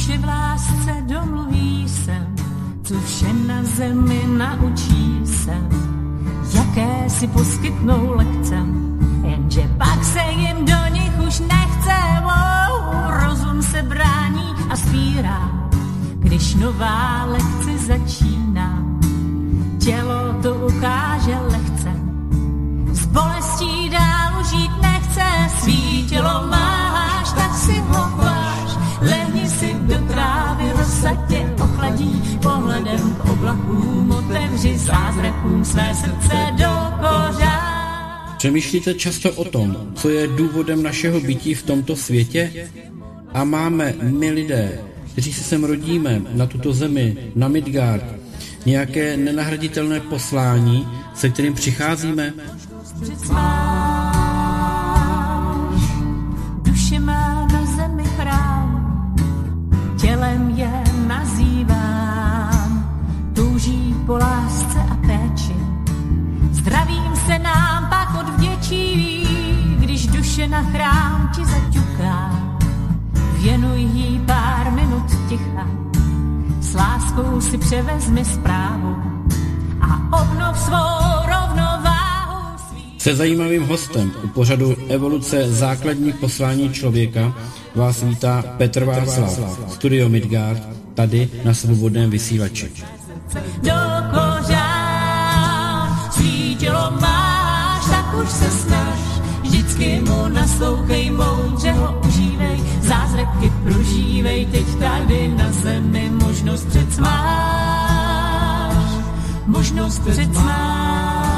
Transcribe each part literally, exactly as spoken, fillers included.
duše v lásce domluví se, co vše na zemi naučí se, jaké si poskytnou lekce, jenže pak se jim do nich už nechce. Wow, rozum se brání a spírá, když nová lekce začíná. Tělo to ukáže lehce, s bolestí dál žít nechce. Svý tělo máš, tak si ho váž, lehni si do trávy, rosa tě ochladí, pohledem k oblakům otevři zázrakům své srdce do kořán. Přemýšlíte často o tom, co je důvodem našeho bytí v tomto světě? A máme my lidé, kteří se sem rodíme na tuto zemi, na Midgard, nějaké nenahraditelné poslání, se kterým přicházíme? Duše má na zemi chrám, tělem je nazývám, touží po lásce a péči, zdravím se nám pak odvděčí, když duše na chrám ti zaťuká, věnuj jí pár minut ticha, s láskou si převezmi zprávu a obnov svou rovnováhu. Se zajímavým hostem u pořadu Evoluce základní poslání člověka vás vítá Petr Václav, Studio Midgard, tady na Svobodném vysílači. Do kořán svý tělo máš, tak už se snaž, vždycky mu naslouchej, moudře ho užívej, zázraky prožívej, teď tady na zemi možnost přec máš, možnost přec máš.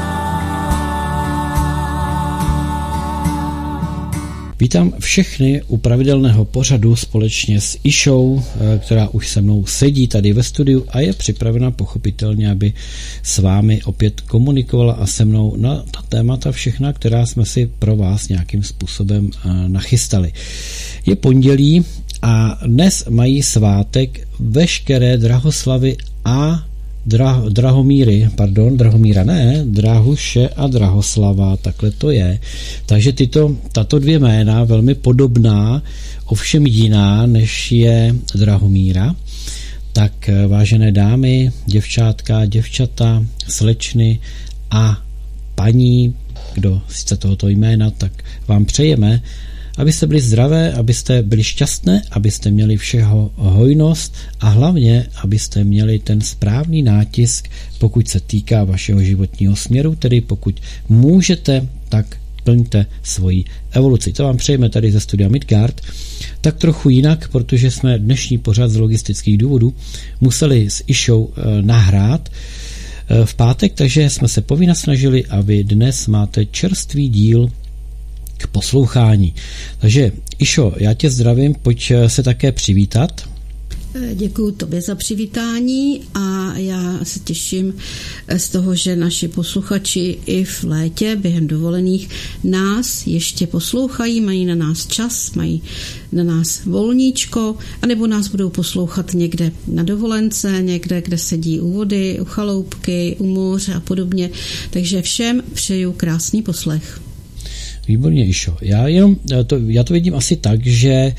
Vítám všechny u pravidelného pořadu společně s Išou, která už se mnou sedí tady ve studiu a je připravena pochopitelně, aby s vámi opět komunikovala a se mnou na ta témata všechna, která jsme si pro vás nějakým způsobem nachystali. Je pondělí a dnes mají svátek veškeré drahoslavy a Dra, Drahomíry, pardon, Drahomíra ne, Drahuše a Drahoslava, takhle to je. Takže tyto, tato dvě jména, velmi podobná, ovšem jiná, než je Drahomíra. Tak vážené dámy, děvčátka, děvčata, slečny a paní, kdo sice tohoto jména, tak vám přejeme, abyste byli zdravé, abyste byli šťastné, abyste měli všeho hojnost a hlavně, abyste měli ten správný nátisk, pokud se týká vašeho životního směru, tedy pokud můžete, tak plňte svoji evoluci. To vám přejeme tady ze studia Midgard. Tak trochu jinak, protože jsme dnešní pořad z logistických důvodů museli s Išou e, nahrát e, v pátek, takže jsme se povinna snažili a vy dnes máte čerstvý díl k poslouchání. Takže Išo, já tě zdravím, pojď se také přivítat. Děkuji tobě za přivítání a já se těším z toho, že naši posluchači i v létě během dovolených nás ještě poslouchají, mají na nás čas, mají na nás volníčko, anebo nás budou poslouchat někde na dovolence, někde, kde sedí u vody, u chaloupky, u moře a podobně. Takže všem přeju krásný poslech. Výborně, Išo. Já, jenom, to, já to vidím asi tak, že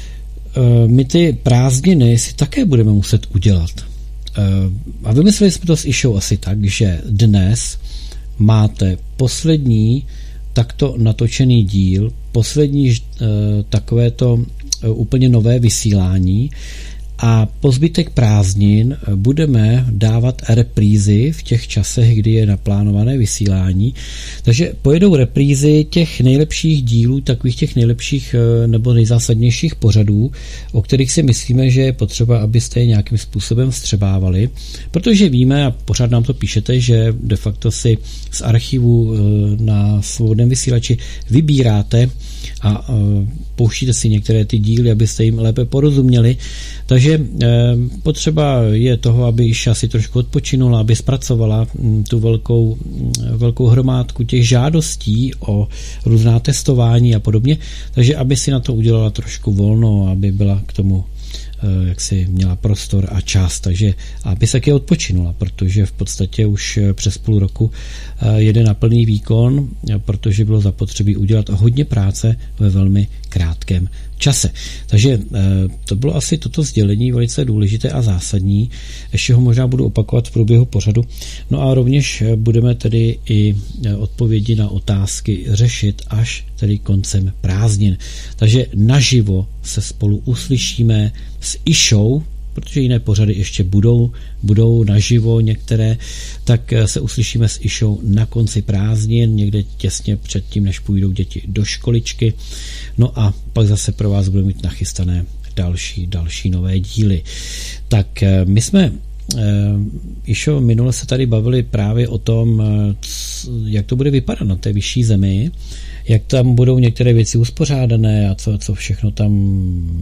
uh, my ty prázdniny si také budeme muset udělat. Uh, a vymysleli jsme to s Išou asi tak, že dnes máte poslední takto natočený díl, poslední uh, takovéto uh, úplně nové vysílání a po zbytek prázdnin budeme dávat reprízy v těch časech, kdy je naplánované vysílání. Takže pojedou reprízy těch nejlepších dílů, takových těch nejlepších nebo nejzásadnějších pořadů, o kterých si myslíme, že je potřeba, abyste je nějakým způsobem vstřebávali, protože víme, a pořád nám to píšete, že de facto si z archivu na Svobodném vysílači vybíráte a pouštíte si některé ty díly, abyste jim lépe porozuměli. Takže eh, potřeba je toho, aby Iša si trošku odpočinula, aby zpracovala m, tu velkou, velkou hromádku těch žádostí o různá testování a podobně. Takže aby si na to udělala trošku volno, aby byla k tomu eh, jak si měla prostor a čas. Takže aby se taky odpočinula, protože v podstatě už přes půl roku eh, jede na plný výkon, protože bylo zapotřebí udělat hodně práce ve velmi krátké krátkém čase. Takže to bylo asi toto sdělení velice důležité a zásadní. Ještě ho možná budu opakovat v průběhu pořadu. No a rovněž budeme tedy i odpovědi na otázky řešit až tedy koncem prázdnin. Takže naživo se spolu uslyšíme s Išou, protože jiné pořady ještě budou, budou naživo některé, tak se uslyšíme s Išou na konci prázdnin, někde těsně před tím, než půjdou děti do školičky. No a pak zase pro vás budeme mít nachystané další, další nové díly. Tak my jsme, Išo, minule se tady bavili právě o tom, jak to bude vypadat na té vyšší zemi, jak tam budou některé věci uspořádané a co, co všechno tam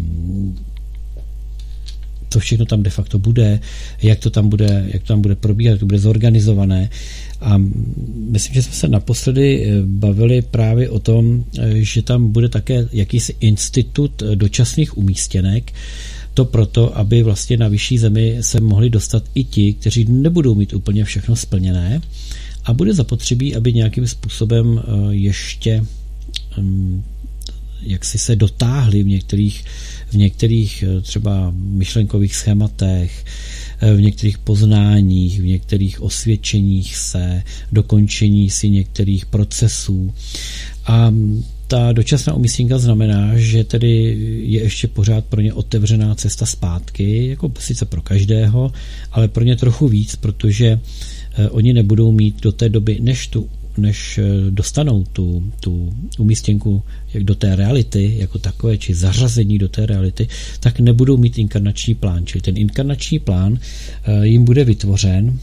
co všechno tam de facto bude, jak to tam bude, jak to tam bude probíhat, jak to bude zorganizované. A myslím, že jsme se naposledy bavili právě o tom, že tam bude také jakýsi institut dočasných umístěnek, to proto, aby vlastně na vyšší zemi se mohli dostat i ti, kteří nebudou mít úplně všechno splněné a bude zapotřebí, aby nějakým způsobem ještě jak si se dotáhli v některých, v některých třeba myšlenkových schématech, v některých poznáních, v některých osvědčeních se, dokončení si některých procesů. A ta dočasná umístěnka znamená, že tedy je ještě pořád pro ně otevřená cesta zpátky, jako sice pro každého, ale pro ně trochu víc, protože oni nebudou mít do té doby, než tu než dostanou tu, tu umístěnku do té reality jako takové, či zařazení do té reality, tak nebudou mít inkarnační plán. Čili ten inkarnační plán jim bude vytvořen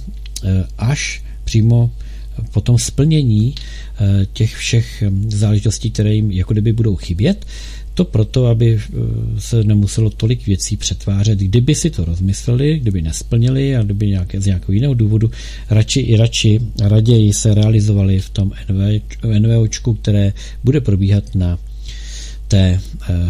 až přímo po tom splnění těch všech záležitostí, které jim jako kdyby budou chybět. To proto, aby se nemuselo tolik věcí přetvářet. Kdyby si to rozmysleli, kdyby nesplnili a kdyby nějaké, z nějakého jiného důvodu radši i radši raději se realizovali v tom NVOčku, které bude probíhat na té,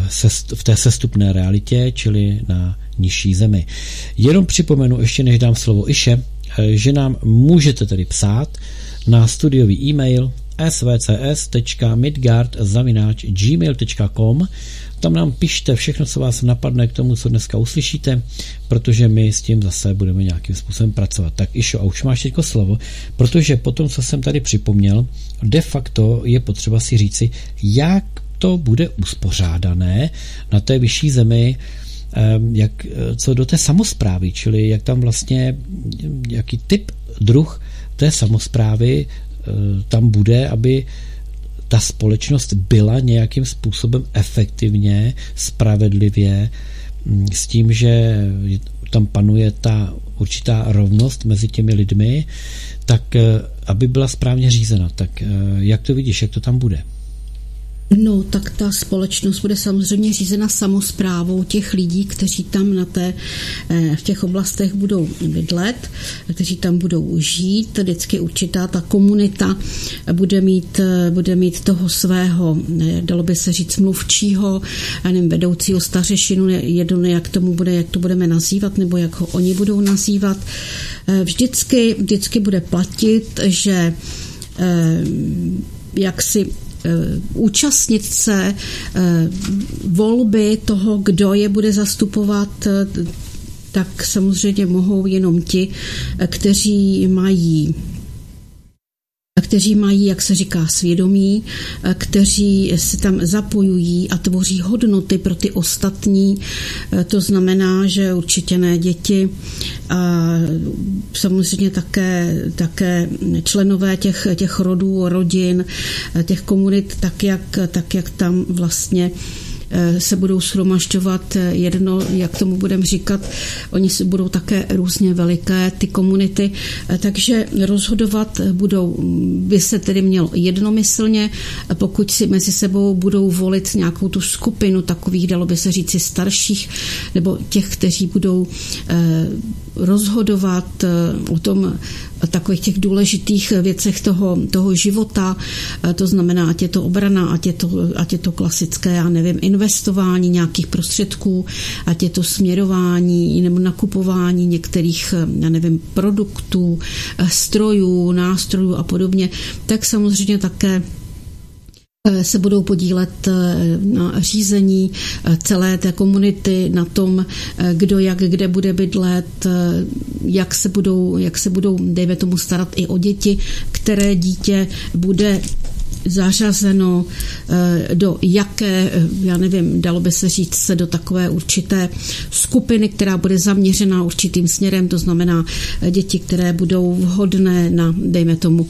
v té sestupné realitě, čili na nižší zemi. Jenom připomenu, ještě než dám slovo Iše, že nám můžete tedy psát na studiový e-mail s v c s tečka midgard zavináč gmail tečka com. Tam nám pište všechno, co vás napadne k tomu, co dneska uslyšíte, protože my s tím zase budeme nějakým způsobem pracovat. Tak Išo, a už máš teďko slovo, protože po tom, co jsem tady připomněl, de facto je potřeba si říci, jak to bude uspořádané na té vyšší zemi, jak, co do té samosprávy, čili jak tam vlastně, jaký typ, druh té samosprávy tam bude, aby ta společnost byla nějakým způsobem efektivně, spravedlivě, s tím, že tam panuje ta určitá rovnost mezi těmi lidmi, tak aby byla správně řízena. Tak jak to vidíš, jak to tam bude? No, tak ta společnost bude samozřejmě řízena samosprávou těch lidí, kteří tam na té, v těch oblastech budou bydlet, kteří tam budou žít. Vždycky určitá ta komunita bude mít, bude mít toho svého, dalo by se říct, mluvčího, nevím, vedoucího stařešinu, jedno, jak tomu bude, jak to budeme nazývat, nebo jak ho oni budou nazývat. Vždycky, vždycky bude platit, že jak si účastnit se volby toho, kdo je bude zastupovat, tak samozřejmě mohou jenom ti, kteří mají kteří mají, jak se říká, svědomí, kteří se tam zapojují a tvoří hodnoty pro ty ostatní. To znamená, že určitě ne děti a samozřejmě také, také členové těch, těch rodů, rodin, těch komunit, tak jak, tak jak tam vlastně se budou shromažďovat jedno, jak tomu budeme říkat, oni budou také různě veliké, ty komunity, takže rozhodovat budou, by se tedy mělo jednomyslně, pokud si mezi sebou budou volit nějakou tu skupinu takových, dalo by se říci, starších, nebo těch, kteří budou rozhodovat o tom, takových těch důležitých věcech toho, toho života, to znamená, ať je to obrana, ať je to, ať je to klasické, já nevím, investování nějakých prostředků, ať je to směrování nebo nakupování některých, já nevím, produktů, strojů, nástrojů a podobně, tak samozřejmě také se budou podílet na řízení celé té komunity, na tom, kdo jak kde bude bydlet, jak se budou, jak se budou, dejme tomu, starat i o děti, které dítě bude zařazeno do jaké, já nevím, dalo by se říct, do takové určité skupiny, která bude zaměřená určitým směrem, to znamená děti, které budou vhodné na, dejme tomu,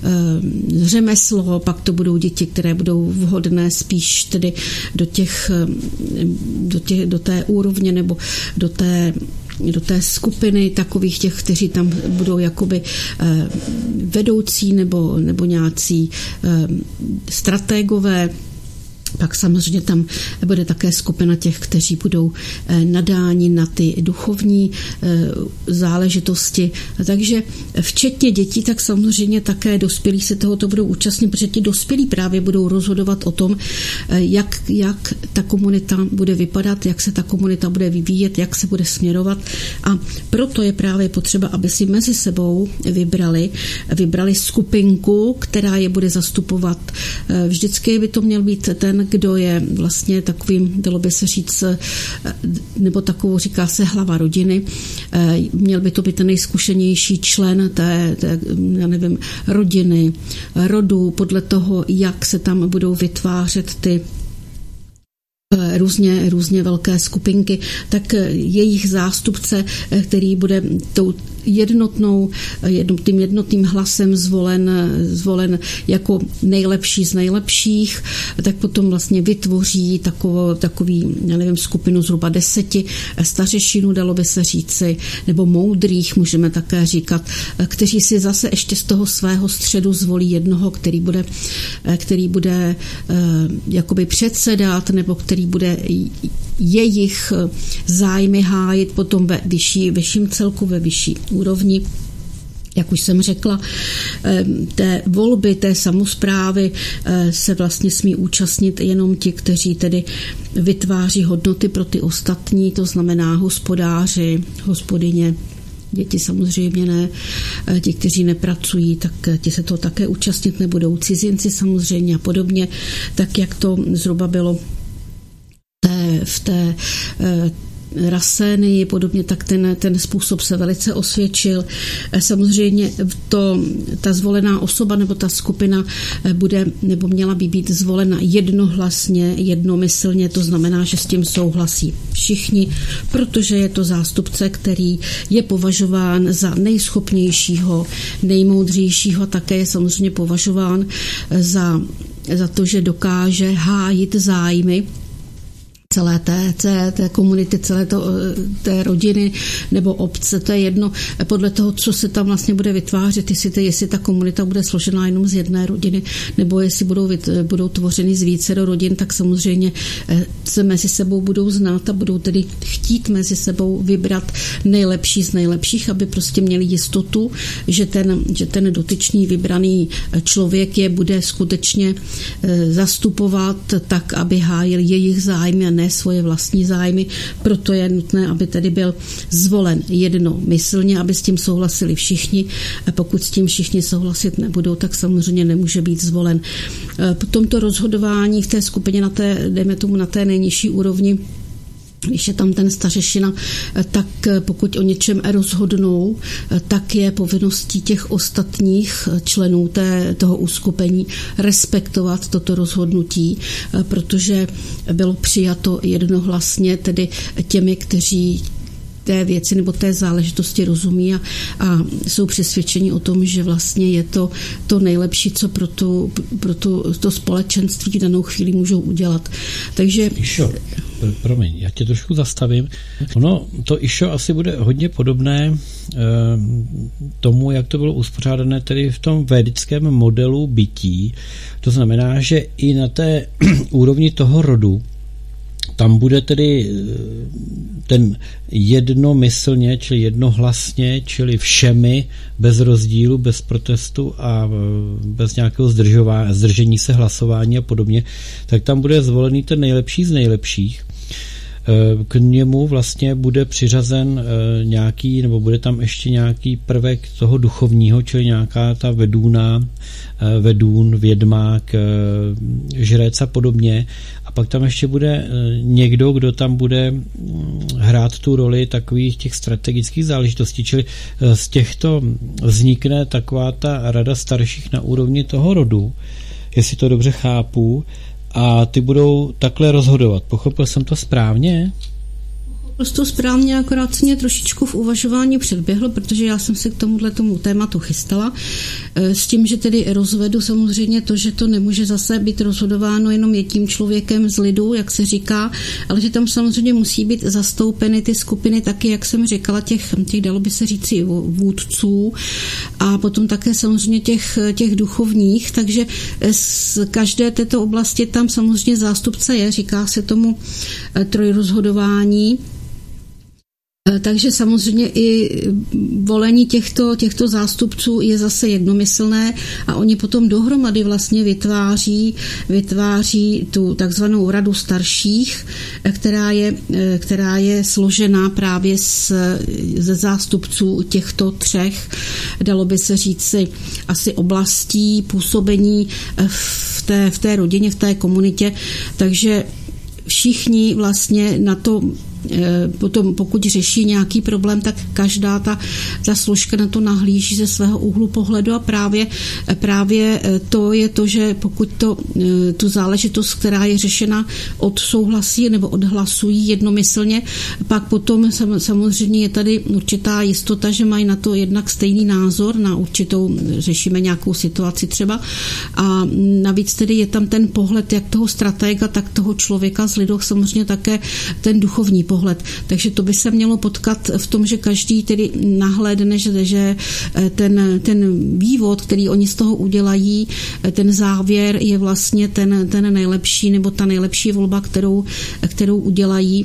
řemeslo, pak to budou děti, které budou vhodné spíš tedy do těch, do těch, do té úrovně nebo do té do té skupiny takových těch, kteří tam budou jakoby eh, vedoucí nebo, nebo nějací eh, strategové. Pak samozřejmě tam bude také skupina těch, kteří budou nadáni na ty duchovní záležitosti. Takže včetně dětí, tak samozřejmě také dospělí se tohoto budou účastnit, protože ti dospělí právě budou rozhodovat o tom, jak, jak ta komunita bude vypadat, jak se ta komunita bude vyvíjet, jak se bude směrovat. A proto je právě potřeba, aby si mezi sebou vybrali, vybrali skupinku, která je bude zastupovat. Vždycky by to měl být ten, kdo je vlastně takovým, dalo by se říct, nebo takovou, říká se, hlava rodiny. Měl by to být ten nejzkušenější člen té, té, já nevím, rodiny, rodu, podle toho, jak se tam budou vytvářet ty různě, různě velké skupinky, tak jejich zástupce, který bude tou jednotnou, tím jednotným hlasem zvolen, zvolen jako nejlepší z nejlepších, tak potom vlastně vytvoří takovou, takový, já nevím, skupinu zhruba deseti stařešinů, dalo by se říci, nebo moudrých, můžeme také říkat, kteří si zase ještě z toho svého středu zvolí jednoho, který bude, který bude jakoby předsedat, nebo který bude jejich zájmy hájit potom ve vyšší, vyšším celku, ve vyšší úrovni. Jak už jsem řekla, té volby, té samosprávy se vlastně smí účastnit jenom ti, kteří tedy vytváří hodnoty pro ty ostatní, to znamená hospodáři, hospodyně, děti samozřejmě ne, ti, kteří nepracují, tak ti se to také účastnit nebudou, cizinci samozřejmě a podobně, tak jak to zhruba bylo v té Rasénii, podobně, tak ten, ten způsob se velice osvědčil. Samozřejmě to, ta zvolená osoba nebo ta skupina bude nebo měla by být zvolena jednohlasně, jednomyslně, to znamená, že s tím souhlasí všichni, protože je to zástupce, který je považován za nejschopnějšího, nejmoudřejšího, také je samozřejmě považován za, za to, že dokáže hájit zájmy celé té, té, té komunity, celé to, té rodiny nebo obce, to je jedno, podle toho, co se tam vlastně bude vytvářet, jestli, to, jestli ta komunita bude složená jenom z jedné rodiny, nebo jestli budou, budou tvořeny z vícero rodin, tak samozřejmě se mezi sebou budou znát a budou tedy chtít mezi sebou vybrat nejlepší z nejlepších, aby prostě měli jistotu, že ten, že ten dotyčný vybraný člověk je bude skutečně zastupovat tak, aby hájil jejich zájmy a ne svoje vlastní zájmy, proto je nutné, aby tedy byl zvolen jednomyslně, aby s tím souhlasili všichni. A pokud s tím všichni souhlasit nebudou, tak samozřejmě nemůže být zvolen. Po tomto rozhodování v té skupině na té, dejme tomu na té nejnižší úrovni, když je tam ten stařešina, tak pokud o něčem rozhodnou, tak je povinností těch ostatních členů té, toho uskupení respektovat toto rozhodnutí, protože bylo přijato jednohlasně, tedy těmi, kteří té věci nebo té záležitosti rozumí a, a jsou přesvědčeni o tom, že vlastně je to to nejlepší, co pro, tu, pro tu, to společenství v danou chvíli můžou udělat. Takže... Išo, promiň, já tě trošku zastavím. Ono, to Išo asi bude hodně podobné eh, tomu, jak to bylo uspořádané tedy v tom védickém modelu bytí. To znamená, že i na té úrovni toho rodu tam bude tedy ten jednomyslně, čili jednohlasně, čili všemi, bez rozdílu, bez protestu a bez nějakého zdržování, zdržení se hlasování a podobně, tak tam bude zvolený ten nejlepší z nejlepších. k němu vlastně bude přiřazen nějaký, nebo bude tam ještě nějaký prvek toho duchovního, čili nějaká ta vedůna, vedůn, vědmák, žrec a podobně. A pak tam ještě bude někdo, kdo tam bude hrát tu roli takových těch strategických záležitostí, čili z těchto vznikne taková ta rada starších na úrovni toho rodu, jestli to dobře chápu, a ty budou takhle rozhodovat. Pochopil jsem to správně? Prostě správně, akorát mě trošičku v uvažování předběhlo, protože já jsem se k tomuhle tomu tématu chystala, s tím, že tedy rozvedu samozřejmě to, že to nemůže zase být rozhodováno jenom jedním člověkem z lidu, jak se říká, ale že tam samozřejmě musí být zastoupeny ty skupiny taky, jak jsem říkala, těch, těch dalo by se říci vůdců a potom také samozřejmě těch, těch duchovních, takže z každé této oblasti tam samozřejmě zástupce je, říká se tomu trojrozhodování. Takže samozřejmě i volení těchto, těchto zástupců je zase jednomyslné a oni potom dohromady vlastně vytváří, vytváří tu takzvanou radu starších, která je, která je složená právě z, ze zástupců těchto třech, dalo by se říci, asi oblastí působení v té, v té rodině, v té komunitě, takže všichni vlastně na to potom, pokud řeší nějaký problém, tak každá ta, ta složka na to nahlíží ze svého úhlu pohledu a právě, právě to je to, že pokud to, tu záležitost, která je řešena, odsouhlasí nebo odhlasují jednomyslně, pak potom samozřejmě je tady určitá jistota, že mají na to jednak stejný názor, na určitou, řešíme nějakou situaci třeba a navíc tedy je tam ten pohled jak toho stratega, tak toho člověka z lidu, samozřejmě také ten duchovní pohled. Takže to by se mělo potkat v tom, že každý tedy nahlédne, že, že ten, ten vývod, který oni z toho udělají, ten závěr je vlastně ten, ten nejlepší nebo ta nejlepší volba, kterou, kterou udělají.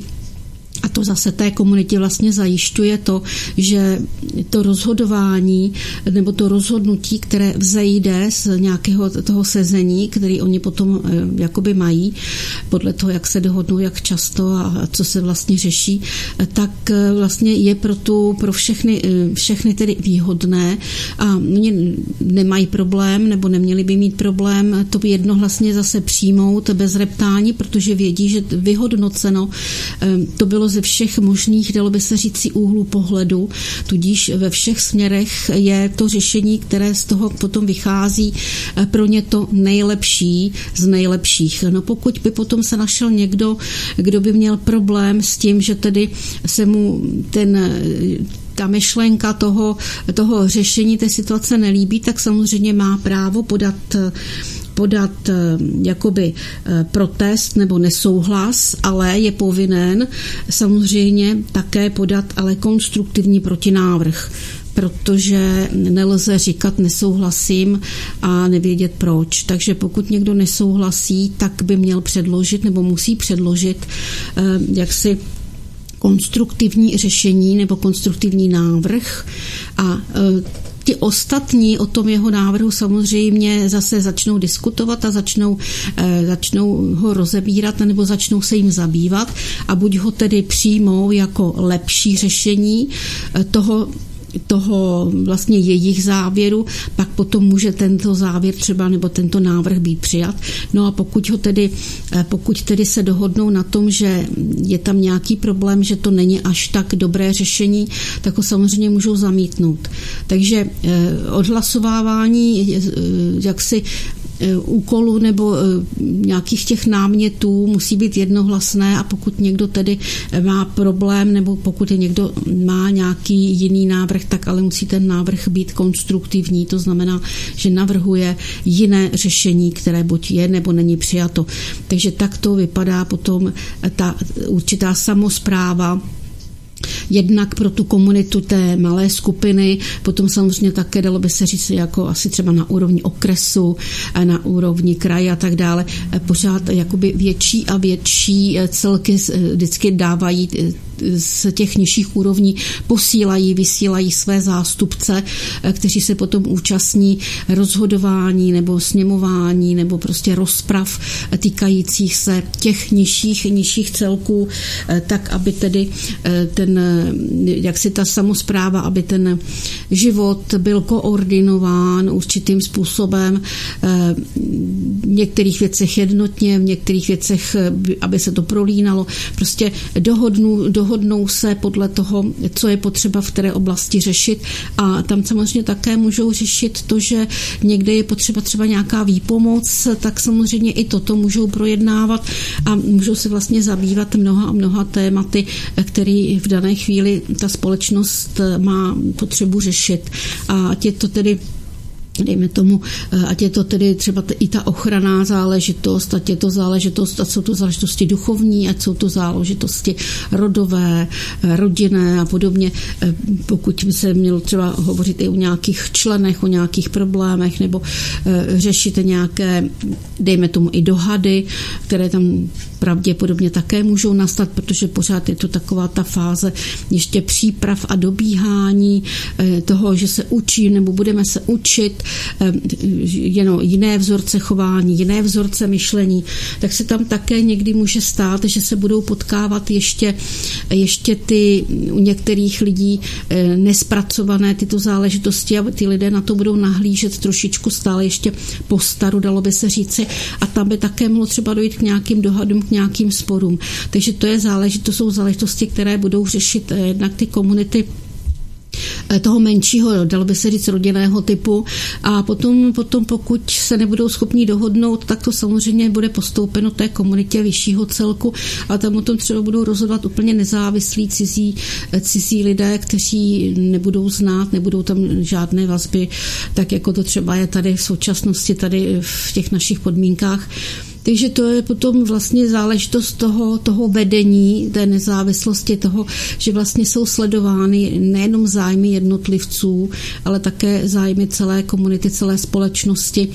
A to zase té komunitě vlastně zajišťuje to, že to rozhodování nebo to rozhodnutí, které vzejde z nějakého toho sezení, který oni potom jakoby mají, podle toho, jak se dohodnou, jak často a co se vlastně řeší, tak vlastně je pro, tu, pro všechny, všechny tedy výhodné a oni nemají problém nebo neměli by mít problém to jednohlasně zase přijmout bez reptání, protože vědí, že vyhodnoceno to bylo ze všech možných, dalo by se říct, úhlů pohledu, tudíž ve všech směrech je to řešení, které z toho potom vychází pro ně to nejlepší z nejlepších. No pokud by potom se našel někdo, kdo by měl problém s tím, že tedy se mu ten ta myšlenka toho, toho řešení té situace nelíbí, tak samozřejmě má právo podat podat jakoby protest nebo nesouhlas, ale je povinen samozřejmě také podat ale konstruktivní protinávrh, protože nelze říkat nesouhlasím a nevědět proč. Takže pokud někdo nesouhlasí, tak by měl předložit nebo musí předložit jaksi konstruktivní řešení nebo konstruktivní návrh a ti ostatní o tom jeho návrhu samozřejmě zase začnou diskutovat a začnou, začnou ho rozebírat nebo začnou se jim zabývat a buď ho tedy přijmou jako lepší řešení toho toho vlastně jejich závěru, pak potom může tento závěr třeba nebo tento návrh být přijat. No a pokud ho tedy, pokud tedy se dohodnou na tom, že je tam nějaký problém, že to není až tak dobré řešení, tak ho samozřejmě můžou zamítnout. Takže odhlasovávání jaksi úkolů nebo nějakých těch námětů musí být jednohlasné a pokud někdo tedy má problém nebo pokud je někdo má nějaký jiný návrh, tak ale musí ten návrh být konstruktivní, to znamená, že navrhuje jiné řešení, které buď je nebo není přijato. Takže tak to vypadá potom ta určitá samospráva jednak pro tu komunitu té malé skupiny, potom samozřejmě také dalo by se říct jako asi třeba na úrovni okresu, na úrovni kraje a tak dále, pořád jakoby větší a větší celky vždycky dávají z těch nižších úrovní, posílají, vysílají své zástupce, kteří se potom účastní rozhodování nebo sněmování nebo prostě rozprav týkajících se těch nižších, nižších celků, tak aby tedy ten, jak si ta samospráva, aby ten život byl koordinován určitým způsobem, v některých věcech jednotně, v některých věcech, aby se to prolínalo. Prostě dohodnu, dohodnou se podle toho, co je potřeba v které oblasti řešit, a tam samozřejmě také můžou řešit to, že někde je potřeba třeba nějaká výpomoc, tak samozřejmě i toto můžou projednávat a můžou se vlastně zabývat mnoha a mnoha tématy, které v dané chvíli ta společnost má potřebu řešit. A ať je to tedy dejme tomu, ať je to tedy třeba i ta ochranná záležitost, ať je to záležitost, ať jsou to záležitosti duchovní, ať jsou to záležitosti rodové, rodinné a podobně. Pokud by se mělo třeba hovořit i o nějakých členech, o nějakých problémech, nebo řešit nějaké, dejme tomu i dohady, které tam pravděpodobně také můžou nastat, protože pořád je to taková ta fáze ještě příprav a dobíhání toho, že se učí nebo budeme se učit jenom jiné vzorce chování, jiné vzorce myšlení, tak se tam také někdy může stát, že se budou potkávat ještě, ještě ty u některých lidí nespracované tyto záležitosti a ty lidé na to budou nahlížet trošičku stále ještě po staru, dalo by se říci, a tam by také mohlo třeba dojít k nějakým dohadům, k nějakým sporům. Takže to, je záležit, to jsou záležitosti, které budou řešit jednak ty komunity toho menšího, dalo by se říct rodinného typu, a potom, potom pokud se nebudou schopni dohodnout, tak to samozřejmě bude postoupeno té komunitě vyššího celku a tam o tom třeba budou rozhodovat úplně nezávislí cizí, cizí lidé, kteří nebudou znát, nebudou tam žádné vazby, tak jako to třeba je tady v současnosti, tady v těch našich podmínkách. Takže to je potom vlastně záležitost toho, toho vedení, té nezávislosti, toho, že vlastně jsou sledovány nejenom zájmy jednotlivců, ale také zájmy celé komunity, celé společnosti,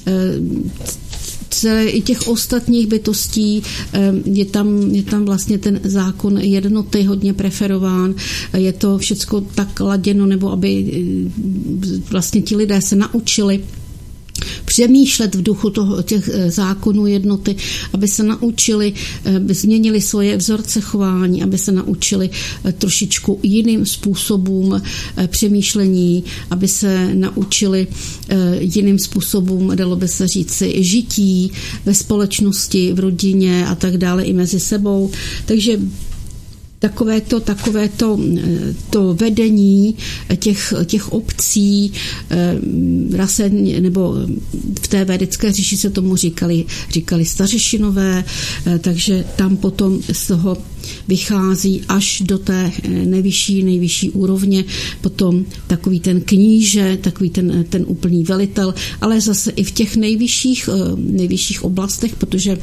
celé i těch ostatních bytostí. Je tam, je tam vlastně ten zákon jednoty hodně preferován, je to všecko tak laděno, nebo aby vlastně ti lidé se naučili přemýšlet v duchu toho, těch zákonů jednoty, aby se naučili, aby změnili svoje vzorce chování, aby se naučili trošičku jiným způsobům přemýšlení, aby se naučili jiným způsobům, dalo by se říci, žití ve společnosti, v rodině a tak dále i mezi sebou. Takže Takové to, takové to, to vedení těch, těch obcí, rase, nebo v té védické říši se tomu říkali, říkali stařešinové, takže tam potom z toho vychází až do té nejvyšší, nejvyšší úrovně, potom takový ten kníže, takový ten, ten úplný velitel, ale zase i v těch nejvyšších, nejvyšších oblastech, protože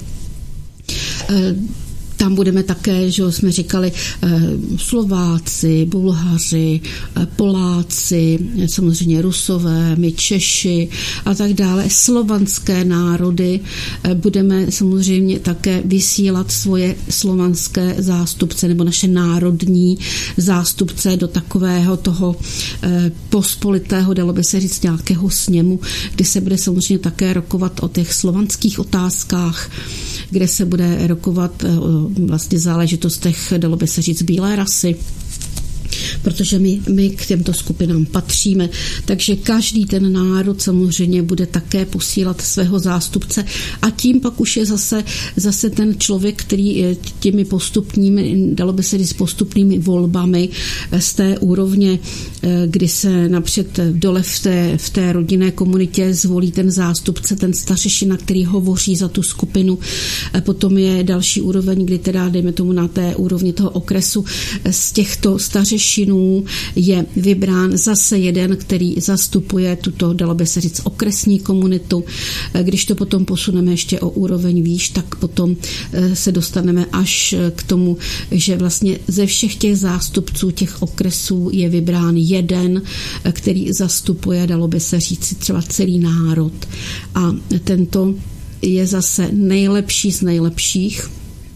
tam budeme také, že jsme říkali, Slováci, Bulhaři, Poláci, samozřejmě Rusové, my Češi a tak dále, slovanské národy. Budeme samozřejmě také vysílat svoje slovanské zástupce nebo naše národní zástupce do takového toho pospolitého, dalo by se říct, nějakého sněmu, kde se bude samozřejmě také rokovat o těch slovanských otázkách, kde se bude rokovat o vlastně záležitostech, dalo by se říct, bílé rasy, protože my, my k těmto skupinám patříme. Takže každý ten národ samozřejmě bude také posílat svého zástupce a tím pak už je zase, zase ten člověk, který těmi postupnými, dalo by se říct, postupnými volbami z té úrovně, kdy se napřed dole v té, v té rodinné komunitě zvolí ten zástupce, ten stařešina, který hovoří za tu skupinu. Potom je další úroveň, kdy teda, dejme tomu na té úrovni toho okresu, z těchto stařešinů členů je vybrán zase jeden, který zastupuje tuto, dalo by se říct, okresní komunitu. Když to potom posuneme ještě o úroveň výš, tak potom se dostaneme až k tomu, že vlastně ze všech těch zástupců těch okresů je vybrán jeden, který zastupuje, dalo by se říct, třeba celý národ. A tento je zase nejlepší z nejlepších.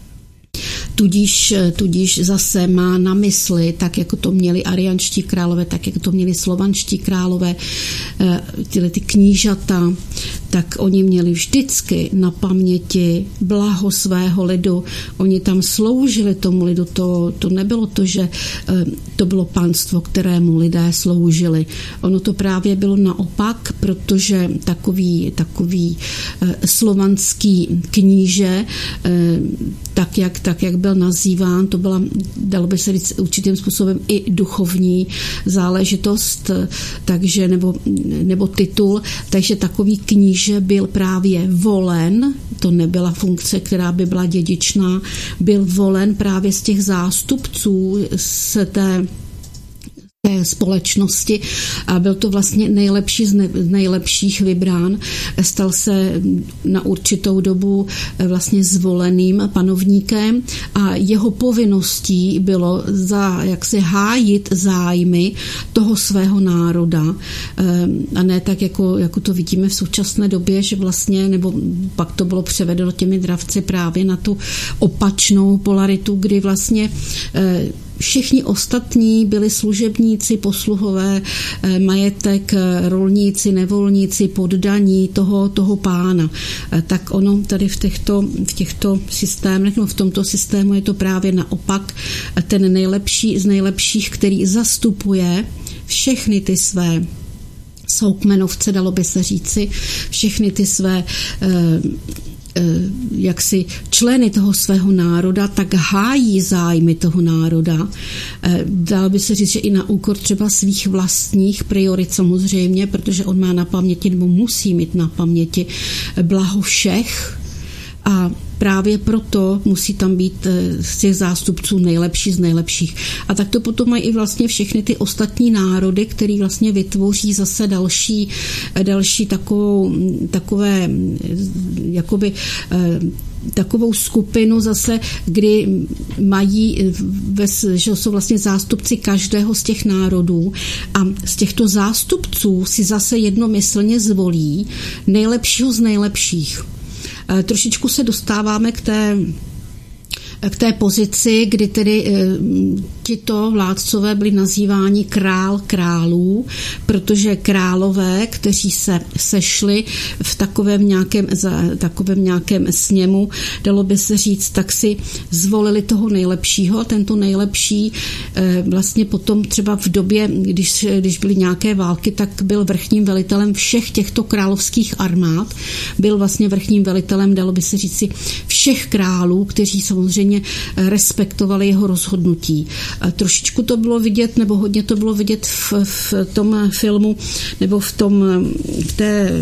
Tudíž, tudíž zase má na mysli, tak jako to měli ariánští králové, tak jako to měli slovanští králové, tyhle ty knížata, tak oni měli vždycky na paměti blaho svého lidu. Oni tam sloužili tomu lidu. To, to nebylo to, že to bylo panstvo, kterému lidé sloužili. Ono to právě bylo naopak, protože takový, takový slovanský kníže, tak jak, tak jak byl nazýván, to byla, dalo by se říct, určitým způsobem i duchovní záležitost, takže nebo, nebo titul, takže takový kníže byl právě volen, to nebyla funkce, která by byla dědičná, byl volen právě z těch zástupců z té společnosti a byl to vlastně nejlepší z nejlepších vybrán. Stal se na určitou dobu vlastně zvoleným panovníkem a jeho povinností bylo za, jak se hájit zájmy toho svého národa a ne tak, jako, jako to vidíme v současné době, že vlastně, nebo pak to bylo převedeno těmi dravci právě na tu opačnou polaritu, kdy vlastně všichni ostatní byli služebníci, posluhové, majetek, rolníci, nevolníci, poddaní toho, toho pána. Tak ono tady v těchto, v těchto systémech, no v tomto systému je to právě naopak. Ten nejlepší z nejlepších, který zastupuje všechny ty své soukmenovce, dalo by se říci, všechny ty své jaksi členy toho svého národa, tak hájí zájmy toho národa. Dalo by se říct, že i na úkor třeba svých vlastních priorit samozřejmě, protože on má na paměti, nebo musí mít na paměti blaho všech a právě proto musí tam být z těch zástupců nejlepší z nejlepších. A tak to potom mají i vlastně všechny ty ostatní národy, který vlastně vytvoří zase další, další takovou, takové, jakoby, takovou skupinu zase, kdy mají, že jsou vlastně zástupci každého z těch národů a z těchto zástupců si zase jednomyslně zvolí nejlepšího z nejlepších. Trošičku se dostáváme k té, k té pozici, kdy tedy e, tito vládcové byli nazýváni král králů, protože králové, kteří se sešli v takovém nějakém, za, takovém nějakém sněmu, dalo by se říct, tak si zvolili toho nejlepšího. Tento nejlepší e, vlastně potom třeba v době, když, když byly nějaké války, tak byl vrchním velitelem všech těchto královských armád. Byl vlastně vrchním velitelem, dalo by se říci, všech králů, kteří samozřejmě respektovali jeho rozhodnutí. Trošičku to bylo vidět, nebo hodně to bylo vidět v, v tom filmu, nebo v tom, v, té,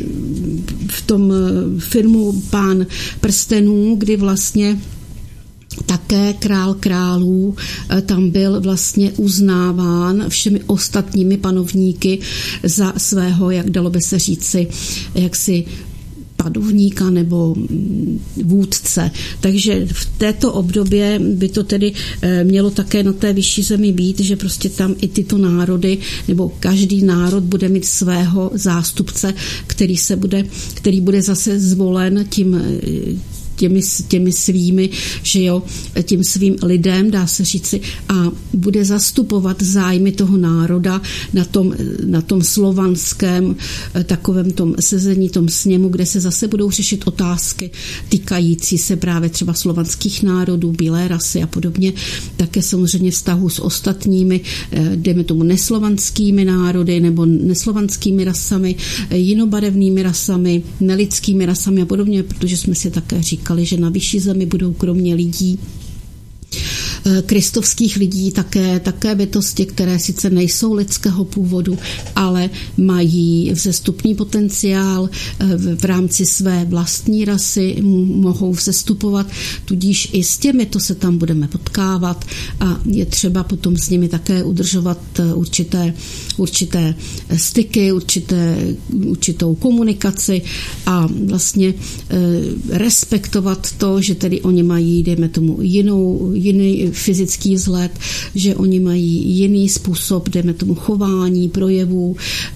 v tom filmu Pán prstenů, kdy vlastně také král králů tam byl vlastně uznáván všemi ostatními panovníky za svého, jak dalo by se říci, jaksi panovníka nebo vůdce. Takže v této obdobě by to tedy mělo také na té vyšší zemi být, že prostě tam i tyto národy, nebo každý národ bude mít svého zástupce, který se bude, který bude zase zvolen tím Těmi, těmi svými, že jo, tím svým lidem, dá se říci, a bude zastupovat zájmy toho národa na tom, na tom slovanském takovém tom sezení, tom sněmu, kde se zase budou řešit otázky týkající se právě třeba slovanských národů, bílé rasy a podobně, také samozřejmě vztahu s ostatními, dejme tomu neslovanskými národy nebo neslovanskými rasami, jinobarevnými rasami, nelidskými rasami a podobně, protože jsme si také říkali, že na vyšší zemi budou kromě lidí kristovských lidí, také, také bytosti, které sice nejsou lidského původu, ale mají vzestupný potenciál v rámci své vlastní rasy, mohou vzestupovat, tudíž i s těmi to se tam budeme potkávat a je třeba potom s nimi také udržovat určité, určité styky, určité, určitou komunikaci a vlastně respektovat to, že tedy oni mají, dejme tomu, jinou, jiný fyzický vzhled, že oni mají jiný způsob, dejme tomu, chování, projevů,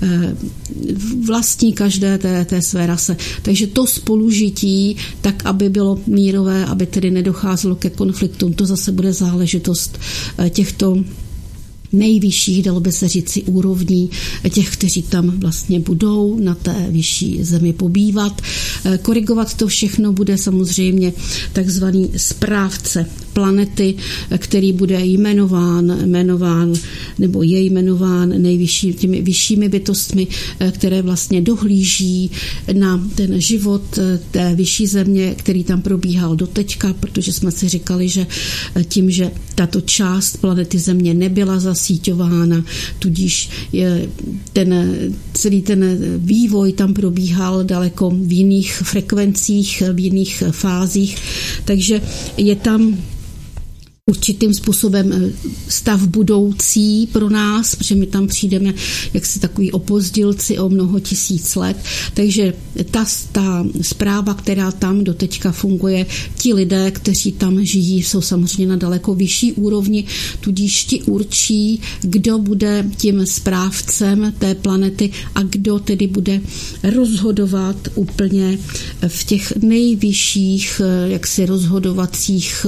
vlastní každé té, té své rase. Takže to spolužití, tak aby bylo mírové, aby tedy nedocházelo ke konfliktům, to zase bude záležitost těchto nejvyšších, dalo by se říci, úrovní těch, kteří tam vlastně budou na té vyšší zemi pobývat. Korigovat to všechno bude samozřejmě takzvaný správce planety, který bude jmenován, jmenován nebo je jmenován nejvyšší, těmi vyššími bytostmi, které vlastně dohlíží na ten život té vyšší země, který tam probíhal doteďka, protože jsme si říkali, že tím, že tato část planety Země nebyla zasíťována, tudíž je ten, celý ten vývoj tam probíhal daleko v jiných frekvencích, v jiných fázích, takže je tam určitým způsobem stav budoucí pro nás, protože my tam přijdeme jaksi takový opozdilci o mnoho tisíc let. Takže ta, ta zpráva, která tam doteďka funguje, ti lidé, kteří tam žijí, jsou samozřejmě na daleko vyšší úrovni, tudíž ti určí, kdo bude tím správcem té planety a kdo tedy bude rozhodovat úplně v těch nejvyšších jaksi rozhodovacích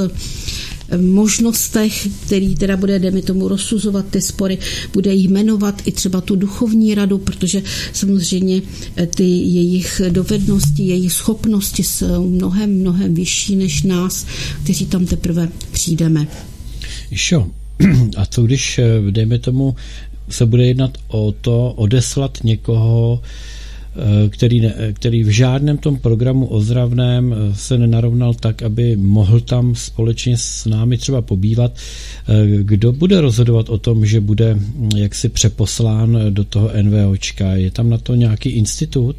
možnostech, který teda bude, dejme tomu, rozsuzovat ty spory, bude jmenovat i třeba tu duchovní radu, protože samozřejmě ty jejich dovednosti, jejich schopnosti jsou mnohem, mnohem vyšší než nás, kteří tam teprve přijdeme. Šo, a co když, dejme tomu, se bude jednat o to odeslat někoho, Který, který v žádném tom programu ozdravném se nenarovnal tak, aby mohl tam společně s námi třeba pobývat. Kdo bude rozhodovat o tom, že bude jaksi přeposlán do toho NVOčka? Je tam na to nějaký institut?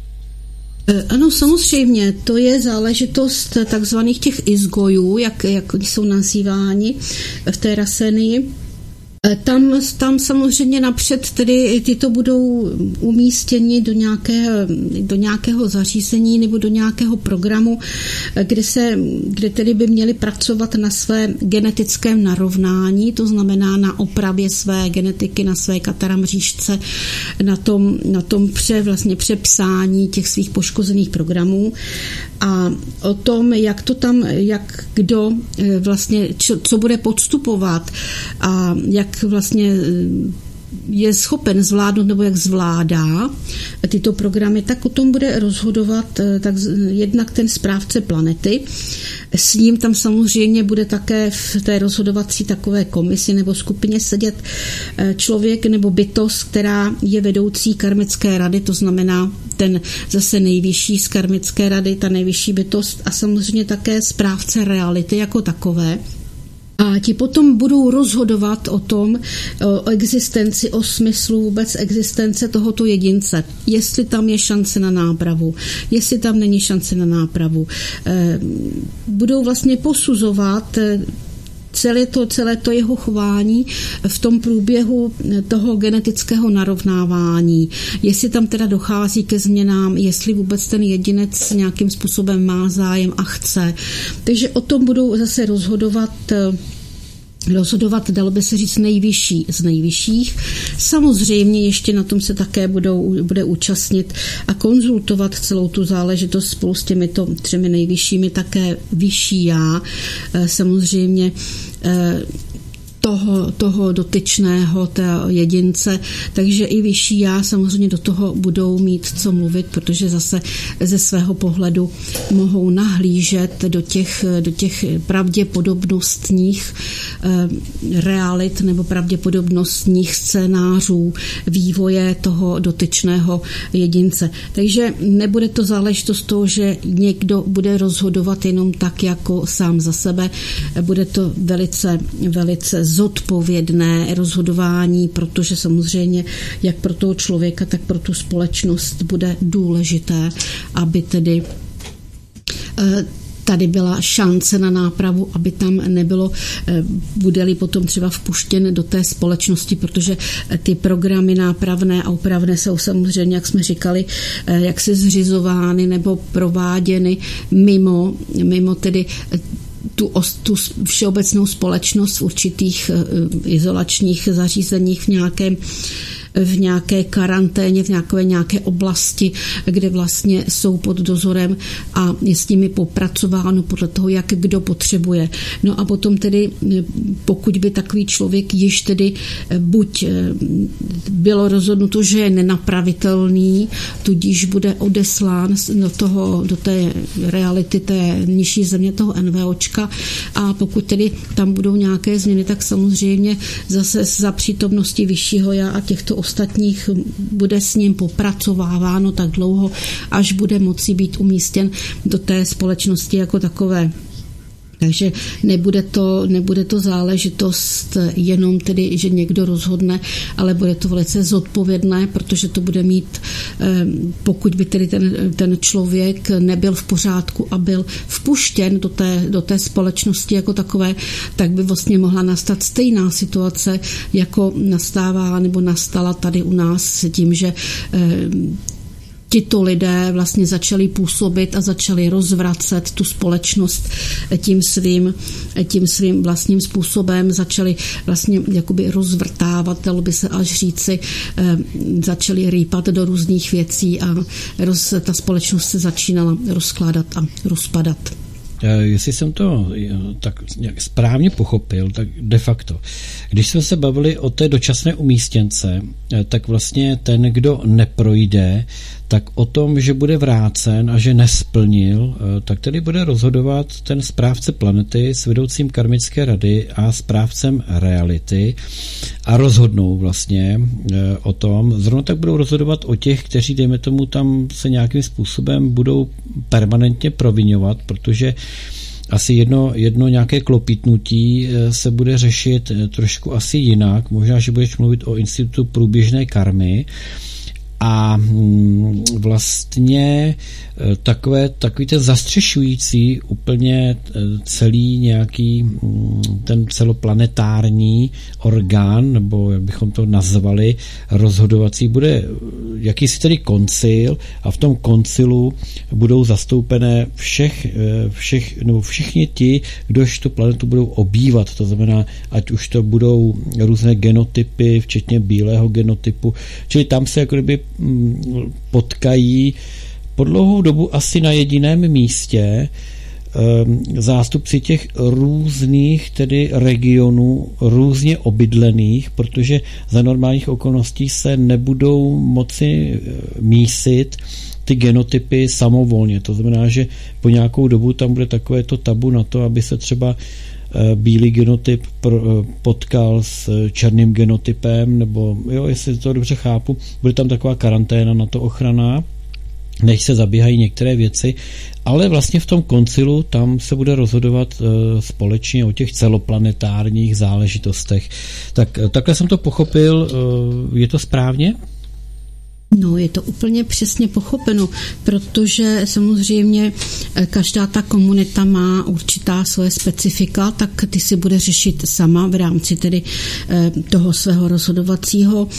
Ano, samozřejmě, to je záležitost takzvaných těch izgojů, jak, jak jsou nazýváni v té Rasenii. Tam, tam samozřejmě napřed tedy tyto budou umístěni do nějakého, do nějakého zařízení nebo do nějakého programu, kde, se, kde tedy by měli pracovat na své genetickém narovnání, to znamená na opravě své genetiky, na své kataramřížce, na tom, na tom pře, vlastně přepsání těch svých poškozených programů a o tom, jak to tam, jak kdo vlastně, čo, co bude podstupovat a jak vlastně je schopen zvládnout nebo jak zvládá tyto programy, tak o tom bude rozhodovat tak jednak ten správce planety. S ním tam samozřejmě bude také v té rozhodovací takové komisi nebo skupině sedět člověk nebo bytost, která je vedoucí karmické rady, to znamená ten zase nejvyšší z karmické rady, ta nejvyšší bytost a samozřejmě také správce reality jako takové. A ti potom budou rozhodovat o tom, o existenci, o smyslu vůbec existence tohoto jedince. Jestli tam je šance na nápravu, jestli tam není šance na nápravu. Budou vlastně posuzovat celé to, celé to jeho chování v tom průběhu toho genetického narovnávání. Jestli tam teda dochází ke změnám, jestli vůbec ten jedinec nějakým způsobem má zájem a chce. Takže o tom budou zase rozhodovat rozhodovat, dalo by se říct, nejvyšší z nejvyšších. Samozřejmě ještě na tom se také budou, bude účastnit a konzultovat celou tu záležitost spolu s těmito třemi nejvyššími také vyšší já. Samozřejmě toho, toho dotyčného, té jedince, takže i vyšší já samozřejmě do toho budou mít co mluvit, protože zase ze svého pohledu mohou nahlížet do těch, do těch pravděpodobnostních eh, realit nebo pravděpodobnostních scénářů vývoje toho dotyčného jedince. Takže nebude to záležitost toho, že někdo bude rozhodovat jenom tak jako sám za sebe. Bude to velice, velice zodpovědné rozhodování, protože samozřejmě jak pro toho člověka, tak pro tu společnost bude důležité, aby tedy tady byla šance na nápravu, aby tam nebylo, bude-li potom třeba vpuštěn do té společnosti, protože ty programy nápravné a opravné jsou samozřejmě, jak jsme říkali, jak se zřizovány nebo prováděny mimo, mimo tedy tu, tu všeobecnou společnost v určitých izolačních zařízeních v nějakém v nějaké karanténě, v nějaké, nějaké oblasti, kde vlastně jsou pod dozorem a je s nimi popracováno podle toho, jak kdo potřebuje. No a potom tedy, pokud by takový člověk již tedy buď bylo rozhodnuto, že je nenapravitelný, tudíž bude odeslán do toho, do té reality té nižší země, toho NVOčka, a pokud tedy tam budou nějaké změny, tak samozřejmě zase za přítomnosti vyššího já a těchto ostatních bude s ním popracováváno tak dlouho, až bude moci být umístěn do té společnosti jako takové. Takže nebude to, nebude to záležitost jenom tedy, že někdo rozhodne, ale bude to velice zodpovědné, protože to bude mít, pokud by tedy ten, ten člověk nebyl v pořádku a byl vpuštěn do té, do té společnosti jako takové, tak by vlastně mohla nastat stejná situace, jako nastává nebo nastala tady u nás tím, že tito lidé vlastně začali působit a začali rozvracet tu společnost tím svým, tím svým vlastním způsobem, začali vlastně jakoby rozvrtávat, dalo by se až říci, začali rýpat do různých věcí a roz, ta společnost se začínala rozkládat a rozpadat. Jestli jsem to tak správně pochopil, tak de facto, když jsme se bavili o té dočasné umístěnce, tak vlastně ten, kdo neprojde, tak o tom, že bude vrácen a že nesplnil, tak tedy bude rozhodovat ten správce planety s vedoucím karmické rady a správcem reality a rozhodnou vlastně o tom. Zrovna tak budou rozhodovat o těch, kteří, dejme tomu, tam se nějakým způsobem budou permanentně proviňovat, protože asi jedno, jedno nějaké klopítnutí se bude řešit trošku asi jinak. Možná, že budeš mluvit o institutu průběžné karmy, a vlastně takové, takový ten zastřešující úplně celý nějaký ten celoplanetární orgán, nebo jak bychom to nazvali, rozhodovací, bude jakýsi tedy koncil a v tom koncilu budou zastoupené všech, všech, nebo všichni ti, kdož tu planetu budou obývat, to znamená, ať už to budou různé genotypy, včetně bílého genotypu, čili tam se jako kdyby potkají po dlouhou dobu asi na jediném místě zástupci těch různých tedy regionů, různě obydlených, protože za normálních okolností se nebudou moci mísit ty genotypy samovolně. To znamená, že po nějakou dobu tam bude takové to tabu na to, aby se třeba bílý genotyp potkal s černým genotypem, nebo jo, jestli to dobře chápu, bude tam taková karanténa na to ochrana, než se zabíhají některé věci, ale vlastně v tom koncilu tam se bude rozhodovat uh, společně o těch celoplanetárních záležitostech. Tak takhle jsem to pochopil, uh, je to správně? No, je to úplně přesně pochopeno, protože samozřejmě každá ta komunita má určitá svoje specifika, tak ty si bude řešit sama v rámci tedy toho svého rozhodovacího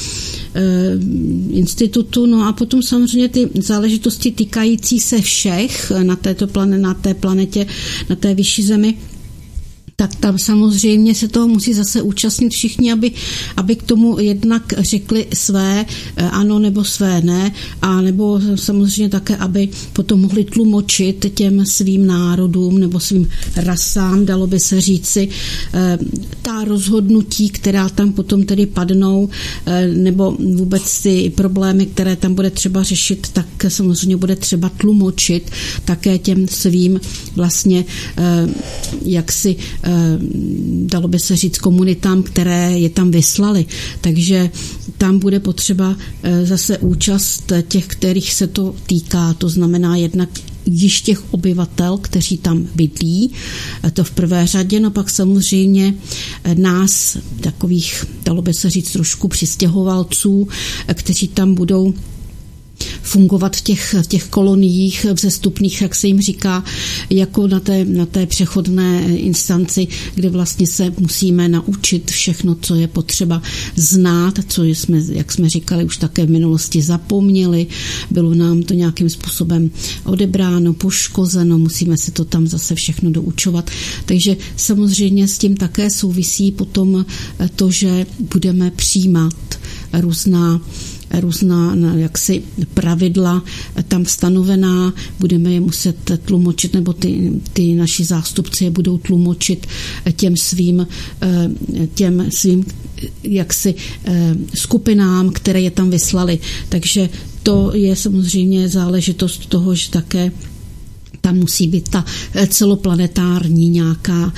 institutu. No a potom samozřejmě ty záležitosti týkající se všech na této planetě, na té planetě, na té vyšší zemi, tak tam samozřejmě se toho musí zase účastnit všichni, aby, aby k tomu jednak řekli své ano nebo své ne, a nebo samozřejmě také, aby potom mohli tlumočit těm svým národům nebo svým rasám, dalo by se říci, ta rozhodnutí, která tam potom tedy padnou, nebo vůbec ty problémy, které tam bude třeba řešit, tak samozřejmě bude třeba tlumočit také těm svým vlastně jaksi dalo by se říct komunitám, které je tam vyslali. Takže tam bude potřeba zase účast těch, kterých se to týká. To znamená jednak již těch obyvatel, kteří tam bydlí, to v prvé řadě, no pak samozřejmě nás, takových, dalo by se říct, trošku přistěhovalců, kteří tam budou fungovat v těch, v těch koloniích vzestupných, jak se jim říká, jako na té, na té přechodné instanci, kde vlastně se musíme naučit všechno, co je potřeba znát, co jsme, jak jsme říkali, už také v minulosti zapomněli, bylo nám to nějakým způsobem odebráno, poškozeno, musíme se to tam zase všechno doučovat. Takže samozřejmě s tím také souvisí potom to, že budeme přijímat různá různá jaksi pravidla tam stanovená, budeme je muset tlumočit, nebo ty, ty naši zástupci je budou tlumočit těm svým, těm svým jaksi skupinám, které je tam vyslali. Takže to je samozřejmě záležitost toho, že také tam musí být ta celoplanetární nějaká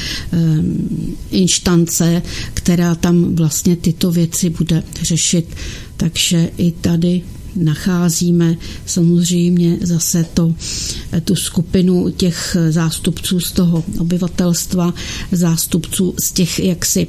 instance, která tam vlastně tyto věci bude řešit. Takže i tady nacházíme samozřejmě zase to, tu skupinu těch zástupců z toho obyvatelstva, zástupců z těch jaksi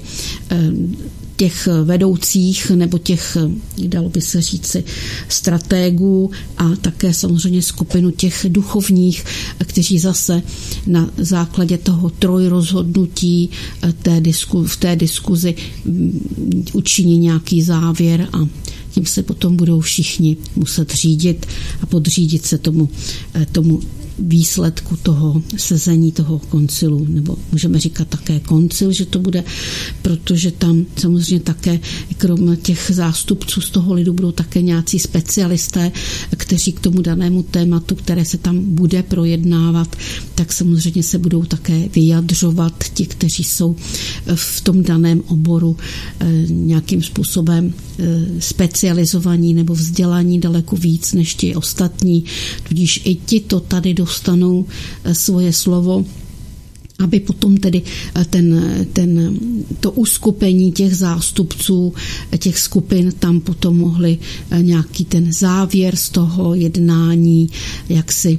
těch vedoucích nebo těch, dalo by se říci, stratégů a také samozřejmě skupinu těch duchovních, kteří zase na základě toho trojrozhodnutí té disku, v té diskuzi učiní nějaký závěr a tím se potom budou všichni muset řídit a podřídit se tomu, tomu výsledku toho sezení toho koncilu, nebo můžeme říkat také koncil, že to bude, protože tam samozřejmě také krom těch zástupců z toho lidu budou také nějací specialisté, kteří k tomu danému tématu, které se tam bude projednávat, tak samozřejmě se budou také vyjadřovat ti, kteří jsou v tom daném oboru nějakým způsobem specializovaní nebo vzdělaní daleko víc než ti ostatní, tudíž i ti to tady dostanou svoje slovo, aby potom tedy ten, ten, to uskupení těch zástupců, těch skupin tam potom mohli nějaký ten závěr z toho jednání jaksi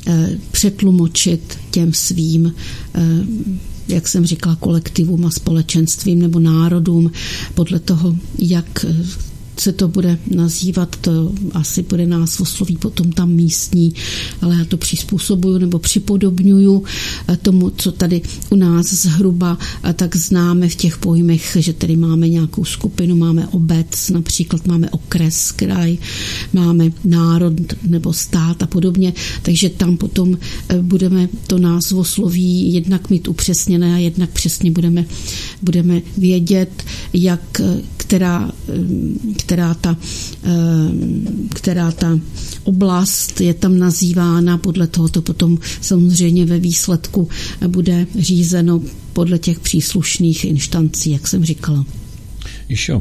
přetlumočit těm svým, jak jsem říkala, kolektivům a společenstvím nebo národům podle toho, jak se to bude nazývat, to asi bude nás osloví potom tam místní, ale já to přizpůsobuju nebo připodobňuju tomu, co tady u nás zhruba tak známe v těch pojmech, že tady máme nějakou skupinu, máme obec, například máme okres, kraj, máme národ nebo stát a podobně, takže tam potom budeme to názvosloví jednak mít upřesněné a jednak přesně budeme, budeme vědět, jak která, která, ta, která ta oblast je tam nazývána, podle toho to potom samozřejmě ve výsledku bude řízeno podle těch příslušných instancí, jak jsem říkala. Išo,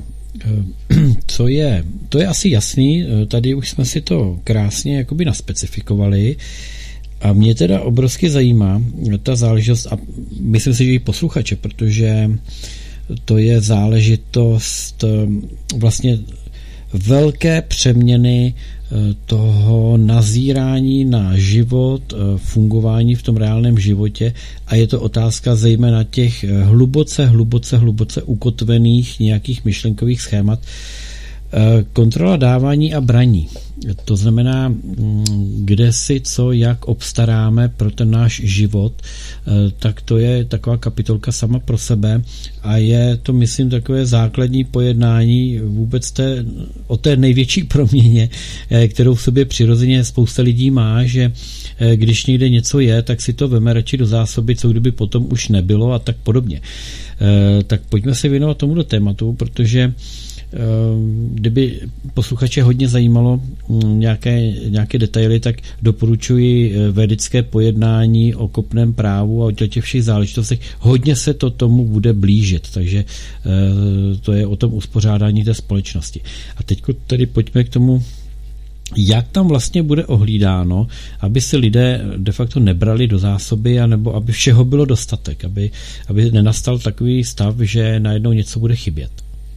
co je, to je asi jasný, tady už jsme si to krásně jakoby naspecifikovali a mě teda obrovsky zajímá ta záležitost a myslím si, že i posluchače, protože to je záležitost vlastně velké přeměny toho nazírání na život, fungování v tom reálném životě a je to otázka zejména těch hluboce, hluboce, hluboce ukotvených nějakých myšlenkových schémat, Kontrola dávání a braní. To znamená, kde si co, jak obstaráme pro ten náš život, tak to je taková kapitolka sama pro sebe a je to, myslím, takové základní pojednání vůbec té, o té největší proměně, kterou v sobě přirozeně spousta lidí má, že když někde něco je, tak si to veme radši do zásoby, co kdyby potom už nebylo a tak podobně. Tak pojďme se věnovat tomuto tématu, protože kdyby posluchače hodně zajímalo nějaké, nějaké detaily, tak doporučuji védické pojednání o kopném právu a o těch všech záležitostech. Hodně se to tomu bude blížit, takže to je o tom uspořádání té společnosti. A teď tedy pojďme k tomu, jak tam vlastně bude ohlídáno, aby si lidé de facto nebrali do zásoby, anebo aby všeho bylo dostatek, aby, aby nenastal takový stav, že najednou něco bude chybět.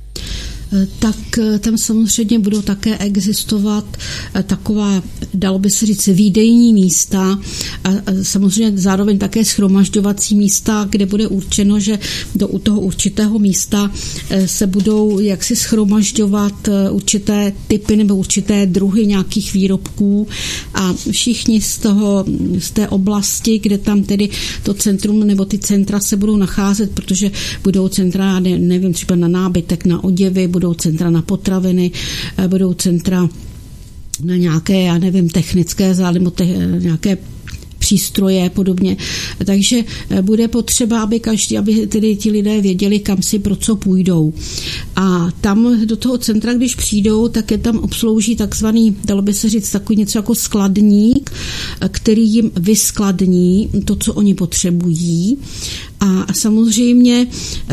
Tak tam samozřejmě budou také existovat taková, dalo by se říct, výdejní místa a samozřejmě zároveň také shromažďovací místa, kde bude určeno, že do u toho určitého místa se budou jaksi shromažďovat určité typy nebo určité druhy nějakých výrobků a všichni z toho, z té oblasti, kde tam tedy to centrum nebo ty centra se budou nacházet, protože budou centra, nevím, třeba na nábytek, na oděvy, budou centra na potraviny, budou centra na nějaké, já nevím, technické záležitosti, te, nějaké přístroje a podobně. Takže bude potřeba, aby každý, aby tedy ti lidé věděli, kam si pro co půjdou. A tam do toho centra, když přijdou, tak je tam obslouží takzvaný, dalo by se říct, takový něco jako skladník, který jim vyskladní to, co oni potřebují. A samozřejmě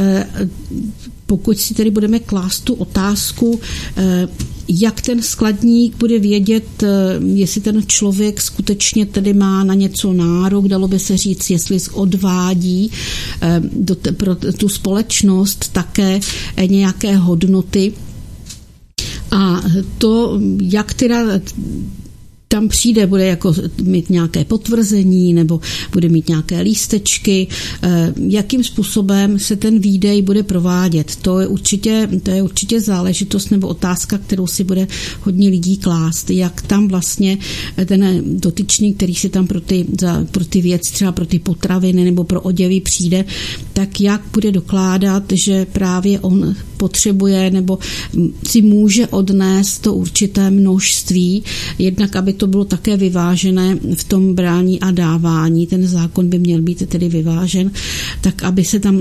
pokud si tedy budeme klást tu otázku, jak ten skladník bude vědět, jestli ten člověk skutečně tedy má na něco nárok, dalo by se říct, jestli odvádí do te, pro tu společnost také nějaké hodnoty. A to, jak teda tam přijde, bude jako mít nějaké potvrzení nebo bude mít nějaké lístečky, jakým způsobem se ten výdej bude provádět. To je určitě, to je určitě záležitost nebo otázka, kterou si bude hodně lidí klást. Jak tam vlastně ten dotyčný, který si tam pro ty, za, pro ty věci, třeba pro ty potraviny nebo pro oděvy přijde, tak jak bude dokládat, že právě on potřebuje nebo si může odnést to určité množství, jednak aby to bylo také vyvážené v tom brání a dávání. Ten zákon by měl být tedy vyvážen, tak aby se tam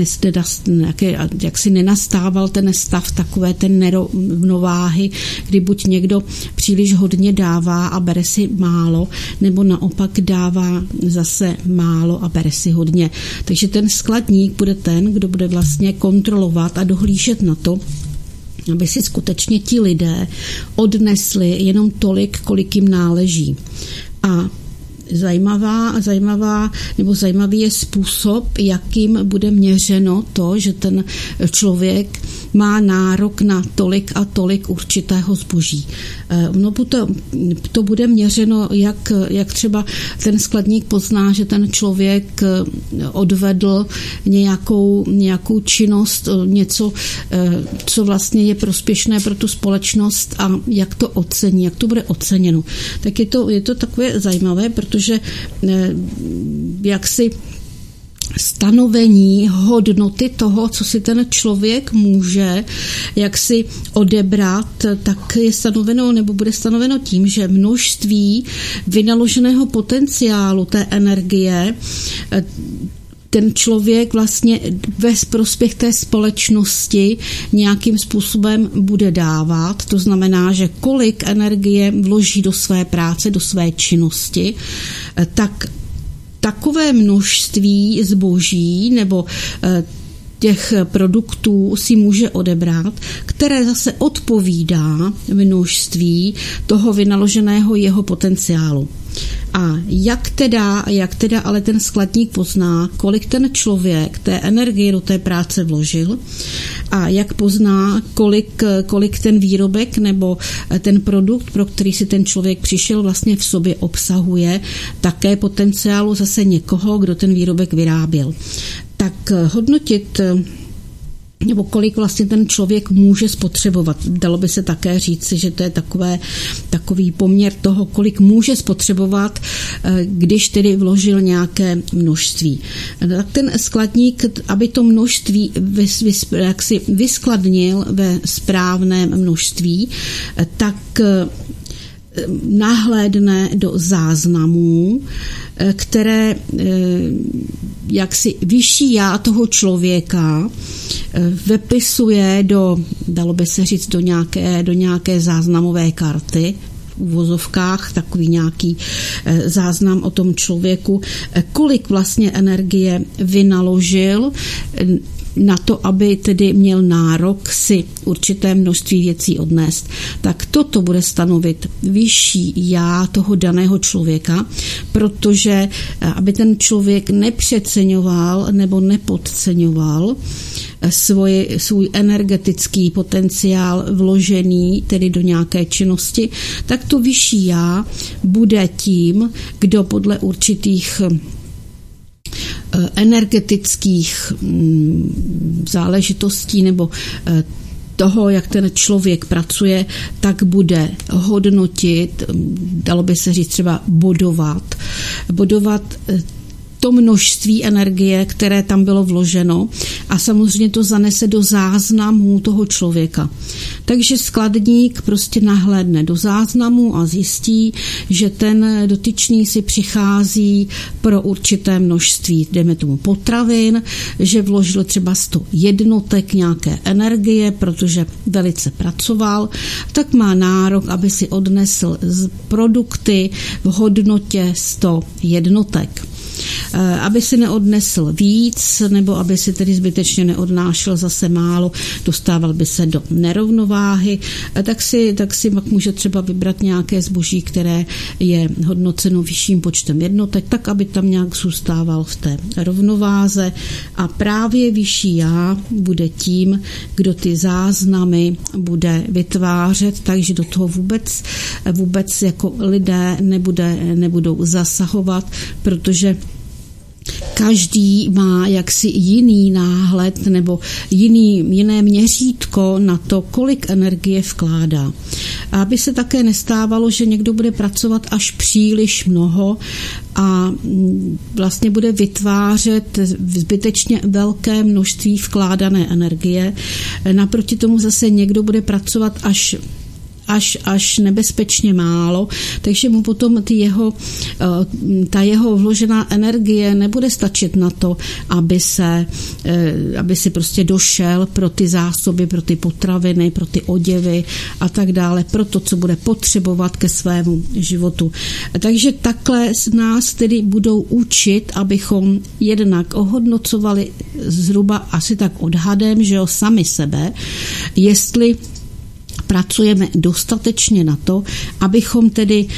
jaksi nenastával ten stav takové ten nerovnováhy, kdy buď někdo příliš hodně dává a bere si málo, nebo naopak dává zase málo a bere si hodně. Takže ten skladník bude ten, kdo bude vlastně kontrolovat a dohlížet na to, aby si skutečně ti lidé odnesli jenom tolik, kolik jim náleží. A zajímavá, zajímavá, nebo zajímavý je způsob, jakým bude měřeno to, že ten člověk má nárok na tolik a tolik určitého zboží. No, to, to bude měřeno, jak, jak třeba ten skladník pozná, že ten člověk odvedl nějakou, nějakou činnost, něco, co vlastně je prospěšné pro tu společnost a jak to ocení, jak to bude oceněno. Tak je to, je to takové zajímavé, protože jak si stanovení hodnoty toho, co si ten člověk může jak si odebrat, tak je stanoveno nebo bude stanoveno tím, že množství vynaloženého potenciálu té energie ten člověk vlastně ve prospěch té společnosti nějakým způsobem bude dávat. To znamená, že kolik energie vloží do své práce, do své činnosti, tak takové množství zboží nebo těch produktů si může odebrat, které zase odpovídá množství toho vynaloženého jeho potenciálu. A jak teda, jak teda ale ten skladník pozná, kolik ten člověk té energie do té práce vložil a jak pozná, kolik, kolik ten výrobek nebo ten produkt, pro který si ten člověk přišel, vlastně v sobě obsahuje také potenciálu zase někoho, kdo ten výrobek vyráběl. Tak hodnotit nebo kolik vlastně ten člověk může spotřebovat. Dalo by se také říct, že to je takové, takový poměr toho, kolik může spotřebovat, když tedy vložil nějaké množství. Tak ten skladník, aby to množství vys, vys, jaksi vyskladnil ve správném množství, tak nahlédne do záznamů, které jaksi vyšší já toho člověka vepisuje do, dalo by se říct, do nějaké, do nějaké záznamové karty, v uvozovkách, takový nějaký záznam o tom člověku, kolik vlastně energie vynaložil na to, aby tedy měl nárok si určité množství věcí odnést. Tak toto bude stanovit vyšší já toho daného člověka, protože aby ten člověk nepřeceňoval nebo nepodceňoval svoj, svůj energetický potenciál vložený tedy do nějaké činnosti, tak to vyšší já bude tím, kdo podle určitých energetických záležitostí nebo toho, jak ten člověk pracuje, tak bude hodnotit, dalo by se říct třeba bodovat, bodovat to množství energie, které tam bylo vloženo a samozřejmě to zanese do záznamů toho člověka. Takže skladník prostě nahlédne do záznamu a zjistí, že ten dotyčný si přichází pro určité množství, dejme tomu potravin, že vložil třeba sto jednotek nějaké energie, protože velice pracoval, tak má nárok, aby si odnesl z produkty v hodnotě sto jednotek. Aby si neodnesl víc, nebo aby si tedy zbytečně neodnášel zase málo, dostával by se do nerovnováhy, tak si, tak si může třeba vybrat nějaké zboží, které je hodnoceno vyšším počtem jednotek, tak aby tam nějak zůstával v té rovnováze a právě vyšší já bude tím, kdo ty záznamy bude vytvářet, takže do toho vůbec, vůbec jako lidé nebude, nebudou zasahovat, protože každý má jaksi jiný náhled nebo jiný, jiné měřítko na to, kolik energie vkládá. A aby se také nestávalo, že někdo bude pracovat až příliš mnoho a vlastně bude vytvářet zbytečně velké množství vkládané energie. Naproti tomu zase někdo bude pracovat až Až, až nebezpečně málo, takže mu potom ty jeho, ta jeho vložená energie nebude stačit na to, aby se, aby si prostě došel pro ty zásoby, pro ty potraviny, pro ty oděvy a tak dále, pro to, co bude potřebovat ke svému životu. Takže takhle nás tedy budou učit, abychom jednak ohodnocovali zhruba asi tak odhadem, že jo, sami sebe, jestli pracujeme dostatečně na to, abychom tedy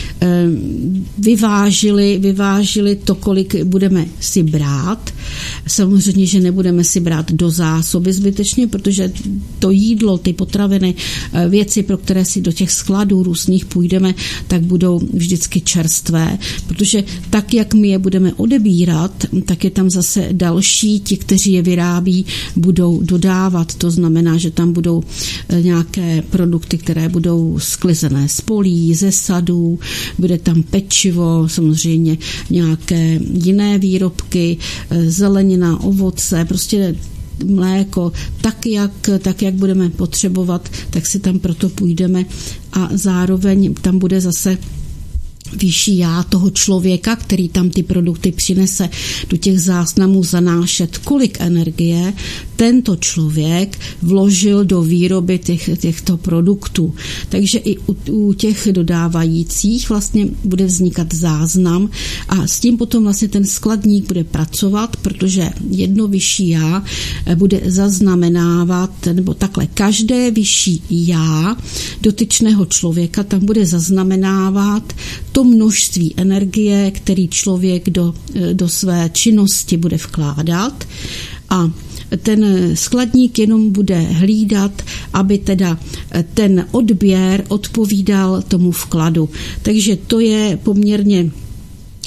vyvážili, vyvážili to, kolik budeme si brát. Samozřejmě, že nebudeme si brát do zásoby zbytečně, protože to jídlo, ty potraviny, věci, pro které si do těch skladů různých půjdeme, tak budou vždycky čerstvé, protože tak, jak my je budeme odebírat, tak je tam zase další, ti, kteří je vyrábí, budou dodávat. To znamená, že tam budou nějaké produkty, které budou sklizené z polí, ze sadů, bude tam pečivo, samozřejmě nějaké jiné výrobky, zelenina, ovoce, prostě mléko, tak jak, tak jak budeme potřebovat, tak si tam proto půjdeme a zároveň tam bude zase vyšší já toho člověka, který tam ty produkty přinese do těch záznamů zanášet, kolik energie tento člověk vložil do výroby těch, těchto produktů. Takže i u, u těch dodávajících vlastně bude vznikat záznam a s tím potom vlastně ten skladník bude pracovat, protože jedno vyšší já bude zaznamenávat, nebo takhle, každé vyšší já dotyčného člověka tam bude zaznamenávat to množství energie, který člověk do, do své činnosti bude vkládat a ten skladník jenom bude hlídat, aby teda ten odběr odpovídal tomu vkladu. Takže to je poměrně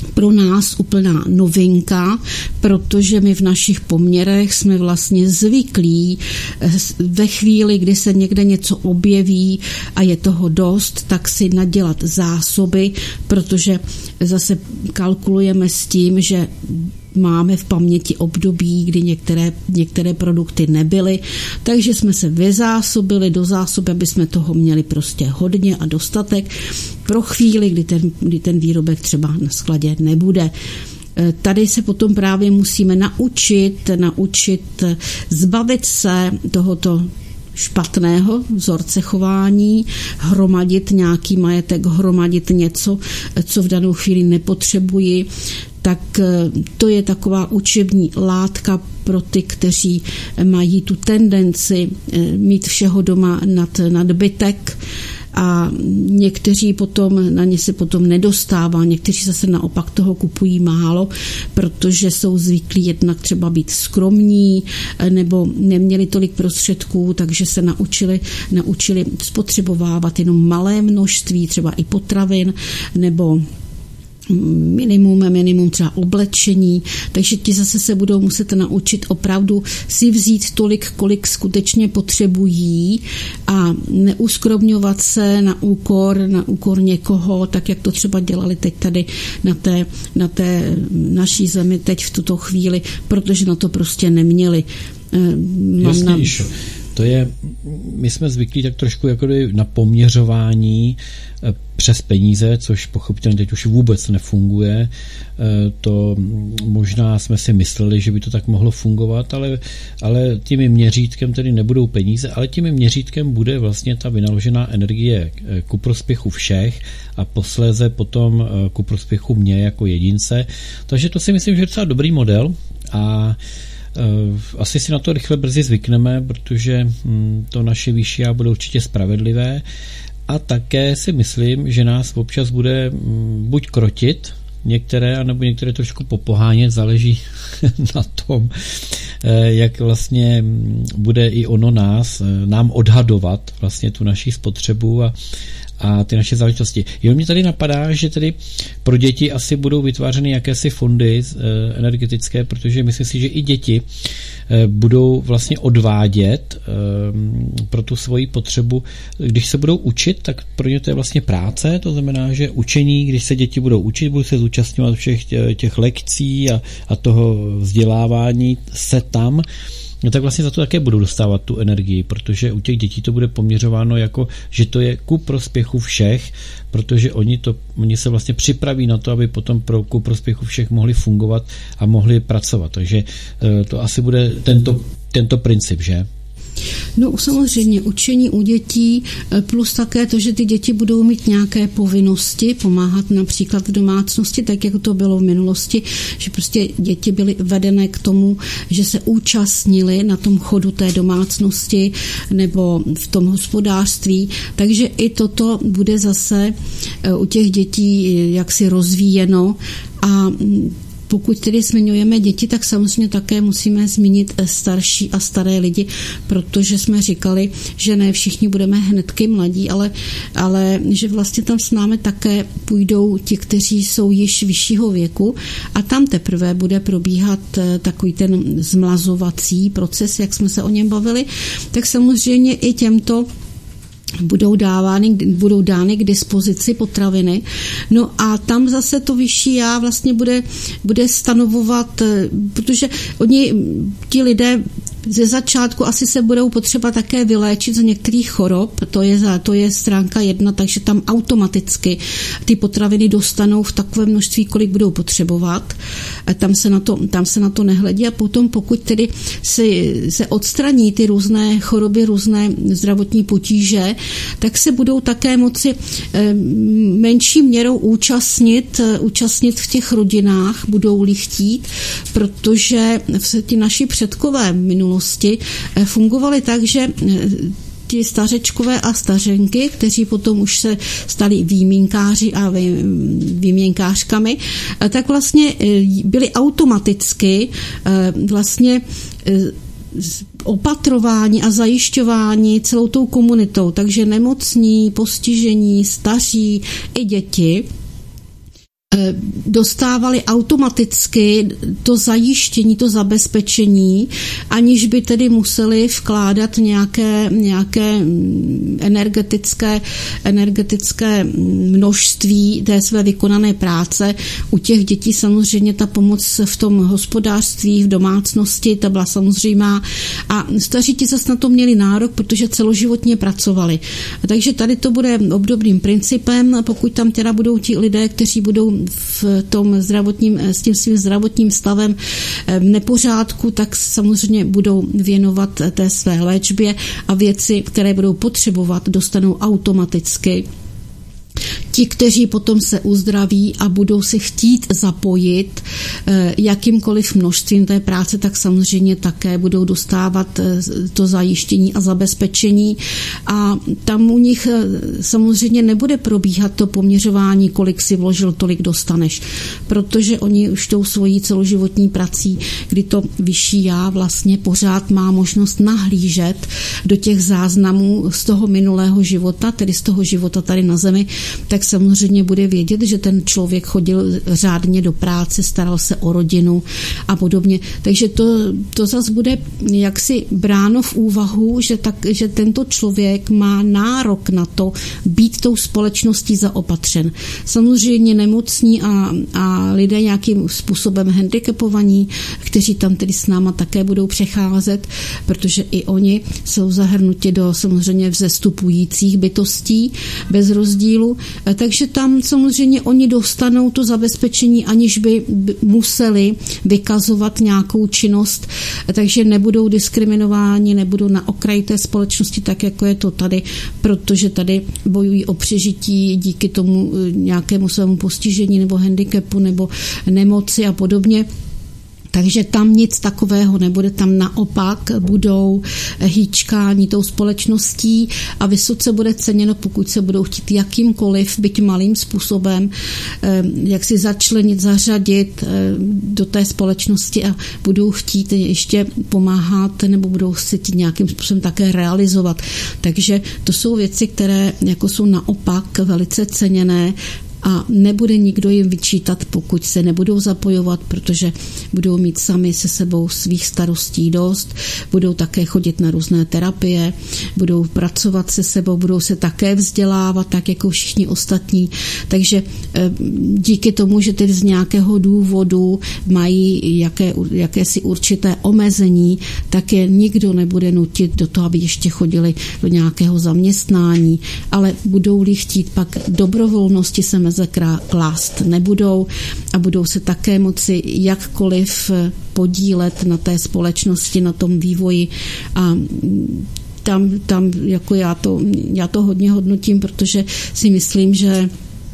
pro nás úplná novinka, protože my v našich poměrech jsme vlastně zvyklí ve chvíli, kdy se někde něco objeví a je toho dost, tak si nadělat zásoby, protože zase kalkulujeme s tím, že máme v paměti období, kdy některé, některé produkty nebyly, takže jsme se vyzásobili do zásoby, aby jsme toho měli prostě hodně a dostatek pro chvíli, kdy ten, kdy ten výrobek třeba na skladě nebude. Tady se potom právě musíme naučit, naučit zbavit se tohoto špatného vzorce chování, hromadit nějaký majetek, hromadit něco, co v danou chvíli nepotřebuji, tak to je taková učební látka pro ty, kteří mají tu tendenci mít všeho doma nad, nadbytek a někteří potom, na ně se potom nedostává, někteří zase naopak toho kupují málo, protože jsou zvyklí jednak třeba být skromní nebo neměli tolik prostředků, takže se naučili, naučili spotřebovávat jenom malé množství, třeba i potravin nebo minimum, minimum třeba oblečení, takže ti zase se budou muset naučit opravdu si vzít tolik, kolik skutečně potřebují a neuskromňovat se na úkor, na úkor někoho, tak jak to třeba dělali teď tady na té, na té naší zemi teď v tuto chvíli, protože na to prostě neměli. Jasně, na... To je, my jsme zvyklí tak trošku jako na poměřování přes peníze, což pochopitelně teď už vůbec nefunguje. To možná jsme si mysleli, že by to tak mohlo fungovat, ale, ale tím měřítkem tedy nebudou peníze, ale tím měřítkem bude vlastně ta vynaložená energie ku prospěchu všech a posléze potom ku prospěchu mě jako jedince. Takže to si myslím, že je docela dobrý model a asi si na to rychle brzy zvykneme, protože to naše vyšší já bude určitě spravedlivé a také si myslím, že nás občas bude buď krotit některé, anebo některé trošku popohánět, záleží na tom, jak vlastně bude i ono nás, nám odhadovat vlastně tu naši spotřebu a a ty naše záležitosti. Jo, mě tady napadá, že tedy pro děti asi budou vytvářeny jakési fondy e, energetické, protože myslím si, že i děti e, budou vlastně odvádět e, pro tu svoji potřebu. Když se budou učit, tak pro ně to je vlastně práce, to znamená, že učení, když se děti budou učit, budou se zúčastňovat všech těch lekcí a, a toho vzdělávání se tam, no tak vlastně za to také budou dostávat tu energii, protože u těch dětí to bude poměřováno jako, že to je ku prospěchu všech, protože oni, to, oni se vlastně připraví na to, aby potom pro ku prospěchu všech mohli fungovat a mohli pracovat. Takže to asi bude tento, tento princip, že? No samozřejmě učení u dětí plus také to, že ty děti budou mít nějaké povinnosti pomáhat například v domácnosti, tak jako to bylo v minulosti, že prostě děti byly vedené k tomu, že se účastnili na tom chodu té domácnosti nebo v tom hospodářství, takže i toto bude zase u těch dětí jaksi rozvíjeno a pokud tedy zmiňujeme děti, tak samozřejmě také musíme zmínit starší a staré lidi, protože jsme říkali, že ne všichni budeme hnedky mladí, ale, ale že vlastně tam s námi také půjdou ti, kteří jsou již vyššího věku a tam teprve bude probíhat takový ten zmlazovací proces, jak jsme se o něm bavili, tak samozřejmě i těmto budou dávány, budou dány k dispozici potraviny. No a tam zase to vyšší já vlastně bude, bude stanovovat, protože oni, ti lidé ze začátku asi se budou potřeba také vyléčit z některých chorob, to je, to je stránka jedna, takže tam automaticky ty potraviny dostanou v takové množství, kolik budou potřebovat. Tam se na to, tam se na to nehledí a potom pokud tedy si, se odstraní ty různé choroby, různé zdravotní potíže, tak se budou také moci menší měrou účastnit, účastnit v těch rodinách, budou-li chtít, protože ti naši předkové minulé fungovaly tak, že ti stařečkové a stařenky, kteří potom už se stali výměnkáři a výměnkářkami, tak vlastně byli automaticky vlastně opatrování a zajišťování celou tou komunitou, takže nemocní, postižení, staří i děti dostávali automaticky to zajištění, to zabezpečení, aniž by tedy museli vkládat nějaké, nějaké energetické, energetické množství té své vykonané práce. U těch dětí samozřejmě ta pomoc v tom hospodářství, v domácnosti, ta byla samozřejmá a staří ti zase na to měli nárok, protože celoživotně pracovali. Takže tady to bude obdobným principem, pokud tam teda budou ti lidé, kteří budou v tom zdravotním, s tím svým zdravotním stavem v nepořádku, tak samozřejmě budou věnovat té své léčbě a věci, které budou potřebovat, dostanou automaticky. Ti, kteří potom se uzdraví a budou si chtít zapojit jakýmkoliv množstvím té práce, tak samozřejmě také budou dostávat to zajištění a zabezpečení a tam u nich samozřejmě nebude probíhat to poměřování, kolik si vložil, tolik dostaneš, protože oni už tou svojí celoživotní prací, kdy to vyšší já vlastně pořád má možnost nahlížet do těch záznamů z toho minulého života, tedy z toho života tady na zemi, tak samozřejmě bude vědět, že ten člověk chodil řádně do práce, staral se o rodinu a podobně. Takže to, to zase bude jaksi bráno v úvahu, že, tak, že tento člověk má nárok na to být tou společností zaopatřen. Samozřejmě nemocní a, a lidé nějakým způsobem handicapovaní, kteří tam tedy s náma také budou přecházet, protože i oni jsou zahrnuti do samozřejmě vzestupujících bytostí bez rozdílu. Takže tam samozřejmě oni dostanou to zabezpečení, aniž by museli vykazovat nějakou činnost, takže nebudou diskriminováni, nebudou na okraji té společnosti, tak jako je to tady, protože tady bojují o přežití díky tomu nějakému svému postižení nebo handicapu nebo nemoci a podobně. Takže tam nic takového nebude, tam naopak budou hýčkáni tou společností a vysoce bude ceněno, pokud se budou chtít jakýmkoliv, byť malým způsobem, jak si začlenit, zařadit do té společnosti a budou chtít ještě pomáhat nebo budou se chtít nějakým způsobem také realizovat. Takže to jsou věci, které jako jsou naopak velice ceněné a nebude nikdo jim vyčítat, pokud se nebudou zapojovat, protože budou mít sami se sebou svých starostí dost, budou také chodit na různé terapie, budou pracovat se sebou, budou se také vzdělávat, tak jako všichni ostatní. Takže díky tomu, že tedy z nějakého důvodu mají jaké, jakési určité omezení, tak je nikdo nebude nutit do toho, aby ještě chodili do nějakého zaměstnání, ale budou-li chtít pak dobrovolnosti se mezi klást nebudou a budou se také moci jakkoliv podílet na té společnosti, na tom vývoji a tam, tam jako já to, já to hodně hodnotím, protože si myslím, že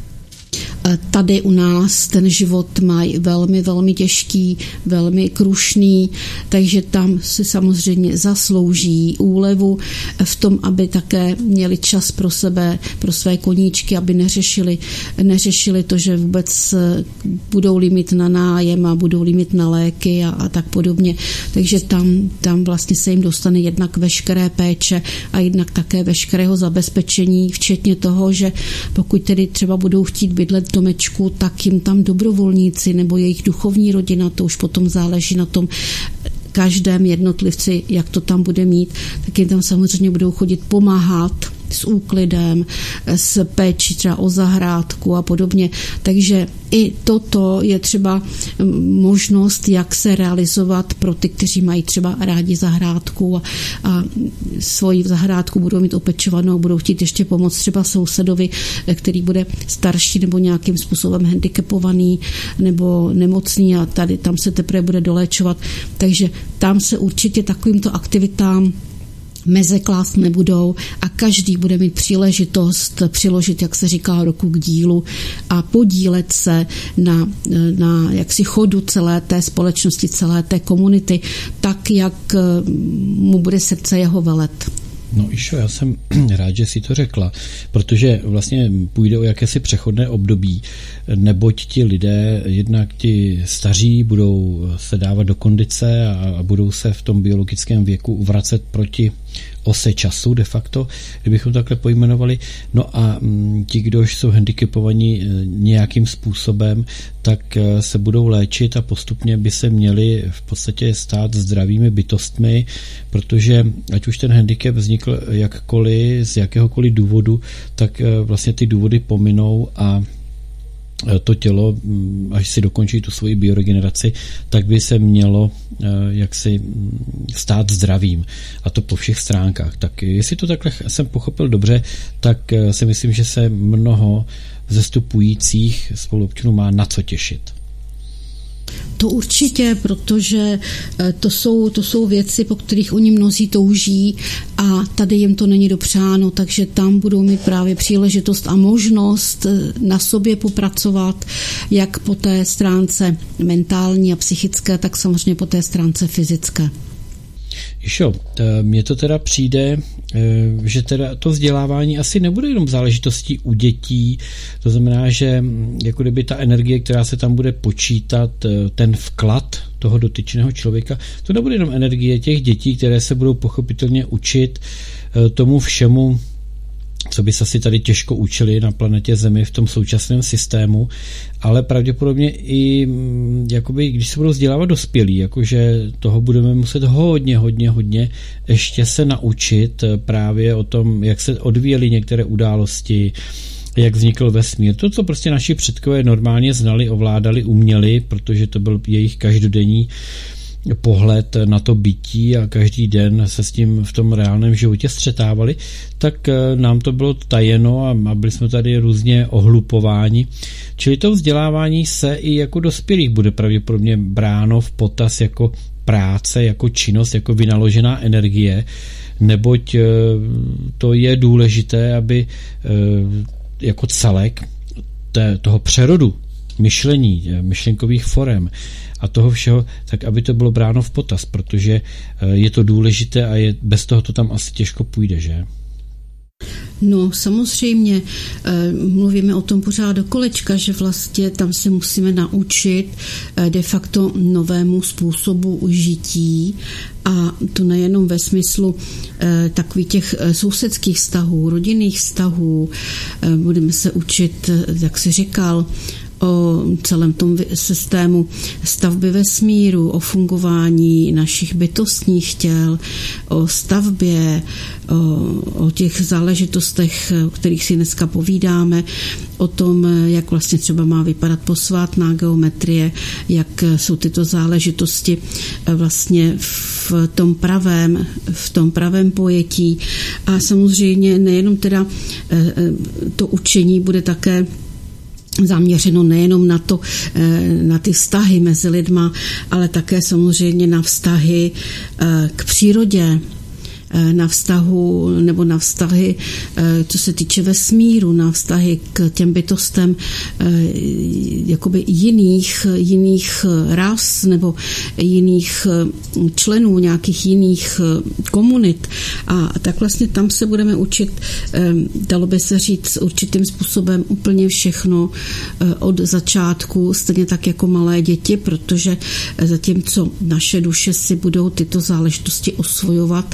tady u nás ten život mají velmi, velmi těžký, velmi krušný, takže tam si samozřejmě zaslouží úlevu v tom, aby také měli čas pro sebe, pro své koníčky, aby neřešili, neřešili to, že vůbec budou-li mít na nájem a budou-li mít na léky a, a tak podobně. Takže tam, tam vlastně se jim dostane jednak veškeré péče a jednak také veškerého zabezpečení, včetně toho, že pokud tedy třeba budou chtít bydlet v domečku, tak jim tam dobrovolníci nebo jejich duchovní rodina, to už potom záleží na tom každém jednotlivci, jak to tam bude mít, tak jim tam samozřejmě budou chodit pomáhat s úklidem, s péčí třeba o zahrádku a podobně. Takže i toto je třeba možnost, jak se realizovat pro ty, kteří mají třeba rádi zahrádku a, a svoji zahrádku budou mít opečovanou, budou chtít ještě pomoct třeba sousedovi, který bude starší nebo nějakým způsobem handicapovaný nebo nemocný a tady tam se teprve bude doléčovat. Takže tam se určitě takovýmto aktivitám meze klást nebudou a každý bude mít příležitost přiložit, jak se říká, ruku k dílu a podílet se na, na jaksi chodu celé té společnosti, celé té komunity, tak, jak mu bude srdce jeho velet. No Išo, já jsem rád, že si to řekla, protože vlastně půjde o jakési přechodné období, neboť ti lidé, jednak ti staří, budou se dávat do kondice a budou se v tom biologickém věku vracet proti ose času de facto, kdybychom takhle pojmenovali. No a ti, kdo jsou handicapovaní nějakým způsobem, tak se budou léčit a postupně by se měli v podstatě stát zdravými bytostmi, protože ať už ten handicap vznikl jakkoliv, z jakéhokoliv důvodu, tak vlastně ty důvody pominou a to tělo, až si dokončí tu svoji bioregeneraci, tak by se mělo jaksi stát zdravým. A to po všech stránkách. Tak jestli to takhle jsem pochopil dobře, tak si myslím, že se mnoho vzestupujících spoluobčanů má na co těšit. To určitě, protože to jsou, to jsou věci, po kterých oni mnozí touží a tady jim to není dopřáno, takže tam budou mít právě příležitost a možnost na sobě popracovat, jak po té stránce mentální a psychické, tak samozřejmě po té stránce fyzické. Išo, mně to teda přijde, že teda to vzdělávání asi nebude jenom záležitostí u dětí, to znamená, že jako kdyby ta energie, která se tam bude počítat, ten vklad toho dotyčného člověka, to nebude jenom energie těch dětí, které se budou pochopitelně učit tomu všemu, co by se asi tady těžko učili na planetě Zemi v tom současném systému, ale pravděpodobně i jakoby, když se budou vzdělávat dospělí, jakože toho budeme muset hodně, hodně, hodně ještě se naučit právě o tom, jak se odvíjely některé události, jak vznikl vesmír. To, co prostě naši předkové normálně znali, ovládali, uměli, protože to byl jejich každodenní pohled na to bytí a každý den se s tím v tom reálném životě střetávali, tak nám to bylo tajeno a byli jsme tady různě ohlupováni. Čili to vzdělávání se i jako dospělých bude pravděpodobně bráno v potaz jako práce, jako činnost, jako vynaložená energie, neboť to je důležité, aby jako celek toho přerodu myšlení, myšlenkových forem a toho všeho, tak aby to bylo bráno v potaz, protože je to důležité a je, bez toho to tam asi těžko půjde, že? No samozřejmě, mluvíme o tom pořád do kolečka, že vlastně tam se musíme naučit de facto novému způsobu žití a to nejenom ve smyslu takových těch sousedských vztahů, rodinných vztahů, budeme se učit, jak jsi říkal, o celém tom systému stavby vesmíru, o fungování našich bytostních těl, o stavbě, o, o těch záležitostech, o kterých si dneska povídáme, o tom, jak vlastně třeba má vypadat posvátná geometrie, jak jsou tyto záležitosti vlastně v tom pravém, v tom pravém pojetí. A samozřejmě nejenom teda to učení bude také zaměřeno nejenom na to, na ty vztahy mezi lidma, ale také samozřejmě na vztahy k přírodě, na vztahu nebo na vztahy, co se týče vesmíru, na vztahy k těm bytostem jakoby jiných, jiných ras nebo jiných členů, nějakých jiných komunit. A tak vlastně tam se budeme učit, dalo by se říct určitým způsobem úplně všechno od začátku, stejně tak jako malé děti, protože zatímco naše duše si budou tyto záležitosti osvojovat,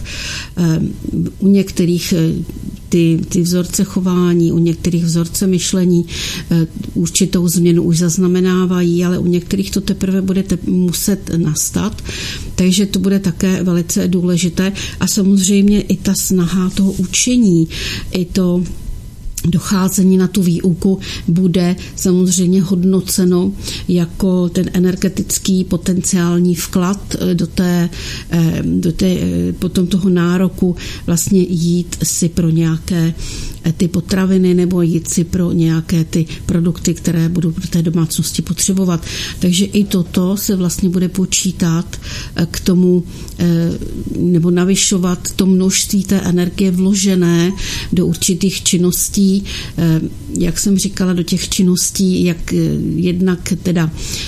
u některých ty, ty vzorce chování, u některých vzorce myšlení určitou změnu už zaznamenávají, ale u některých to teprve bude muset nastat, takže to bude také velice důležité a samozřejmě i ta snaha toho učení, i to docházení na tu výuku bude samozřejmě hodnoceno jako ten energetický potenciální vklad do té, do té potom toho nároku vlastně jít si pro nějaké ty potraviny nebo jít si pro nějaké ty produkty, které budou pro té domácnosti potřebovat. Takže i toto se vlastně bude počítat k tomu nebo navyšovat to množství té energie vložené do určitých činností, jak jsem říkala, do těch činností, jak jednak teda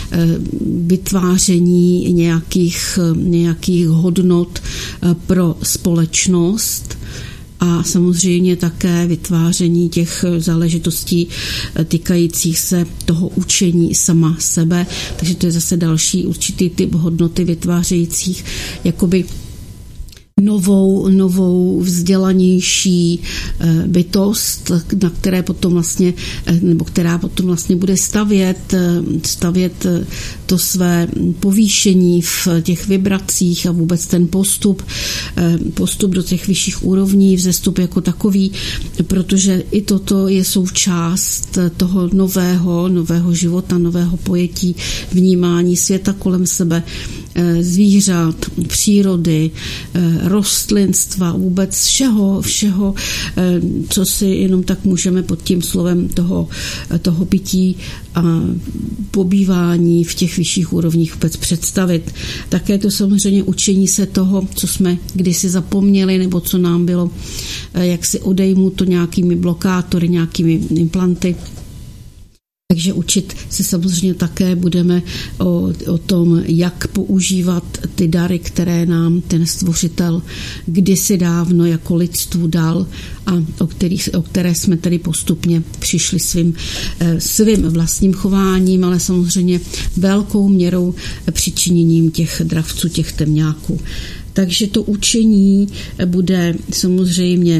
vytváření nějakých, nějakých hodnot pro společnost, a samozřejmě také vytváření těch záležitostí týkajících se toho učení sama sebe. Takže to je zase další určitý typ hodnoty vytvářejících jakoby novou, novou vzdělanější bytost, na které potom vlastně, nebo která potom vlastně bude stavět, stavět to své povýšení v těch vibracích a vůbec ten postup, postup do těch vyšších úrovní, vzestup jako takový, protože i toto je součást toho nového, nového života, nového pojetí, vnímání světa kolem sebe, zvířat, přírody, rostlinstva, vůbec všeho, všeho, co si jenom tak můžeme pod tím slovem toho, toho bytí a pobývání v těch vyšších úrovních vůbec představit. Také to samozřejmě učení se toho, co jsme kdysi zapomněli, nebo co nám bylo jaksi odejmuto nějakými blokátory, nějakými implanty. Takže učit se samozřejmě také budeme o, o tom, jak používat ty dary, které nám ten stvořitel kdysi dávno jako lidstvu dal a o, kterých, o které jsme tedy postupně přišli svým, svým vlastním chováním, ale samozřejmě velkou měrou přičiněním těch dravců, těch temňáků. Takže to učení bude samozřejmě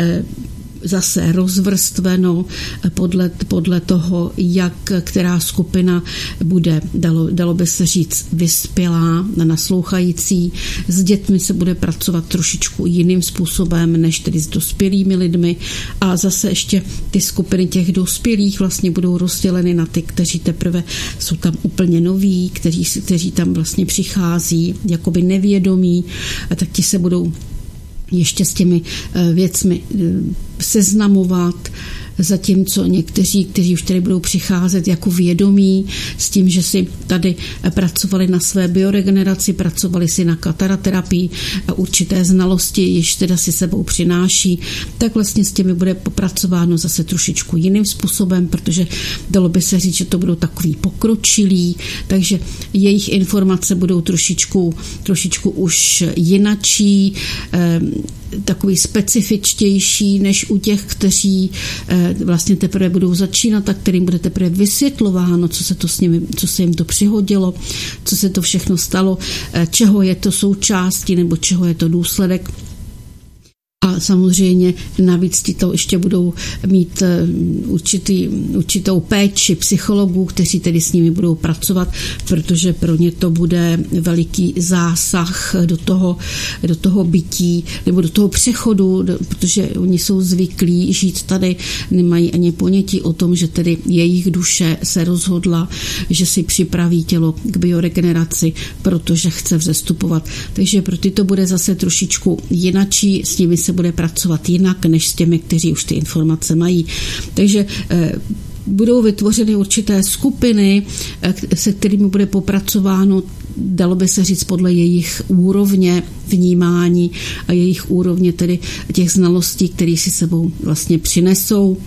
zase rozvrstveno podle, podle toho, jak která skupina bude, dalo, dalo by se říct, vyspělá, naslouchající. S dětmi se bude pracovat trošičku jiným způsobem, než tedy s dospělými lidmi. A zase ještě ty skupiny těch dospělých vlastně budou rozděleny na ty, kteří teprve jsou tam úplně noví, kteří, kteří tam vlastně přichází jakoby nevědomí, a tak ti se budou ještě s těmi věcmi seznamovat, zatímco někteří, kteří už tady budou přicházet jako vědomí s tím, že si tady pracovali na své bioregeneraci, pracovali si na kataraterapii a určité znalosti, již teda si sebou přináší, tak vlastně s těmi bude popracováno zase trošičku jiným způsobem, protože dalo by se říct, že to budou takový pokročilí, takže jejich informace budou trošičku, trošičku už jinačí, eh, takový specifičtější než u těch, kteří eh, vlastně teprve budou začínat a kterým bude teprve vysvětlováno, co se to s nimi, co se jim to přihodilo, co se to všechno stalo, eh, čeho je to součástí nebo čeho je to důsledek. A samozřejmě navíc ti to ještě budou mít určitý, určitou péči psychologů, kteří tedy s nimi budou pracovat, protože pro ně to bude veliký zásah do toho, do toho bytí nebo do toho přechodu, protože oni jsou zvyklí žít tady, nemají ani ponětí o tom, že tedy jejich duše se rozhodla, že si připraví tělo k bioregeneraci, protože chce vzestupovat. Takže pro ty to bude zase trošičku jinačí, s nimi se bude pracovat jinak, než s těmi, kteří už ty informace mají. Takže eh, budou vytvořeny určité skupiny, eh, se kterými bude popracováno, dalo by se říct, podle jejich úrovně vnímání a jejich úrovně tedy těch znalostí, které si sebou vlastně přinesou.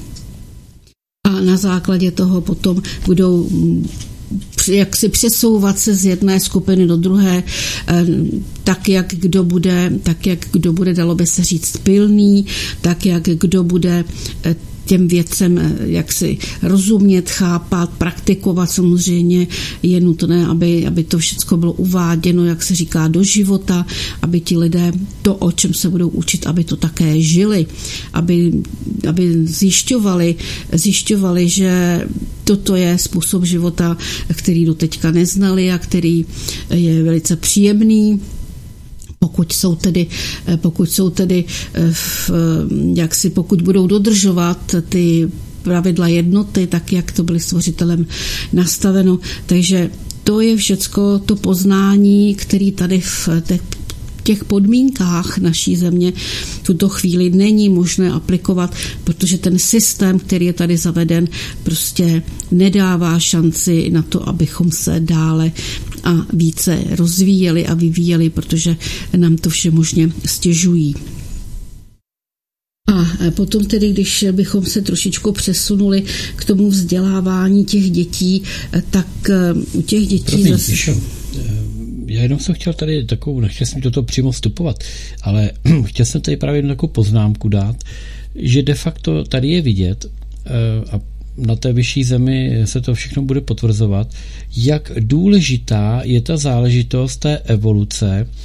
A na základě toho potom budou jak si přesouvat se z jedné skupiny do druhé, tak jak kdo bude, tak jak kdo bude, dalo by se říct, pilný, tak jak kdo bude těm věcem jak si rozumět, chápat, praktikovat. Samozřejmě je nutné, aby, aby to všechno bylo uváděno, jak se říká, do života, aby ti lidé to, o čem se budou učit, aby to také žili, aby, aby zjišťovali, zjišťovali, že toto je způsob života, který doteďka neznali a který je velice příjemný. Pokud jsou tedy, pokud jsou tedy v, jak si, pokud budou dodržovat ty pravidla jednoty, tak jak to byly stvořitelem nastaveno. Takže to je všecko to poznání, který tady v těch těch podmínkách naší země v tuto chvíli není možné aplikovat, protože ten systém, který je tady zaveden, prostě nedává šanci na to, abychom se dále a více rozvíjeli a vyvíjeli, protože nám to vše možně stěžují. A potom tedy, když bychom se trošičku přesunuli k tomu vzdělávání těch dětí, tak u těch dětí Promiň, zase... Píšo, já jenom jsem chtěl tady takovou, nechtěl jsem do toho přímo vstupovat, ale chtěl jsem tady právě jednu takovou poznámku dát, že de facto tady je vidět a na té vyšší zemi se to všechno bude potvrzovat, jak důležitá je ta záležitost té evoluce,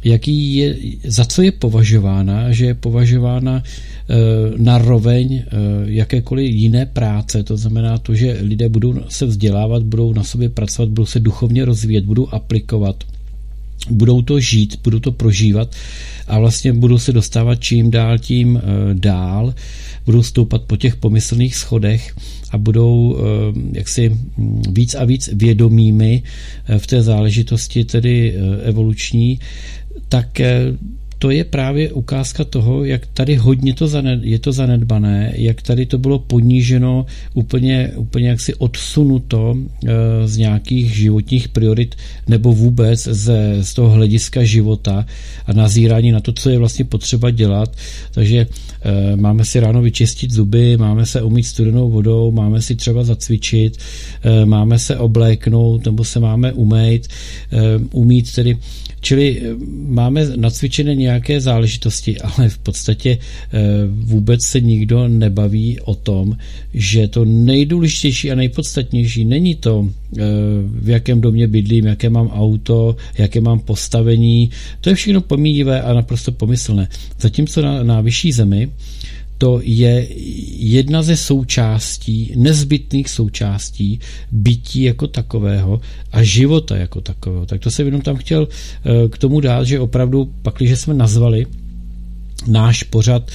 jaký je, za co je považována, že je považována e, na roveň e, jakékoliv jiné práce, to znamená to, že lidé budou se vzdělávat, budou na sobě pracovat, budou se duchovně rozvíjet, budou aplikovat, budou to žít, budou to prožívat a vlastně budou se dostávat čím dál tím e, dál, budou stoupat po těch pomyslných schodech a budou e, jaksi víc a víc vědomými e, v té záležitosti tedy e, evoluční, tak e, to je právě ukázka toho, jak tady hodně to zaned, je to zanedbané, jak tady to bylo poníženo, úplně, úplně jaksi odsunuto e, z nějakých životních priorit nebo vůbec ze, z toho hlediska života a nazírání na to, co je vlastně potřeba dělat. Takže e, máme si ráno vyčistit zuby, máme se umýt studenou vodou, máme si třeba zacvičit, e, máme se obléknout nebo se máme umýt, e, umít tedy. Čili máme nacvičené nějaké záležitosti, ale v podstatě vůbec se nikdo nebaví o tom, že to nejdůležitější a nejpodstatnější není to, v jakém domě bydlím, jaké mám auto, jaké mám postavení. To je všechno pomíjivé a naprosto pomyslné. Zatímco na, na vyšší zemi to je jedna ze součástí, nezbytných součástí bytí jako takového a života jako takového. Tak to jsem jenom tam chtěl k tomu dát, že opravdu pakliže jsme nazvali náš pořad,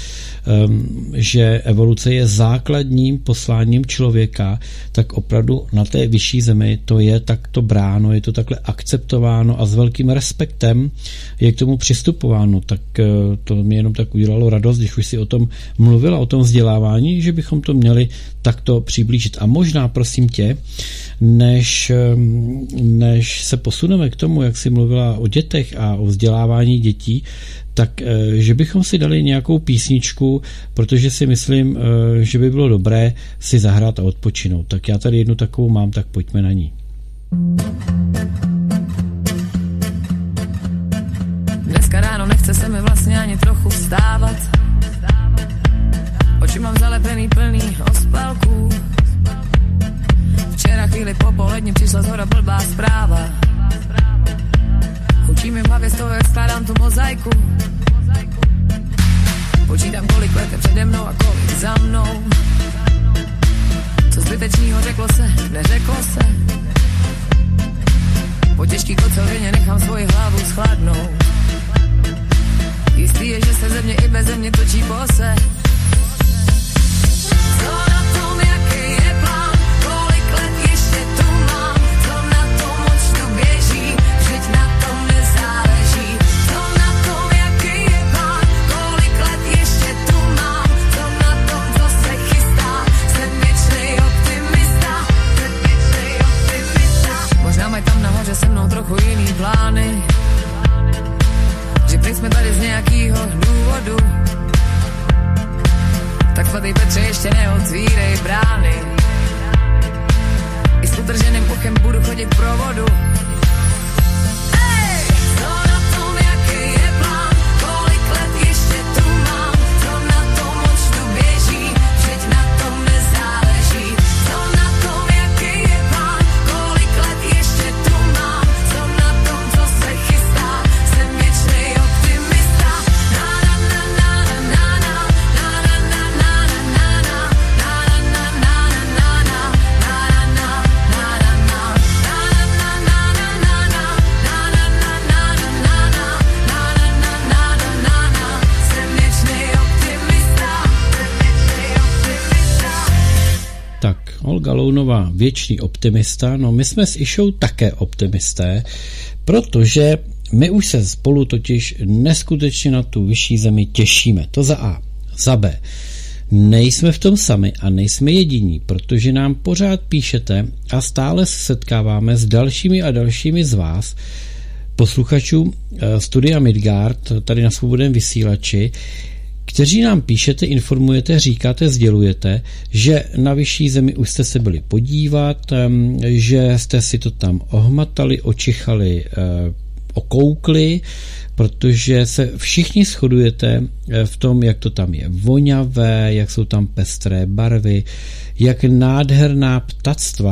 že evoluce je základním posláním člověka, tak opravdu na té vyšší zemi to je takto bráno, je to takhle akceptováno a s velkým respektem je k tomu přistupováno. Tak to mě jenom tak udělalo radost, když už si o tom mluvila, o tom vzdělávání, že bychom to měli takto přiblížit. A možná, prosím tě, než, než se posuneme k tomu, jak jsi mluvila o dětech a o vzdělávání dětí, tak že bychom si dali nějakou písničku, protože si myslím, že by bylo dobré si zahrát a odpočinout. Tak já tady jednu takovou mám, tak pojďme na ní. Dneska ráno nechce se mi vlastně ani trochu vstávat. Oči mám zalepený plný ospalků. Včera chvíli po poledni přišla zhora blbá zpráva. Učí mi v hlavě z toho, jak skládám tu mozaiku. Počítám, kolik let je přede mnou a kolik za mnou. Co zbytečnýho řeklo se, neřeklo se. Po těžký kocovině nechám svoji hlavu schladnout. Jistý je, že se ze mě i beze mě točí pose. Co na tom, jaký je plán, kolik let ještě tu mám, co na tom očtu běží, vždyť na tom nezáleží. Co na tom, jaký je plán, kolik let ještě tu mám, co na tom, co se chystá, jsem věčnej optimista, jsem věčnej optimista. Možná mají tam nahoře se mnou trochu jiný plány, že teď jsme tady z nějakýho důvodu. Tak svatý Petře, ještě neotvírej brány. I s utrženým uchem budu chodit pro vodu. Ej! Co na tom, jaký je plán, kolik let ještě tu mám, co na tom očtu běží, vždyť na tom nezáleží. Co na tom, jaký je plán, kolik let ještě tu mám, co na tom, co se chystá, jsem věčnej optimista. Na na na na na na na na na na na na na na na Olga Lounová, věčný optimista. No my jsme s Išou také optimisté, protože my už se spolu totiž neskutečně na tu vyšší zemi těšíme. To za A. Za B. Nejsme v tom sami a nejsme jediní, protože nám pořád píšete a stále se setkáváme s dalšími a dalšími z vás, posluchačů Studia Midgard, tady na Svobodném vysílači, kteří nám píšete, informujete, říkáte, sdělujete, že na vyšší zemi už jste se byli podívat, že jste si to tam ohmatali, očichali, okoukli, protože se všichni shodujete v tom, jak to tam je voňavé, jak jsou tam pestré barvy, jak nádherná ptactva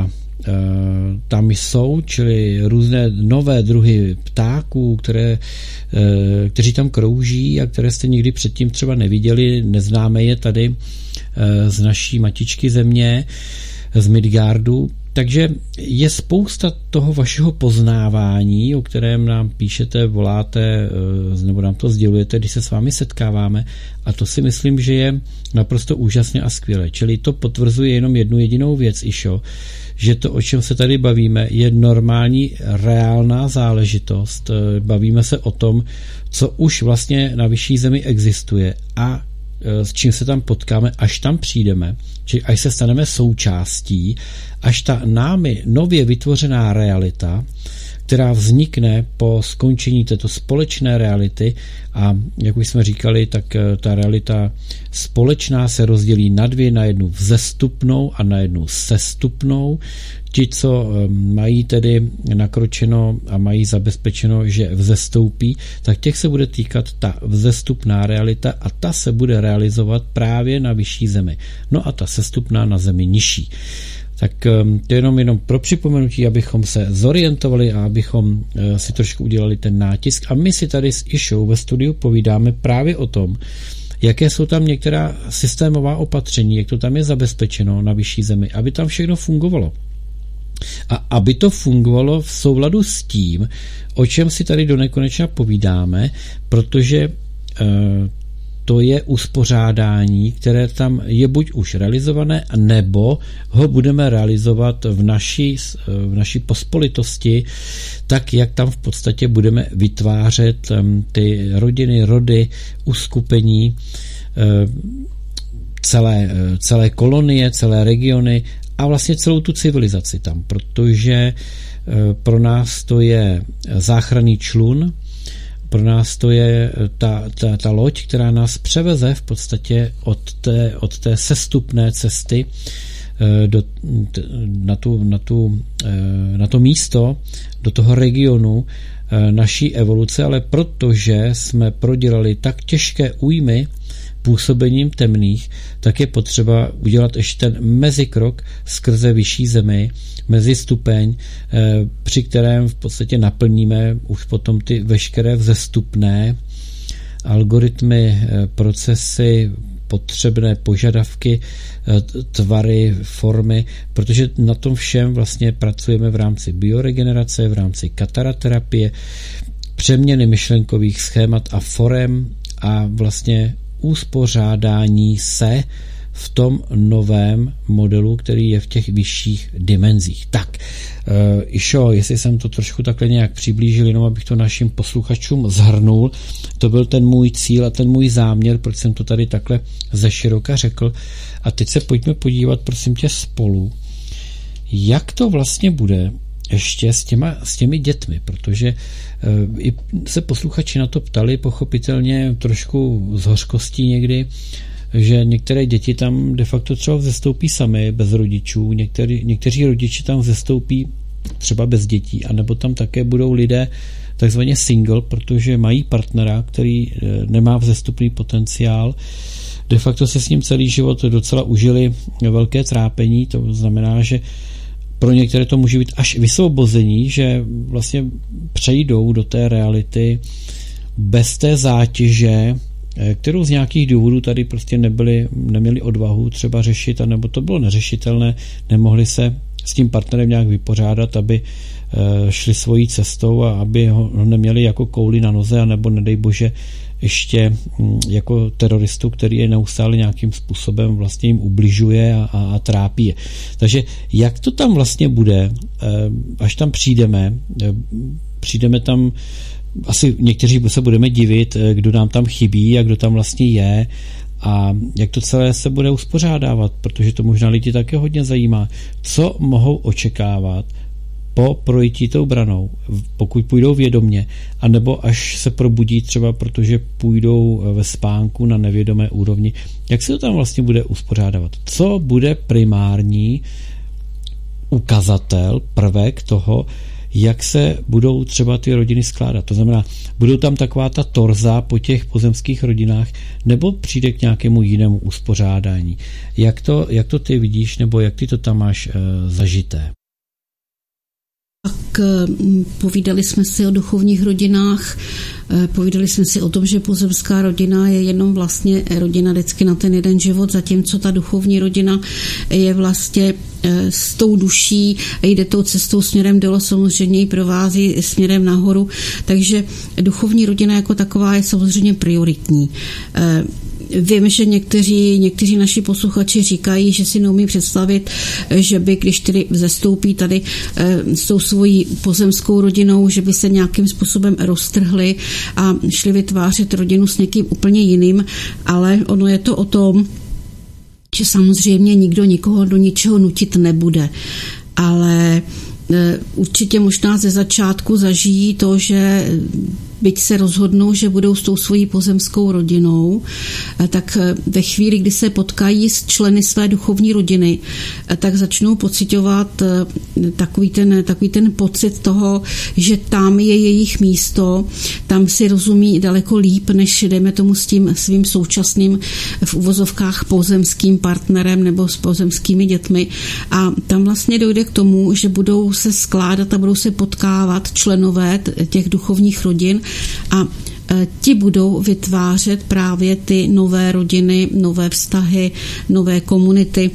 tam jsou, čili různé nové druhy ptáků, které, kteří tam krouží a které jste nikdy předtím třeba neviděli, neznáme je tady z naší matičky země, z Midgardu. Takže je spousta toho vašeho poznávání, o kterém nám píšete, voláte, nebo nám to sdělujete, když se s vámi setkáváme, a to si myslím, že je naprosto úžasné a skvělé. Čili to potvrzuje jenom jednu jedinou věc, Išo, že to, o čem se tady bavíme, je normální, reálná záležitost. Bavíme se o tom, co už vlastně na vyšší zemi existuje a s čím se tam potkáme, až tam přijdeme, či až se staneme součástí, až ta námi nově vytvořená realita, která vznikne po skončení této společné reality, a jak už jsme říkali, tak ta realita společná se rozdělí na dvě, na jednu vzestupnou a na jednu sestupnou. Ti, co mají tedy nakročeno a mají zabezpečeno, že vzestoupí, tak těch se bude týkat ta vzestupná realita a ta se bude realizovat právě na vyšší zemi. No a ta sestupná na zemi nižší. Tak to je jenom, jenom pro připomenutí, abychom se zorientovali a abychom si trošku udělali ten nátisk. A my si tady s Išou ve studiu povídáme právě o tom, jaké jsou tam některá systémová opatření, jak to tam je zabezpečeno na vyšší zemi, aby tam všechno fungovalo. A aby to fungovalo v souladu s tím, o čem si tady do nekonečna povídáme, protože e, to je uspořádání, které tam je buď už realizované, nebo ho budeme realizovat v naší, v naší pospolitosti, tak jak tam v podstatě budeme vytvářet ty rodiny, rody, uskupení, celé, celé kolonie, celé regiony a vlastně celou tu civilizaci tam, protože pro nás to je záchranný člun, pro nás to je ta, ta, ta loď, která nás převeze v podstatě od té, od té sestupné cesty do, na, tu, na, tu, na to místo, do toho regionu naší evoluce, ale protože jsme prodělali tak těžké újmy působením temných, tak je potřeba udělat ještě ten mezikrok skrze vyšší zemi, mezistupeň, při kterém v podstatě naplníme už potom ty veškeré vzestupné algoritmy, procesy, potřebné požadavky, tvary, formy, protože na tom všem vlastně pracujeme v rámci bioregenerace, v rámci kataraterapie, přeměny myšlenkových schémat a forem a vlastně uspořádání se v tom novém modelu, který je v těch vyšších dimenzích. Tak, uh, Išo, jestli jsem to trošku takhle nějak přiblížil, jenom abych to našim posluchačům zhrnul, to byl ten můj cíl a ten můj záměr, proč jsem to tady takhle ze široka řekl. A teď se pojďme podívat, prosím tě, spolu, jak to vlastně bude ještě s, těma, s těmi dětmi, protože uh, i se posluchači na to ptali, pochopitelně trošku z hořkostí někdy, že některé děti tam de facto třeba vzestoupí sami, bez rodičů, některý, někteří rodiče tam vzestoupí třeba bez dětí, anebo tam také budou lidé takzvaně single, protože mají partnera, který nemá vzestupný potenciál. De facto se s ním celý život docela užili velké trápení, to znamená, že pro některé to může být až vysvobození, že vlastně přejdou do té reality bez té zátěže, kterou z nějakých důvodů tady prostě nebyli, neměli odvahu třeba řešit, anebo to bylo neřešitelné, nemohli se s tím partnerem nějak vypořádat, aby šli svojí cestou a aby ho neměli jako kouli na noze, anebo nedej bože ještě jako teroristu, který je neustále nějakým způsobem vlastně jim ubližuje a, a, a trápí je. Takže jak to tam vlastně bude, až tam přijdeme, přijdeme tam, asi někteří se budeme divit, kdo nám tam chybí a kdo tam vlastně je a jak to celé se bude uspořádávat, protože to možná lidi také hodně zajímá. Co mohou očekávat po projití tou branou, pokud půjdou vědomně, anebo až se probudí třeba, protože půjdou ve spánku na nevědomé úrovni. Jak se to tam vlastně bude uspořádávat? Co bude primární ukazatel, prvek toho, jak se budou třeba ty rodiny skládat? To znamená, budou tam taková ta torza po těch pozemských rodinách, nebo přijde k nějakému jinému uspořádání? Jak to, jak to ty vidíš, nebo jak ty to tam máš e, zažité? Tak povídali jsme si o duchovních rodinách, povídali jsme si o tom, že pozemská rodina je jenom vlastně rodina vždycky na ten jeden život, zatímco ta duchovní rodina je vlastně s tou duší a jde tou cestou směrem dolů, samozřejmě ji provází směrem nahoru, takže duchovní rodina jako taková je samozřejmě prioritní. Vím, že někteří, někteří naši posluchači říkají, že si neumí představit, že by, když tedy zestoupí tady s tou svojí pozemskou rodinou, že by se nějakým způsobem roztrhli a šli vytvářet rodinu s někým úplně jiným, ale ono je to o tom, že samozřejmě nikdo nikoho do ničeho nutit nebude, ale určitě možná ze začátku zažijí to, že byť se rozhodnou, že budou s tou svojí pozemskou rodinou, tak ve chvíli, kdy se potkají s členy své duchovní rodiny, tak začnou pociťovat takový ten, takový ten pocit toho, že tam je jejich místo, tam si rozumí daleko líp, než dejme tomu s tím svým současným v uvozovkách pozemským partnerem nebo s pozemskými dětmi. A tam vlastně dojde k tomu, že budou se skládat a budou se potkávat členové těch duchovních rodin a ti budou vytvářet právě ty nové rodiny, nové vztahy, nové komunity.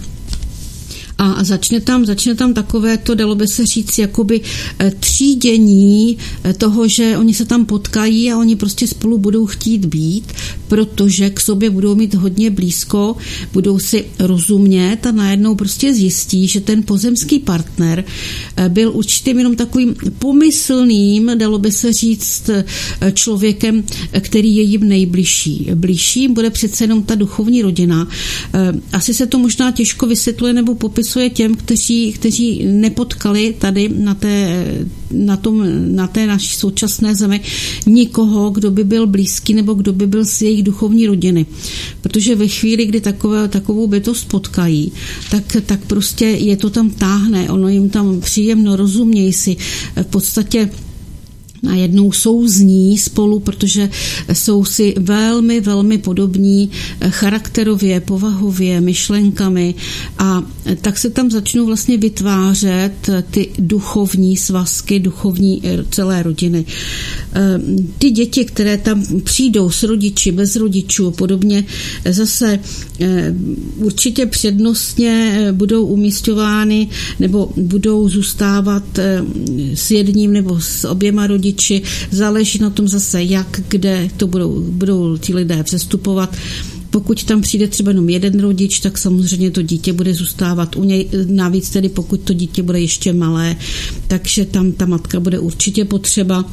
A začne tam, začne tam takové to, dalo by se říct, jakoby třídění toho, že oni se tam potkají a oni prostě spolu budou chtít být, protože k sobě budou mít hodně blízko, budou si rozumět a najednou prostě zjistí, že ten pozemský partner byl určitým jenom takovým pomyslným, dalo by se říct, člověkem, který je jim nejbližší. Blížší bude přece jenom ta duchovní rodina. Asi se to možná těžko vysvětluje nebo popisuje těm, kteří, kteří nepotkali tady na té, na, tom, na té naší současné zemi nikoho, kdo by byl blízký nebo kdo by byl z jejich duchovní rodiny. Protože ve chvíli, kdy takové, takovou bytost potkají, tak, tak prostě je to tam táhne, ono jim tam příjemno, rozumějí si. V podstatě najednou souzní spolu, protože jsou si velmi, velmi podobní charakterově, povahově, myšlenkami a tak se tam začnou vlastně vytvářet ty duchovní svazky, duchovní celé rodiny. Ty děti, které tam přijdou s rodiči, bez rodičů a podobně, zase určitě přednostně budou umísťovány nebo budou zůstávat s jedním nebo s oběma rodiči. Záleží na tom zase, jak, kde to budou, budou ti lidé přestupovat. Pokud tam přijde třeba jenom jeden rodič, tak samozřejmě to dítě bude zůstávat u něj. Navíc tedy pokud to dítě bude ještě malé, takže tam ta matka bude určitě potřeba.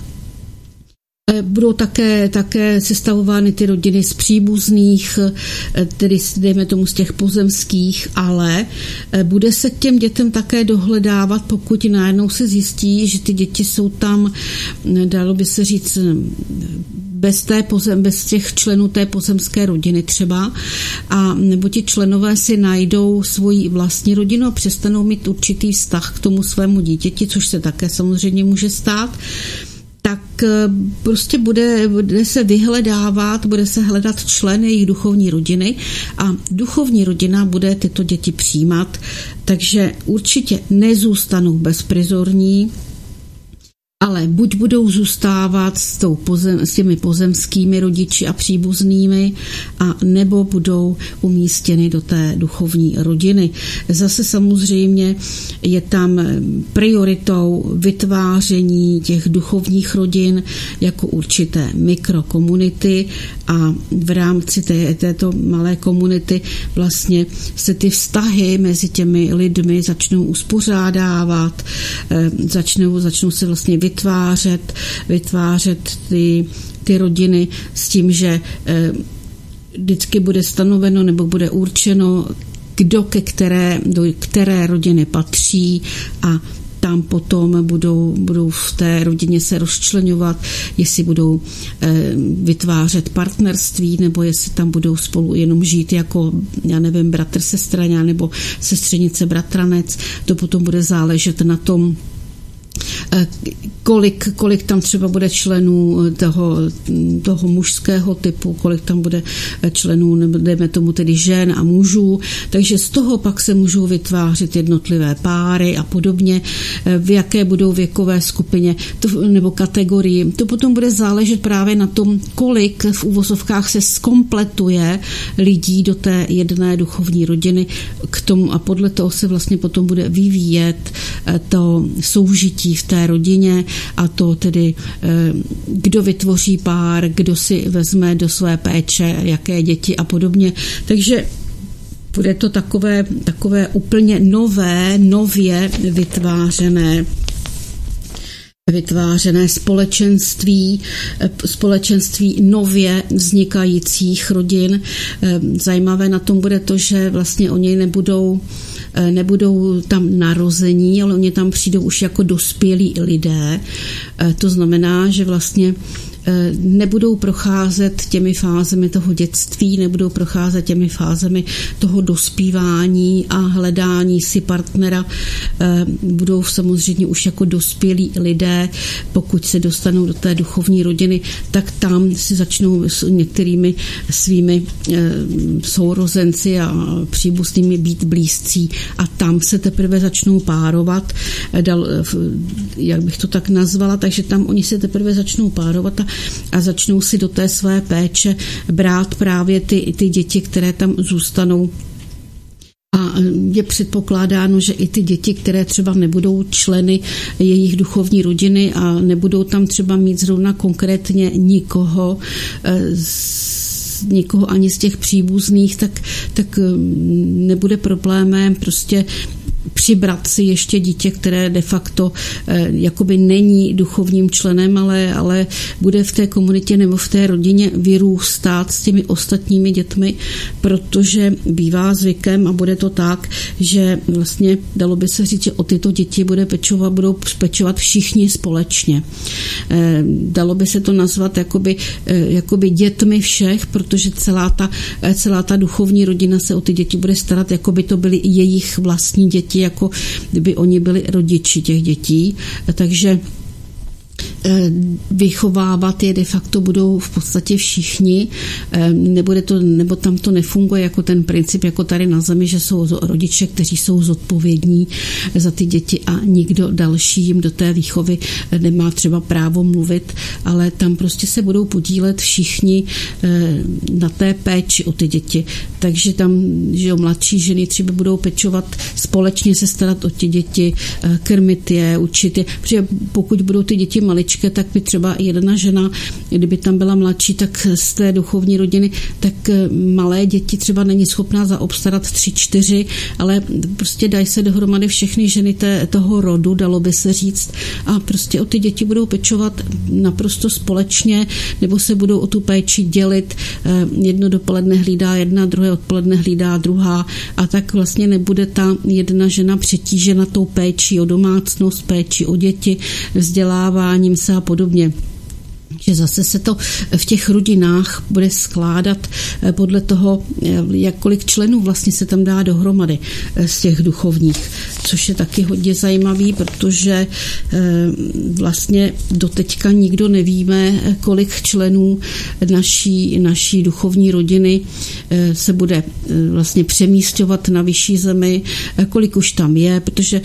Budou také, také sestavovány ty rodiny z příbuzných, tedy dejme tomu z těch pozemských, ale bude se k těm dětem také dohledávat, pokud najednou se zjistí, že ty děti jsou tam, dalo by se říct, bez, té pozem, bez těch členů té pozemské rodiny třeba, a nebo ti členové si najdou svoji vlastní rodinu a přestanou mít určitý vztah k tomu svému dítěti, což se také samozřejmě může stát, tak prostě bude, bude se vyhledávat, bude se hledat člen jejich duchovní rodiny a duchovní rodina bude tyto děti přijímat, takže určitě nezůstanou bezprizorní, ale buď budou zůstávat s, tou pozem, s těmi pozemskými rodiči a příbuznými, a nebo budou umístěny do té duchovní rodiny. Zase samozřejmě je tam prioritou vytváření těch duchovních rodin jako určité mikrokomunity a v rámci té, této malé komunity vlastně se ty vztahy mezi těmi lidmi začnou uspořádávat, začnou, začnou se vlastně vytvářet, vytvářet ty, ty rodiny s tím, že eh, vždycky bude stanoveno nebo bude určeno, kdo ke které, do které rodiny patří, a tam potom budou, budou v té rodině se rozčleňovat, jestli budou e, vytvářet partnerství, nebo jestli tam budou spolu jenom žít jako, já nevím, bratr, sestra, nebo sestřenice, bratranec. To potom bude záležet na tom, kolik, kolik tam třeba bude členů toho, toho mužského typu, kolik tam bude členů, nebo dejme tomu tedy žen a mužů, takže z toho pak se můžou vytvářet jednotlivé páry a podobně, v jaké budou věkové skupině to, nebo kategorii. To potom bude záležet právě na tom, kolik v uvozovkách se zkompletuje lidí do té jedné duchovní rodiny k tomu a podle toho se vlastně potom bude vyvíjet to soužití v té rodině a to tedy, kdo vytvoří pár, kdo si vezme do své péče, jaké děti a podobně. Takže bude to takové, takové úplně nové, nově vytvářené vytvářené společenství, společenství nově vznikajících rodin. Zajímavé na tom bude to, že vlastně oni nebudou nebudou tam narození, ale oni tam přijdou už jako dospělí lidé. To znamená, že vlastně nebudou procházet těmi fázemi toho dětství, nebudou procházet těmi fázemi toho dospívání a hledání si partnera. Budou samozřejmě už jako dospělí lidé, pokud se dostanou do té duchovní rodiny, tak tam si začnou s některými svými sourozenci a příbuznými být blízcí a tam se teprve začnou párovat, jak bych to tak nazvala, takže tam oni se teprve začnou párovat a a začnou si do té své péče brát právě ty, ty děti, které tam zůstanou. A je předpokládáno, že i ty děti, které třeba nebudou členy jejich duchovní rodiny a nebudou tam třeba mít zrovna konkrétně nikoho z nikoho ani z těch příbuzných, tak, tak nebude problémem prostě přibrat si ještě dítě, které de facto eh, jakoby není duchovním členem, ale, ale bude v té komunitě nebo v té rodině vyrůstat s těmi ostatními dětmi, protože bývá zvykem a bude to tak, že vlastně dalo by se říct, že o tyto děti bude pečovat, budou pečovat všichni společně. Eh, dalo by se to nazvat jakoby, eh, jakoby dětmi všech, protože celá ta, eh, celá ta duchovní rodina se o ty děti bude starat, jako by to byly jejich vlastní děti, jako kdyby oni byli rodiči těch dětí, takže vychovávat je de facto budou v podstatě všichni, nebude to, nebo tam to nefunguje jako ten princip, jako tady na zemi, že jsou rodiče, kteří jsou zodpovědní za ty děti a nikdo další jim do té výchovy nemá třeba právo mluvit, ale tam prostě se budou podílet všichni na té péči o ty děti. Takže tam, že mladší ženy třeba budou pečovat, společně se starat o ty děti, krmit je, učit je, protože pokud budou ty děti maličké, tak by třeba jedna žena, kdyby tam byla mladší, tak z té duchovní rodiny, tak malé děti třeba není schopná zaobstarat tři, čtyři, ale prostě dají se dohromady všechny ženy té, toho rodu, dalo by se říct, a prostě o ty děti budou pečovat naprosto společně, nebo se budou o tu péči dělit. Jedno dopoledne hlídá jedna, druhé odpoledne hlídá druhá a tak vlastně nebude ta jedna žena přetížena tou péčí o domácnost, péčí o děti, vzděláváním se a podobně. Že zase se to v těch rodinách bude skládat podle toho, jak kolik členů vlastně se tam dá dohromady z těch duchovních, což je taky hodně zajímavý, protože vlastně doteďka nikdo nevíme, kolik členů naší, naší duchovní rodiny se bude vlastně přemísťovat na vyšší zemi, kolik už tam je, protože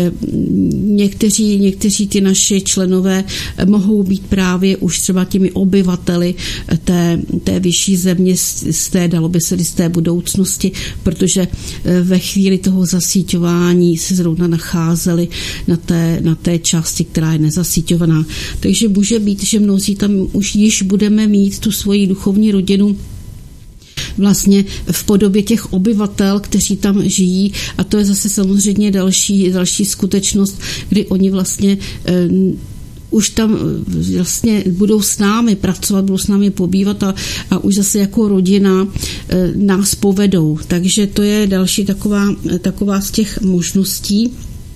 někteří, někteří ty naši členové mohou být právě už třeba těmi obyvateli té, té vyšší země z té, dalo by se z té budoucnosti, protože ve chvíli toho zasíťování se zrovna nacházeli na té, na té části, která je nezasíťovaná. Takže může být, že mnozí tam už již budeme mít tu svoji duchovní rodinu vlastně v podobě těch obyvatel, kteří tam žijí, a to je zase samozřejmě další, další skutečnost, kdy oni vlastně už tam vlastně budou s námi pracovat, budou s námi pobývat a, a už zase jako rodina e, nás povedou. Takže to je další taková, taková z těch možností,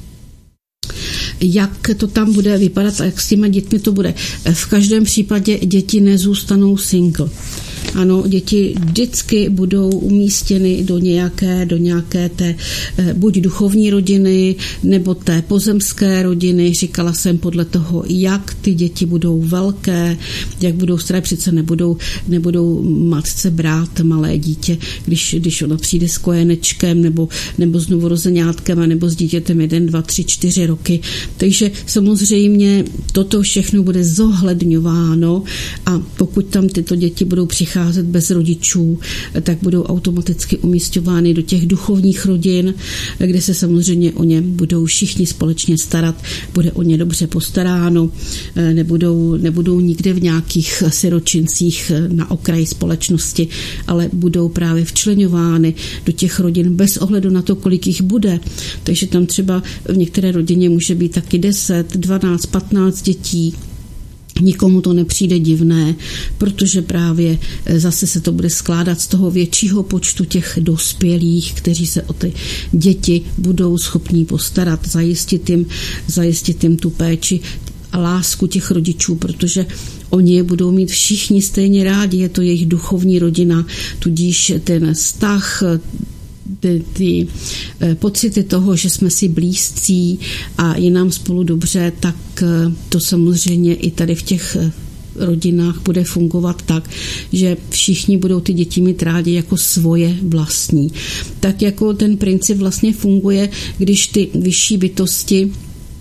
jak to tam bude vypadat a jak s těma dětmi to bude. V každém případě děti nezůstanou single. Ano, děti vždycky budou umístěny do nějaké, do nějaké té buď duchovní rodiny, nebo té pozemské rodiny. Říkala jsem podle toho, jak ty děti budou velké, jak budou staré, přece nebudou, nebudou matce brát malé dítě, když, když ona přijde s kojenečkem, nebo, nebo s novorozenátkem, nebo s dítětem jeden, dva, tři, čtyři roky. Takže samozřejmě toto všechno bude zohledňováno a pokud tam tyto děti budou přicházet bez rodičů, tak budou automaticky umísťovány do těch duchovních rodin, kde se samozřejmě o ně budou všichni společně starat, bude o ně dobře postaráno, nebudou, nebudou nikde v nějakých siročincích na okraji společnosti, ale budou právě včleňovány do těch rodin bez ohledu na to, kolik jich bude. Takže tam třeba v některé rodině může být taky deset, dvanáct, patnáct dětí. Nikomu to nepřijde divné, protože právě zase se to bude skládat z toho většího počtu těch dospělých, kteří se o ty děti budou schopní postarat, zajistit jim, zajistit jim tu péči a lásku těch rodičů, protože oni je budou mít všichni stejně rádi, je to jejich duchovní rodina, tudíž ten vztah, Ty, ty pocity toho, že jsme si blízcí a je nám spolu dobře, tak to samozřejmě i tady v těch rodinách bude fungovat tak, že všichni budou ty děti mít rádi jako svoje vlastní. Tak jako ten princip vlastně funguje, když ty vyšší bytosti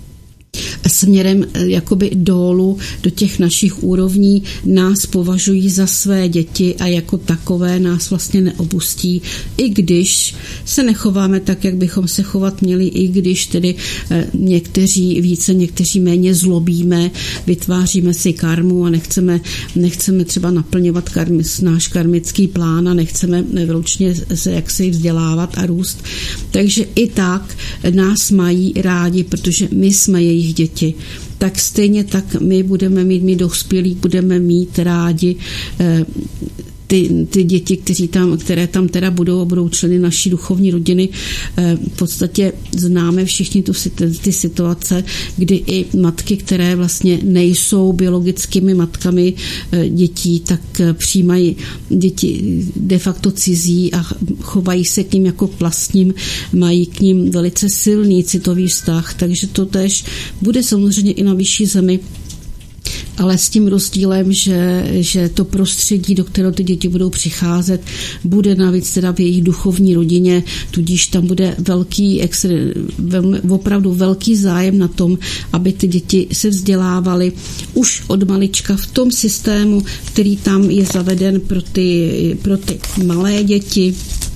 směrem jakoby dolů do těch našich úrovní nás považují za své děti a jako takové nás vlastně neopustí, i když se nechováme tak, jak bychom se chovat měli, i když tedy někteří více, někteří méně zlobíme, vytváříme si karmu a nechceme, nechceme třeba naplňovat karmi, náš karmický plán a nechceme vylučně se jaksi vzdělávat a růst. Takže i tak nás mají rádi, protože my jsme jejich děti. Tak stejně tak my budeme mít, my dospělí budeme mít rádi eh, ty, ty děti, kteří tam, které tam teda budou a budou členy naší duchovní rodiny. Eh, v podstatě známe všichni tu, ty situace, kdy i matky, které vlastně nejsou biologickými matkami eh, dětí, tak eh, přijímají děti de facto cizí a chovají se k ním jako k vlastním, mají k ním velice silný citový vztah, takže to též bude samozřejmě i na vyšší zemi, ale s tím rozdílem, že, že to prostředí, do kterého ty děti budou přicházet, bude navíc teda v jejich duchovní rodině, tudíž tam bude velký, opravdu velký zájem na tom, aby ty děti se vzdělávaly už od malička v tom systému, který tam je zaveden pro ty, pro ty malé děti,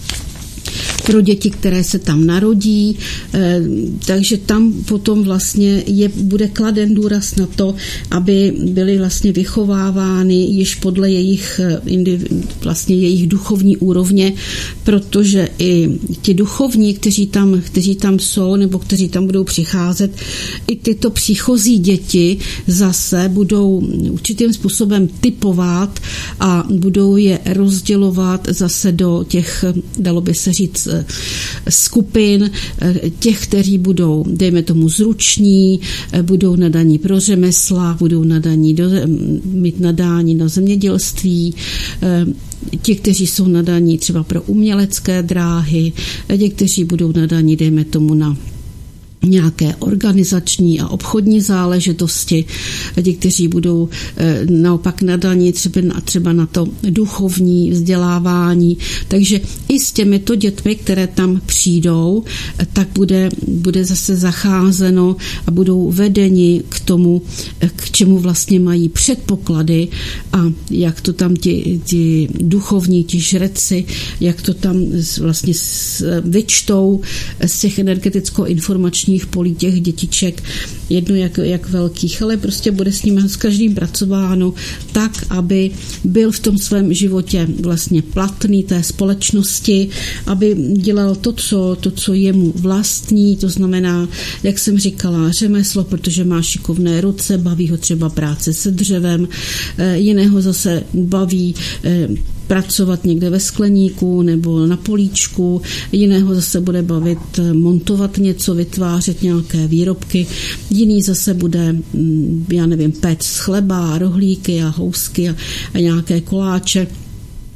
pro děti, které se tam narodí, takže tam potom vlastně je, bude kladen důraz na to, aby byly vlastně vychovávány již podle jejich, vlastně jejich duchovní úrovně, protože i ti duchovní, kteří tam, kteří tam jsou nebo kteří tam budou přicházet, i tyto příchozí děti zase budou určitým způsobem typovat a budou je rozdělovat zase do těch, dalo by se říct, skupin těch, kteří budou, dejme tomu, zruční, budou nadaní pro řemesla, budou nadaní do, mít nadání na zemědělství, ti, kteří jsou nadaní třeba pro umělecké dráhy, ti, kteří budou nadaní, dejme tomu, na nějaké organizační a obchodní záležitosti, ti, kteří budou e, naopak nadaní třeba, třeba na to duchovní vzdělávání. Takže i s těmito dětmi, které tam přijdou, tak bude, bude zase zacházeno a budou vedeni k tomu, k čemu vlastně mají předpoklady a jak to tam ti, ti duchovní, ti žreci, jak to tam vlastně vyčtou z těch energeticko-informačních polí těch dětiček, jedno jak, jak velkých, ale prostě bude s ním s každým pracováno tak, aby byl v tom svém životě vlastně platný té společnosti, aby dělal to, co, to, co je mu vlastní, to znamená, jak jsem říkala, řemeslo, protože má šikovné ruce, baví ho třeba práce se dřevem, jiného zase baví pracovat někde ve skleníku nebo na políčku, jiného zase bude bavit montovat něco, vytvářet nějaké výrobky, jiný zase bude, já nevím, péct chleba, rohlíky a housky a, a nějaké koláče.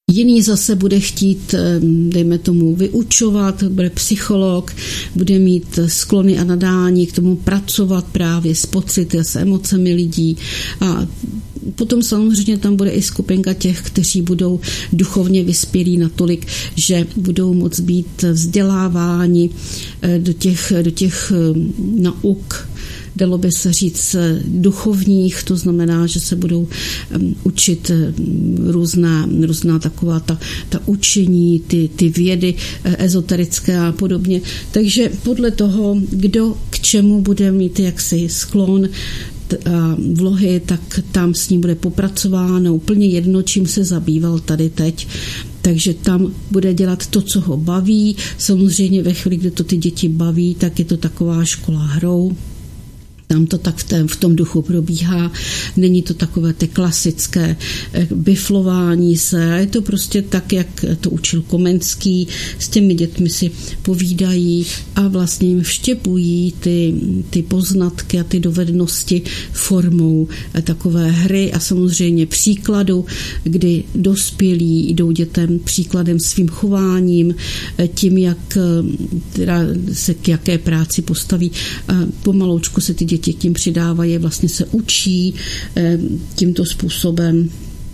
Jiný zase bude chtít, dejme tomu, vyučovat, bude psycholog, bude mít sklony a nadání k tomu pracovat právě s pocity a s emocemi lidí. A potom samozřejmě tam bude i skupinka těch, kteří budou duchovně vyspělí natolik, že budou moct být vzděláváni do těch, do těch nauk, dalo by se říct, duchovních, to znamená, že se budou učit různá, různá taková ta, ta učení, ty, ty vědy ezoterické a podobně. Takže podle toho, kdo k čemu bude mít jaksi sklon a vlohy, tak tam s ním bude popracováno úplně jedno, čím se zabýval tady teď. Takže tam bude dělat to, co ho baví. Samozřejmě ve chvíli, kdy to ty děti baví, tak je to taková škola hrou. Tam to tak v, tém, v tom duchu probíhá. Není to takové ty klasické biflování se. Je to prostě tak, jak to učil Komenský. S těmi dětmi si povídají a vlastně jim vštěpují ty, ty poznatky a ty dovednosti formou takové hry a samozřejmě příkladu, kdy dospělí jdou dětem příkladem svým chováním, tím, jak teda se k jaké práci postaví. Pomaloučku se ty děti k tím přidávají, vlastně se učí tímto způsobem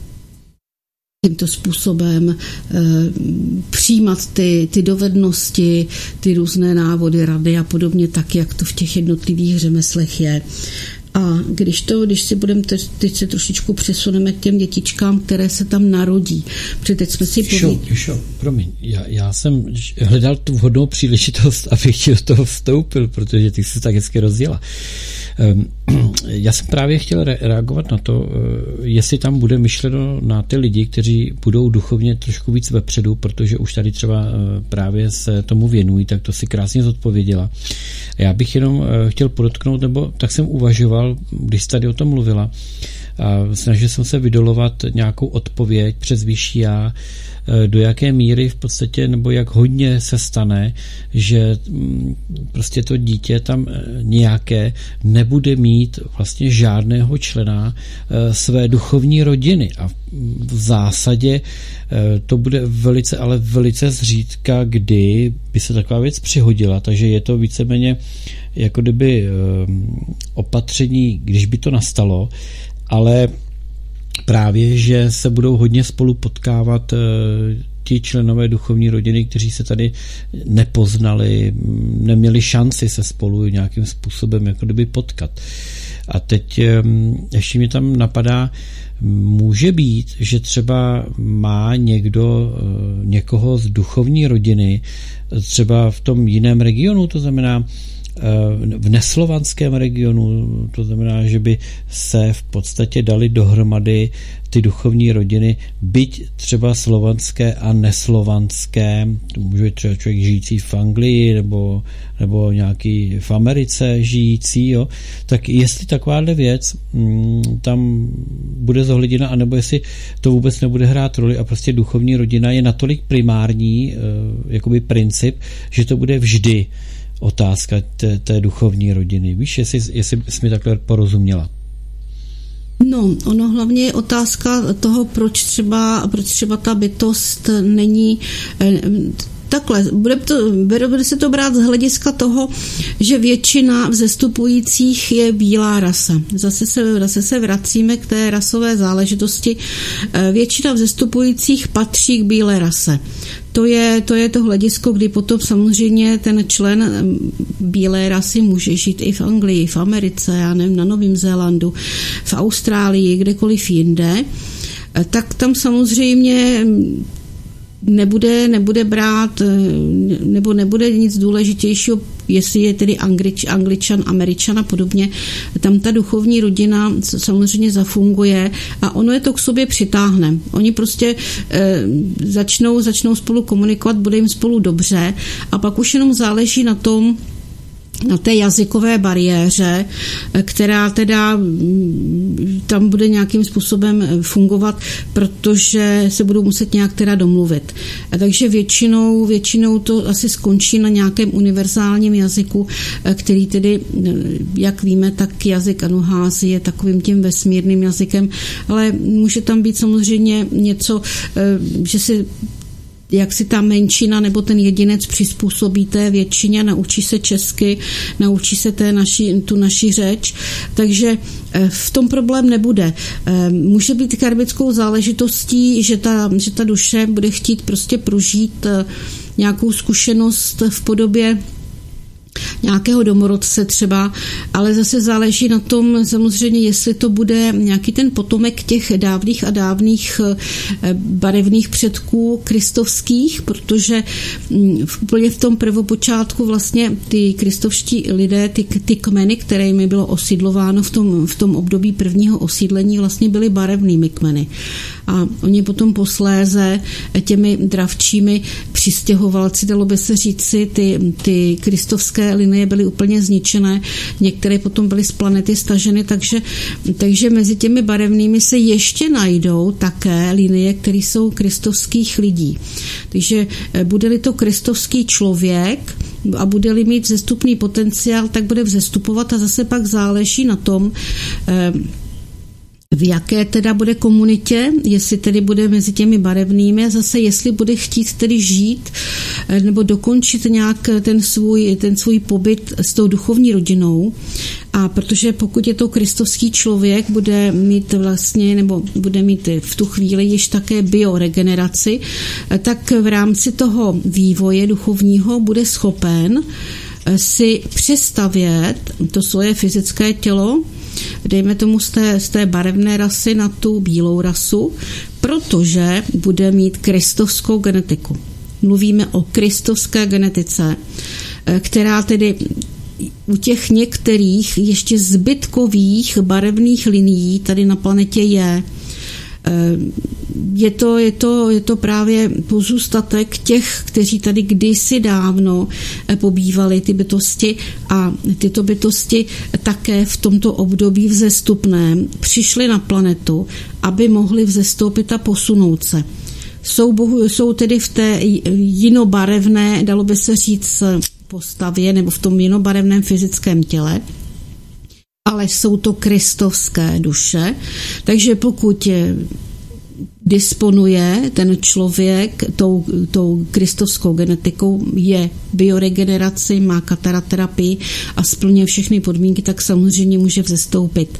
tímto způsobem e, přijímat ty, ty dovednosti, ty různé návody, rady a podobně, tak, jak to v těch jednotlivých řemeslech je. A když to, když si budeme, teď, teď se trošičku přesuneme k těm dětičkám, které se tam narodí. Protože teď jsme si pověděli. Šo, promiň, já, já jsem hledal tu vhodnou příležitost, abych ti do toho vstoupil, protože ty jsi tak hezky rozděla. Já jsem právě chtěl reagovat na to, jestli tam bude myšleno na ty lidi, kteří budou duchovně trošku víc vepředu, protože už tady třeba právě se tomu věnují, tak to si krásně zodpověděla. Já bych jenom chtěl podotknout, nebo tak jsem uvažoval, když jsi tady o tom mluvila, a snažil jsem se vydolovat nějakou odpověď přes vyšší já, do jaké míry v podstatě, nebo jak hodně se stane, že prostě to dítě tam nějaké nebude mít vlastně žádného člena své duchovní rodiny a v zásadě to bude velice, ale velice zřídka, kdy by se taková věc přihodila, takže je to víceméně jako kdyby opatření, když by to nastalo, ale právě, že se budou hodně spolu potkávat ti členové duchovní rodiny, kteří se tady nepoznali, neměli šanci se spolu nějakým způsobem jako kdyby potkat. A teď ještě mi tam napadá, může být, že třeba má někdo někoho z duchovní rodiny třeba v tom jiném regionu, to znamená v neslovanském regionu, to znamená, že by se v podstatě dali dohromady ty duchovní rodiny, byť třeba slovanské a neslovanské, to může být třeba člověk žijící v Anglii nebo, nebo nějaký v Americe žijící, jo, tak jestli takováhle věc m, tam bude zohleděna, anebo jestli to vůbec nebude hrát roli a prostě duchovní rodina je natolik primární e, jakoby princip, že to bude vždy otázka té, té duchovní rodiny. Víš, jestli, jestli jsi mi takhle porozuměla? No, ono hlavně je otázka toho, proč třeba, proč třeba ta bytost není takhle, bude, to, bude se to brát z hlediska toho, že většina vzestupujících je bílá rasa. Zase se, zase se vracíme k té rasové záležitosti. Většina vzestupujících patří k bílé rase. To je, to je to hledisko, kdy potom samozřejmě ten člen bílé rasy může žít i v Anglii, v Americe, já nevím, na Novém Zélandu, v Austrálii, kdekoliv jinde. Tak tam samozřejmě nebude, nebude brát, nebo nebude nic důležitějšího, jestli je tedy Anglič, Angličan, Američan a podobně. Tam ta duchovní rodina samozřejmě zafunguje a ono je to k sobě přitáhne. Oni prostě e, začnou, začnou spolu komunikovat, bude jim spolu dobře a pak už jenom záleží na tom, na té jazykové bariéře, která teda tam bude nějakým způsobem fungovat, protože se budou muset nějak teda domluvit. Takže většinou, většinou to asi skončí na nějakém univerzálním jazyku, který tedy, jak víme, tak jazyk Anuházy je takovým tím vesmírným jazykem, ale může tam být samozřejmě něco, že si jak si ta menšina nebo ten jedinec přizpůsobí té většině, naučí se česky, naučí se té naši, tu naši řeč, takže v tom problém nebude. Může být karmickou záležitostí, že ta, že ta duše bude chtít prostě prožít nějakou zkušenost v podobě nějakého domorodce třeba, ale zase záleží na tom samozřejmě, jestli to bude nějaký ten potomek těch dávných a dávných barevných předků kristovských, protože úplně v tom prvopočátku vlastně ty kristovští lidé, ty, ty kmeny, které jim bylo osídlováno v tom, v tom období prvního osídlení, vlastně byly barevnými kmeny. A oni potom posléze těmi dravčími přistěhovalci, dalo by se říci, ty, ty kristovské linie byly úplně zničené, některé potom byly z planety staženy, takže, takže mezi těmi barevnými se ještě najdou také linie, které jsou kristovských lidí. Takže bude-li to kristovský člověk a bude-li mít vzestupný potenciál, tak bude vzestupovat a zase pak záleží na tom, v jaké teda bude komunitě, jestli tedy bude mezi těmi barevnými a zase jestli bude chtít tedy žít nebo dokončit nějak ten svůj, ten svůj pobyt s tou duchovní rodinou. A protože pokud je to kristovský člověk, bude mít vlastně, nebo bude mít v tu chvíli již také bioregeneraci, tak v rámci toho vývoje duchovního bude schopen si přestavět to svoje fyzické tělo, dejme tomu z té, z té barevné rasy na tu bílou rasu, protože bude mít kristovskou genetiku. Mluvíme o kristovské genetice, která tedy u těch některých ještě zbytkových barevných linií tady na planetě je. Je to, je to, je to právě pozůstatek těch, kteří tady kdysi dávno pobývali, ty bytosti, a tyto bytosti také v tomto období vzestupném přišly na planetu, aby mohli vzestoupit a posunout se. Jsou, bohu, jsou tedy v té jinobarevné, dalo by se říct, postavě nebo v tom jinobarevném fyzickém těle, ale jsou to kristovské duše, takže pokud disponuje ten člověk tou, tou kristovskou genetikou, je bioregeneraci, má kataraterapii a splňuje všechny podmínky, tak samozřejmě může vzestoupit.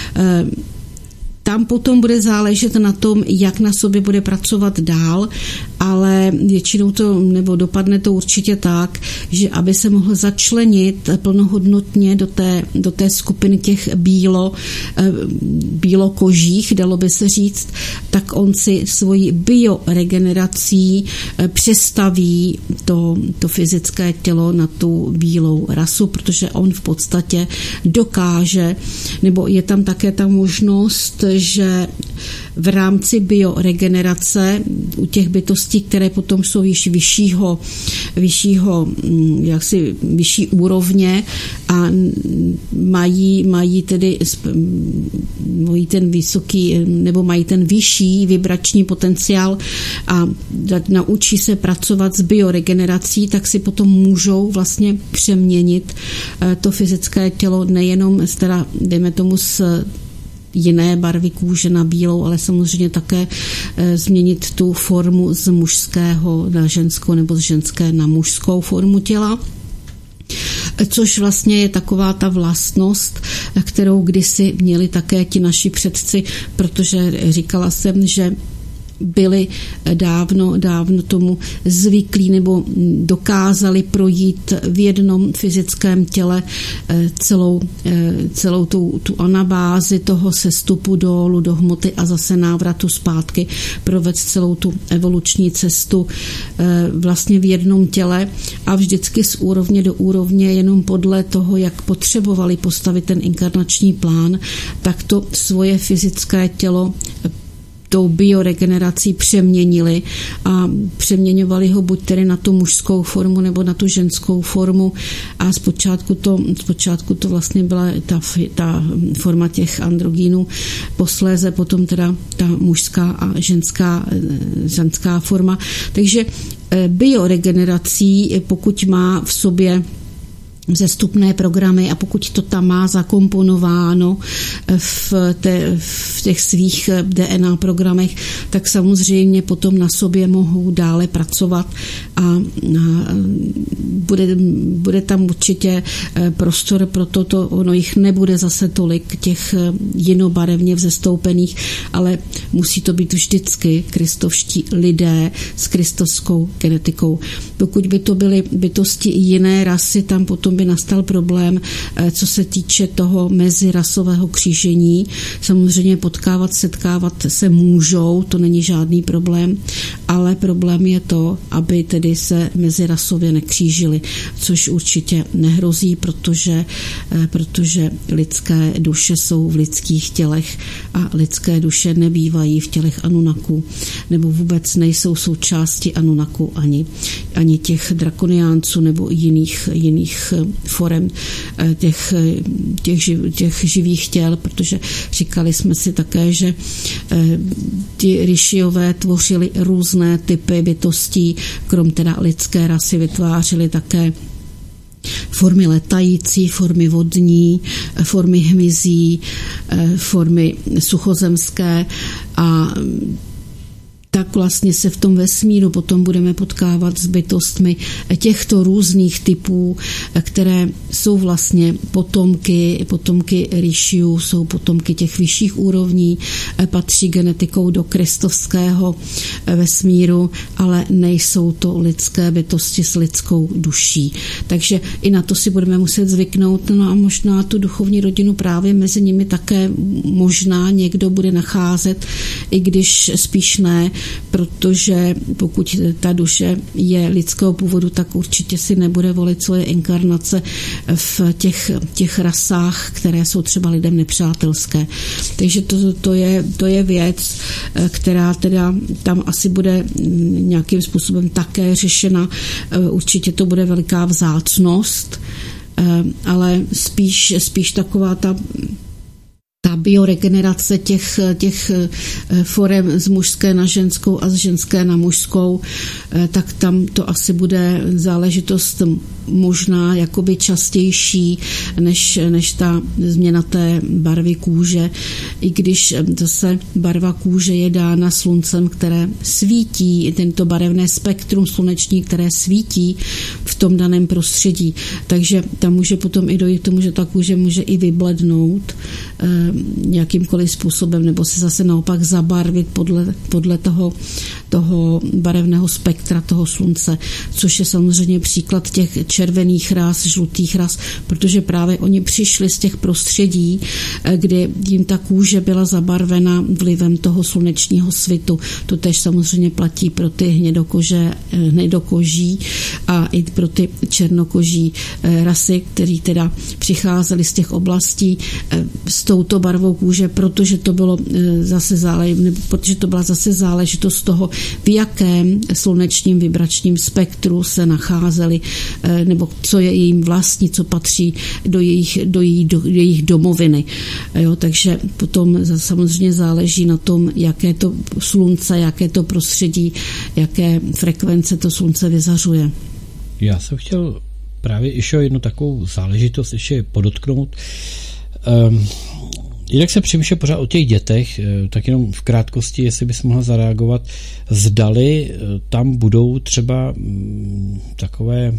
Tam potom bude záležet na tom, jak na sobě bude pracovat dál, ale většinou to, nebo dopadne to určitě tak, že aby se mohl začlenit plnohodnotně do té, do té skupiny těch bílo, bílokožích, dalo by se říct, tak on si svojí bioregenerací přestaví to, to fyzické tělo na tu bílou rasu, protože on v podstatě dokáže, nebo je tam také ta možnost, že v rámci bioregenerace u těch bytostí, které potom jsou již vyššího, vyššího jaksi vyšší úrovně a mají, mají tedy mají ten vysoký, nebo mají ten vyšší vibrační potenciál a naučí se pracovat s bioregenerací, tak si potom můžou vlastně přeměnit to fyzické tělo nejenom teda, dejme tomu, s jiné barvy kůže na bílou, ale samozřejmě také e, změnit tu formu z mužského na ženskou nebo z ženské na mužskou formu těla. Což vlastně je taková ta vlastnost, kterou kdysi měli také ti naši předci, protože říkala jsem, že byli dávno, dávno tomu zvyklí nebo dokázali projít v jednom fyzickém těle celou, celou tu, tu anabázi toho sestupu dolů do hmoty a zase návratu zpátky, provést celou tu evoluční cestu vlastně v jednom těle a vždycky z úrovně do úrovně jenom podle toho, jak potřebovali postavit ten inkarnační plán, tak to svoje fyzické tělo tou bioregenerací přeměnili a přeměňovali ho buď tedy na tu mužskou formu nebo na tu ženskou formu a zpočátku to, zpočátku to vlastně byla ta, ta forma těch androgínů, posléze potom teda ta mužská a ženská, ženská forma. Takže bioregenerací, pokud má v sobě vzestupné programy a pokud to tam má zakomponováno v, te, v těch svých D N A programech, tak samozřejmě potom na sobě mohou dále pracovat a, a bude, bude tam určitě prostor pro toto, ono jich nebude zase tolik těch jinobarevně vzestoupených, ale musí to být vždycky kristovští lidé s kristovskou genetikou. Pokud by to byly bytosti jiné rasy, tam potom by nastal problém, co se týče toho mezirasového křížení. Samozřejmě potkávat, setkávat se můžou, to není žádný problém, ale problém je to, aby tedy se mezirasově nekřížili, což určitě nehrozí, protože, protože lidské duše jsou v lidských tělech a lidské duše nebývají v tělech Anunnaků, nebo vůbec nejsou součástí Anunnaků ani, ani těch drakoniánců nebo jiných, jiných forem těch, těch, živ, těch živých těl, protože říkali jsme si také, že ti Rishiové tvořili různé typy bytostí, krom teda lidské rasy vytvářeli také formy letající, formy vodní, formy hmyzí, formy suchozemské a tak vlastně se v tom vesmíru potom budeme potkávat s bytostmi těchto různých typů, které jsou vlastně potomky, potomky Rishiů, jsou potomky těch vyšších úrovní, patří genetikou do kristovského vesmíru, ale nejsou to lidské bytosti s lidskou duší. Takže i na to si budeme muset zvyknout, no a možná tu duchovní rodinu právě mezi nimi také možná někdo bude nacházet, i když spíš ne, protože pokud ta duše je lidského původu, tak určitě si nebude volit svoje inkarnace v těch, těch rasách, které jsou třeba lidem nepřátelské. Takže to, to, je, to je věc, která teda tam asi bude nějakým způsobem také řešena. Určitě to bude veliká vzácnost, ale spíš, spíš taková ta ta bioregenerace těch, těch forem z mužské na ženskou a z ženské na mužskou, tak tam to asi bude záležitost možná jakoby častější než, než ta změna té barvy kůže, i když zase barva kůže je dána sluncem, které svítí, tento barevné spektrum sluneční, které svítí v tom daném prostředí. Takže tam může potom i dojít k tomu, že ta kůže může i vyblednout nějakýmkoliv způsobem, nebo se zase naopak zabarvit podle, podle toho, toho barevného spektra toho slunce, což je samozřejmě příklad těch červených ras, žlutých ras, protože právě oni přišli z těch prostředí, kde jim ta kůže byla zabarvena vlivem toho slunečního svitu. To tež samozřejmě platí pro ty hnědokože, hnědokoží a i pro ty černokoží rasy, který teda přicházeli z těch oblastí s touto barvou kůže, protože to bylo zase zále, protože to byla zase záležitost toho, v jakém slunečním vibračním spektru se nacházeli, nebo co je jejím vlastní, co patří do jejich, do jejich, do jejich domoviny. Jo, takže potom samozřejmě záleží na tom, jaké to slunce, jaké to prostředí, jaké frekvence to slunce vyzařuje. Já jsem chtěl právě ještě jednu takovou záležitost ještě podotknout. Um, Jinak se přemýšlel pořád o těch dětech, tak jenom v krátkosti, jestli bys mohla zareagovat, zdali tam budou třeba takové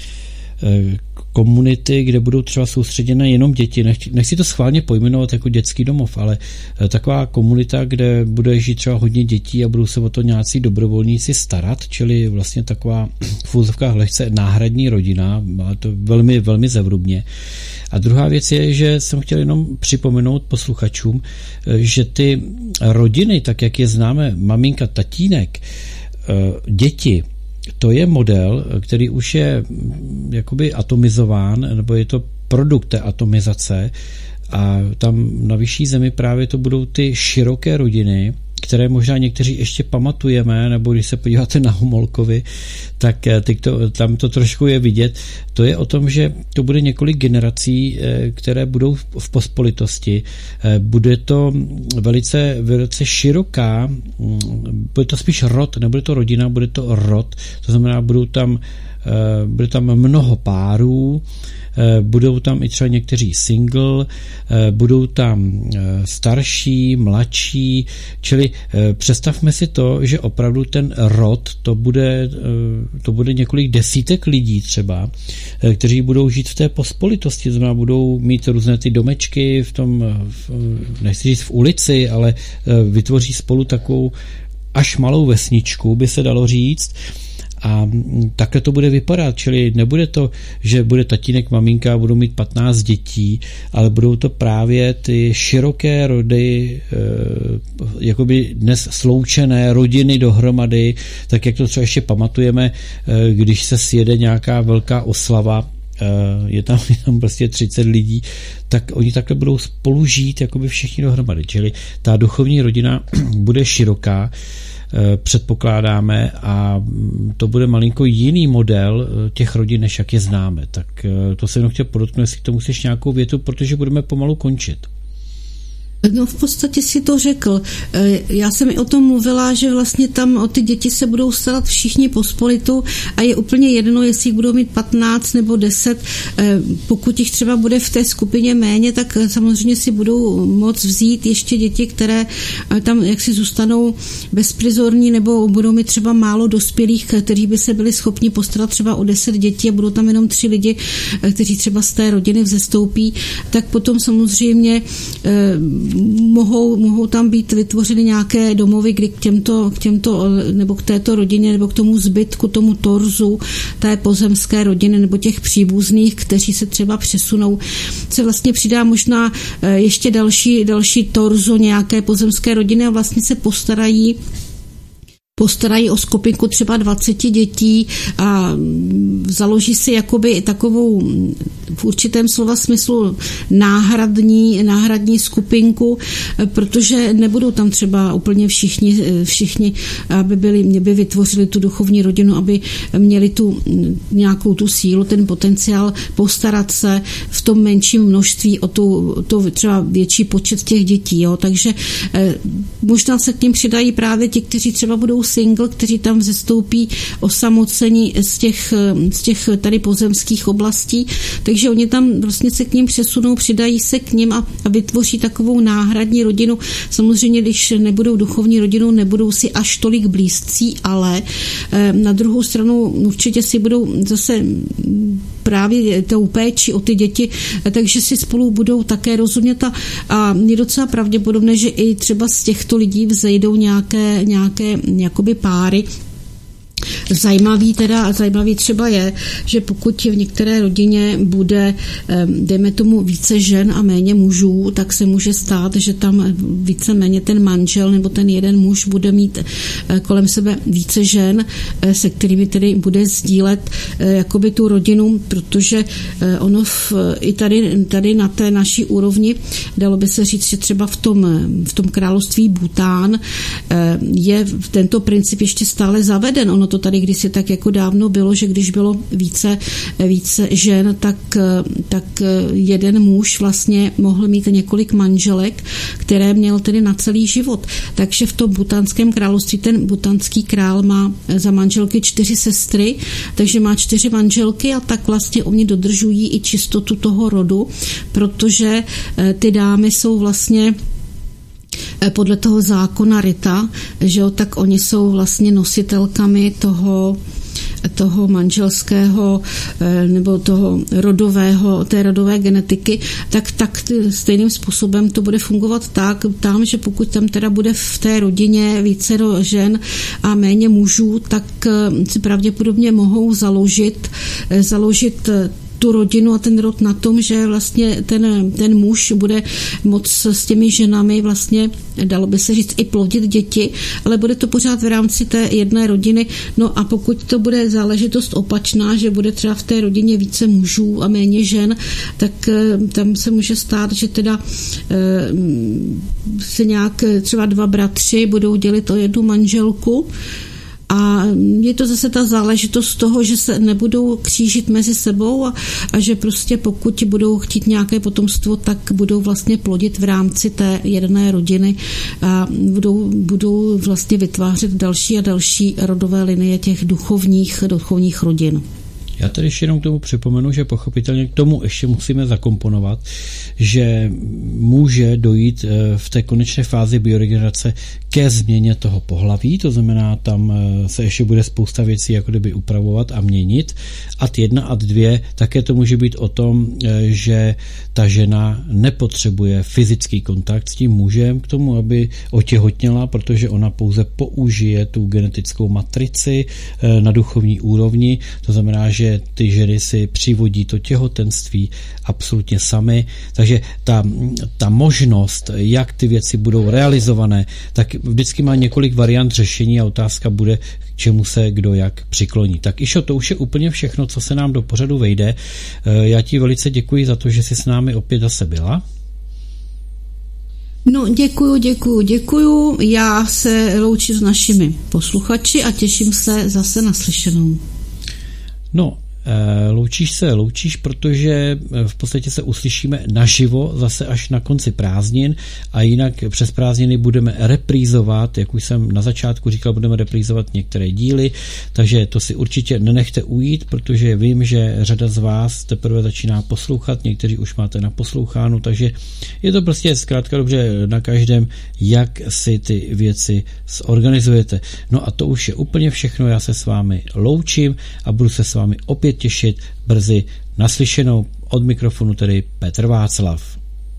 komunity, kde budou třeba soustředěné jenom děti. Nechci, nechci to schválně pojmenovat jako dětský domov, ale taková komunita, kde bude žít třeba hodně dětí a budou se o to nějací dobrovolníci starat, čili vlastně taková v úzovkách lehce náhradní rodina, ale to velmi, velmi zevrubně. A druhá věc je, že jsem chtěl jenom připomenout posluchačům, že ty rodiny, tak jak je známe, maminka, tatínek, děti, to je model, který už je jakoby atomizován, nebo je to produkt té atomizace a tam na vyšší zemi právě to budou ty široké rodiny, které možná někteří ještě pamatujeme, nebo když se podíváte na Homolkovi, tak teď to, tam to trošku je vidět. To je o tom, že to bude několik generací, které budou v pospolitosti. Bude to velice, velice široká, bude to spíš rod, nebude to rodina, bude to rod. To znamená, budou tam, bude tam mnoho párů, budou tam i třeba někteří single, budou tam starší, mladší, čili představme si to, že opravdu ten rod, to bude, to bude několik desítek lidí třeba, kteří budou žít v té pospolitosti, znamená budou mít různé ty domečky v tom, nechci říct v ulici, ale vytvoří spolu takovou až malou vesničku, by se dalo říct. A takhle to bude vypadat, čili nebude to, že bude tatínek, maminka a budou mít patnáct dětí, ale budou to právě ty široké rody, jakoby dnes sloučené rodiny dohromady, tak jak to třeba ještě pamatujeme, když se sjede nějaká velká oslava, je tam, je tam prostě třicet lidí, tak oni takhle budou spolu žít jakoby všichni dohromady, čili ta duchovní rodina bude široká, předpokládáme, a to bude malinko jiný model těch rodin, než jak je známe. Tak to jsem jenom chtěl podotknout, jestli k tomu chceš nějakou větu, protože budeme pomalu končit. No v podstatě si to řekl. Já jsem i o tom mluvila, že vlastně tam o ty děti se budou starat všichni pospolitu a je úplně jedno, jestli budou mít patnáct nebo deset. Pokud jich třeba bude v té skupině méně, tak samozřejmě si budou moct vzít ještě děti, které tam jaksi zůstanou bezprizorní nebo budou mít třeba málo dospělých, kteří by se byli schopni postarat třeba o deset dětí a budou tam jenom tři lidi, kteří třeba z té rodiny vzestoupí, tak potom samozřejmě Mohou, mohou tam být vytvořeny nějaké domovy, kdy k těmto, k těmto, nebo k této rodině, nebo k tomu zbytku, tomu torzu té pozemské rodiny, nebo těch příbuzných, kteří se třeba přesunou, se vlastně přidá možná ještě další, další torzo nějaké pozemské rodiny a vlastně se postarají postarají o skupinku třeba dvaceti dětí a založí si jakoby takovou v určitém slova smyslu náhradní, náhradní skupinku, protože nebudou tam třeba úplně všichni, všichni aby byli, aby vytvořili tu duchovní rodinu, aby měli tu nějakou tu sílu, ten potenciál postarat se v tom menším množství o tu, to třeba větší počet těch dětí. Jo. Takže možná se k ním přidají právě ti, kteří třeba budou single, kteří tam vzestoupí osamocení z těch, z těch tady pozemských oblastí, takže oni tam vlastně se k ním přesunou, přidají se k ním a, a vytvoří takovou náhradní rodinu. Samozřejmě, když nebudou duchovní rodinou, nebudou si až tolik blízcí, ale eh, na druhou stranu určitě si budou zase právě tou péči o ty děti, takže si spolu budou také rozumět a, a je docela pravděpodobné, že i třeba z těchto lidí vzejdou nějaké, nějaké jakoby páry. Zajímavý teda, zajímavý třeba je, že pokud v některé rodině bude, dejme tomu, více žen a méně mužů, tak se může stát, že tam více méně ten manžel nebo ten jeden muž bude mít kolem sebe více žen, se kterými tedy bude sdílet jakoby tu rodinu, protože ono v, i tady, tady na té naší úrovni, dalo by se říct, že třeba v tom, v tom království Bhután je tento princip ještě stále zaveden. Ono to tady kdysi tak jako dávno bylo, že když bylo více, více žen, tak, tak jeden muž vlastně mohl mít několik manželek, které měl tedy na celý život. Takže v tom bhutánském království ten bhutánský král má za manželky čtyři sestry, takže má čtyři manželky a tak vlastně oni dodržují i čistotu toho rodu, protože ty dámy jsou vlastně podle toho zákona Rita, že jo, tak oni jsou vlastně nositelkami toho toho manželského nebo toho rodového, té rodové genetiky, tak, tak stejným způsobem to bude fungovat tak tam, že pokud tam teda bude v té rodině více žen a méně mužů, tak si pravděpodobně mohou založit, založit tu rodinu a ten rod na tom, že vlastně ten, ten muž bude moc s těmi ženami vlastně, dalo by se říct, i plodit děti, ale bude to pořád v rámci té jedné rodiny. No a pokud to bude záležitost opačná, že bude třeba v té rodině více mužů a méně žen, tak tam se může stát, že teda se nějak třeba dva bratři budou dělit o jednu manželku. A je to zase ta záležitost toho, že se nebudou křížit mezi sebou a, a že prostě pokud budou chtít nějaké potomstvo, tak budou vlastně plodit v rámci té jedné rodiny a budou, budou vlastně vytvářet další a další rodové linie těch duchovních, duchovních rodin. Já tady ještě jenom k tomu připomenu, že pochopitelně k tomu ještě musíme zakomponovat, že může dojít v té konečné fázi bioregenerace ke změně toho pohlaví, to znamená, tam se ještě bude spousta věcí jako kdyby upravovat a měnit. Ad jedna, ad dvě, také to může být o tom, že ta žena nepotřebuje fyzický kontakt s tím mužem k tomu, aby otěhotněla, protože ona pouze použije tu genetickou matrici na duchovní úrovni, to znamená, že ty ženy si přivodí to těhotenství absolutně sami, takže ta, ta možnost, jak ty věci budou realizované, tak vždycky má několik variant řešení a otázka bude, k čemu se kdo jak přikloní. Tak Išo, to už je úplně všechno, co se nám do pořadu vejde. Já ti velice děkuji za to, že jsi s námi opět zase byla. No, děkuju, děkuju, děkuju. Já se loučím s našimi posluchači a těším se zase na slyšenou. No, loučíš se, loučíš, protože v podstatě se uslyšíme naživo zase až na konci prázdnin a jinak přes prázdniny budeme reprízovat, jak už jsem na začátku říkal, budeme reprízovat některé díly, takže to si určitě nenechte ujít, protože vím, že řada z vás teprve začíná poslouchat, někteří už máte naposloucháno, takže je to prostě zkrátka dobře na každém, jak si ty věci zorganizujete. No a to už je úplně všechno, já se s vámi loučím a budu se s vámi opět těšit brzy naslyšenou. Od mikrofonu tedy Petr Václav.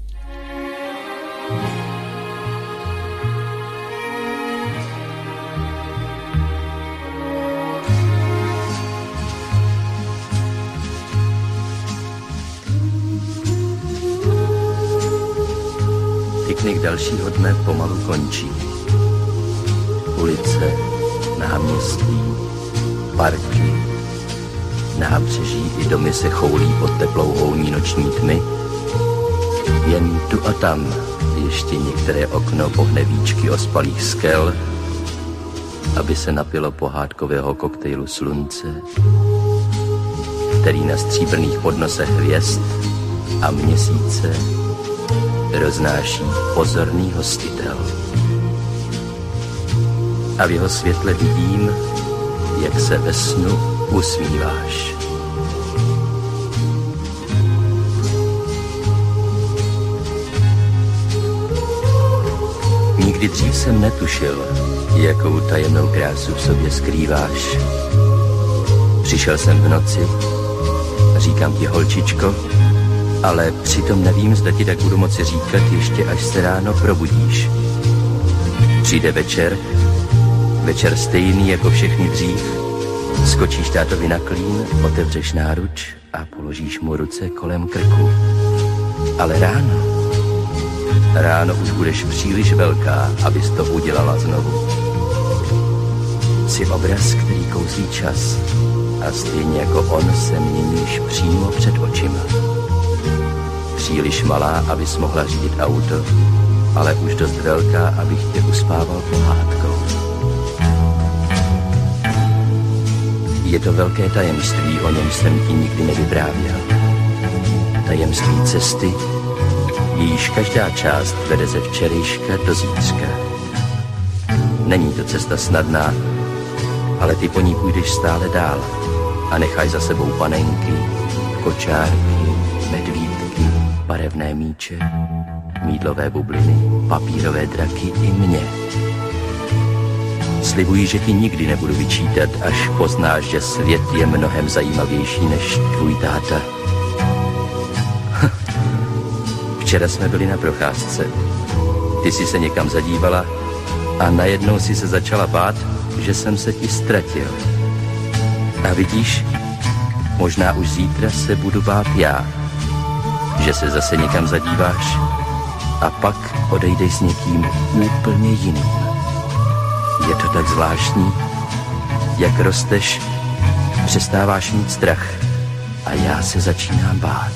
Piknik dalšího dne pomalu končí. Ulice, náměstí, parky, nábřeží i domy se choulí pod teplou houní noční tmy. Jen tu a tam ještě některé okno pohne víčky ospalých skel, aby se napilo pohádkového koktejlu slunce, který na stříbrných podnosech hvězd a měsíce roznáší pozorný hostitel. A v jeho světle vidím, jak se ve snu usmíváš. Nikdy dřív jsem netušil, jakou tajemnou krásu v sobě skrýváš. Přišel jsem v noci, říkám ti holčičko, ale přitom nevím, zda ti tak budu moci říkat ještě až se ráno probudíš. Přijde večer, večer stejný jako všechny dřív, skočíš tátovi na klín, otevřeš náruč a položíš mu ruce kolem krku. Ale ráno, ráno už budeš příliš velká, abys to udělala znovu. Jsi obraz, který kouzlí čas a stejně jako on se měníš přímo před očima. Příliš malá, abys mohla řídit auto, ale už dost velká, abych tě uspával pohádkou. Je to velké tajemství, o něm jsem ti nikdy nevyprávěl. Tajemství cesty, jejíž každá část vede ze včerejška do zítřka. Není to cesta snadná, ale ty po ní půjdeš stále dál a nechaj za sebou panenky, kočárky, medvídky, barevné míče, mýdlové bubliny, papírové draky i mě. Slibuji, že ti nikdy nebudu vyčítat, až poznáš, že svět je mnohem zajímavější než tvůj táta. Včera jsme byli na procházce. Ty jsi se někam zadívala a najednou si se začala bát, že jsem se ti ztratil. A vidíš, možná už zítra se budu bát já, že se zase někam zadíváš a pak odejdeš s někým úplně jiným. Je to tak zvláštní, jak rosteš, přestáváš mít strach a já se začínám bát.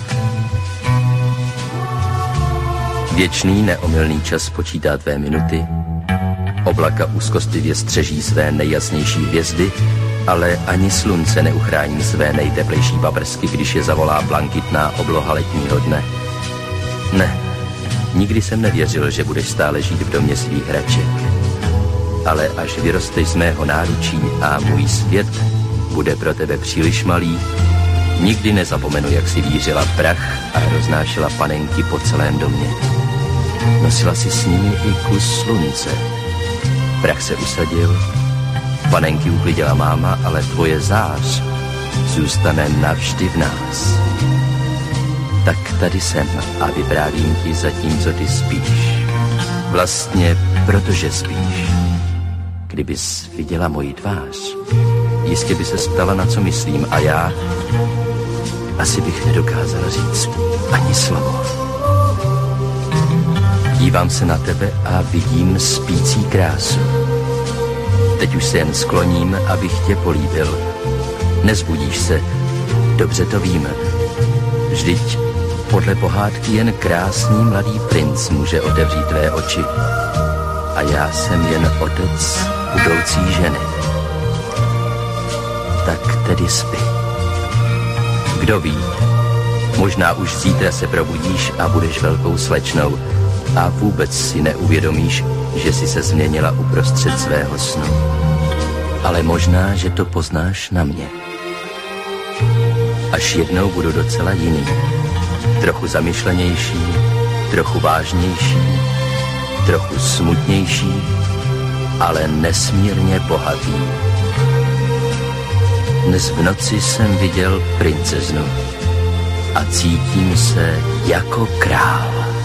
Věčný neomylný čas počítá tvé minuty, oblaka úzkostlivě střeží své nejjasnější hvězdy, ale ani slunce neuchrání své nejteplejší paprsky, když je zavolá blankitná obloha letního dne. Ne, nikdy jsem nevěřil, že budeš stále žít v domě svých hraček. Ale až vyrosteš z mého náručí a můj svět bude pro tebe příliš malý, nikdy nezapomenu, jak si vířila prach a roznášela panenky po celém domě. Nosila si s nimi i kus slunce. Prach se usadil, panenky uklidila máma, ale tvoje zář zůstane navždy v nás. Tak tady jsem a vyprávím ti zatímco ty spíš. Vlastně protože spíš. Kdybys viděla moji tvář, jistě by se ptala, na co myslím, a já asi bych nedokázal říct ani slovo. Dívám se na tebe a vidím spící krásu. Teď už se jen skloním, abych tě políbil. Nezbudíš se, dobře to vím. Vždyť podle pohádky jen krásný mladý princ může otevřít tvé oči. A já jsem jen otec budoucí ženy. Tak tedy spí. Kdo ví, možná už zítra se probudíš a budeš velkou slečnou a vůbec si neuvědomíš, že jsi se změnila uprostřed svého snu. Ale možná, že to poznáš na mě. Až jednou budu docela jiný. Trochu zamyšlenější, trochu vážnější, trochu smutnější, ale nesmírně bohatý. Dnes v noci jsem viděl princeznu a cítím se jako král.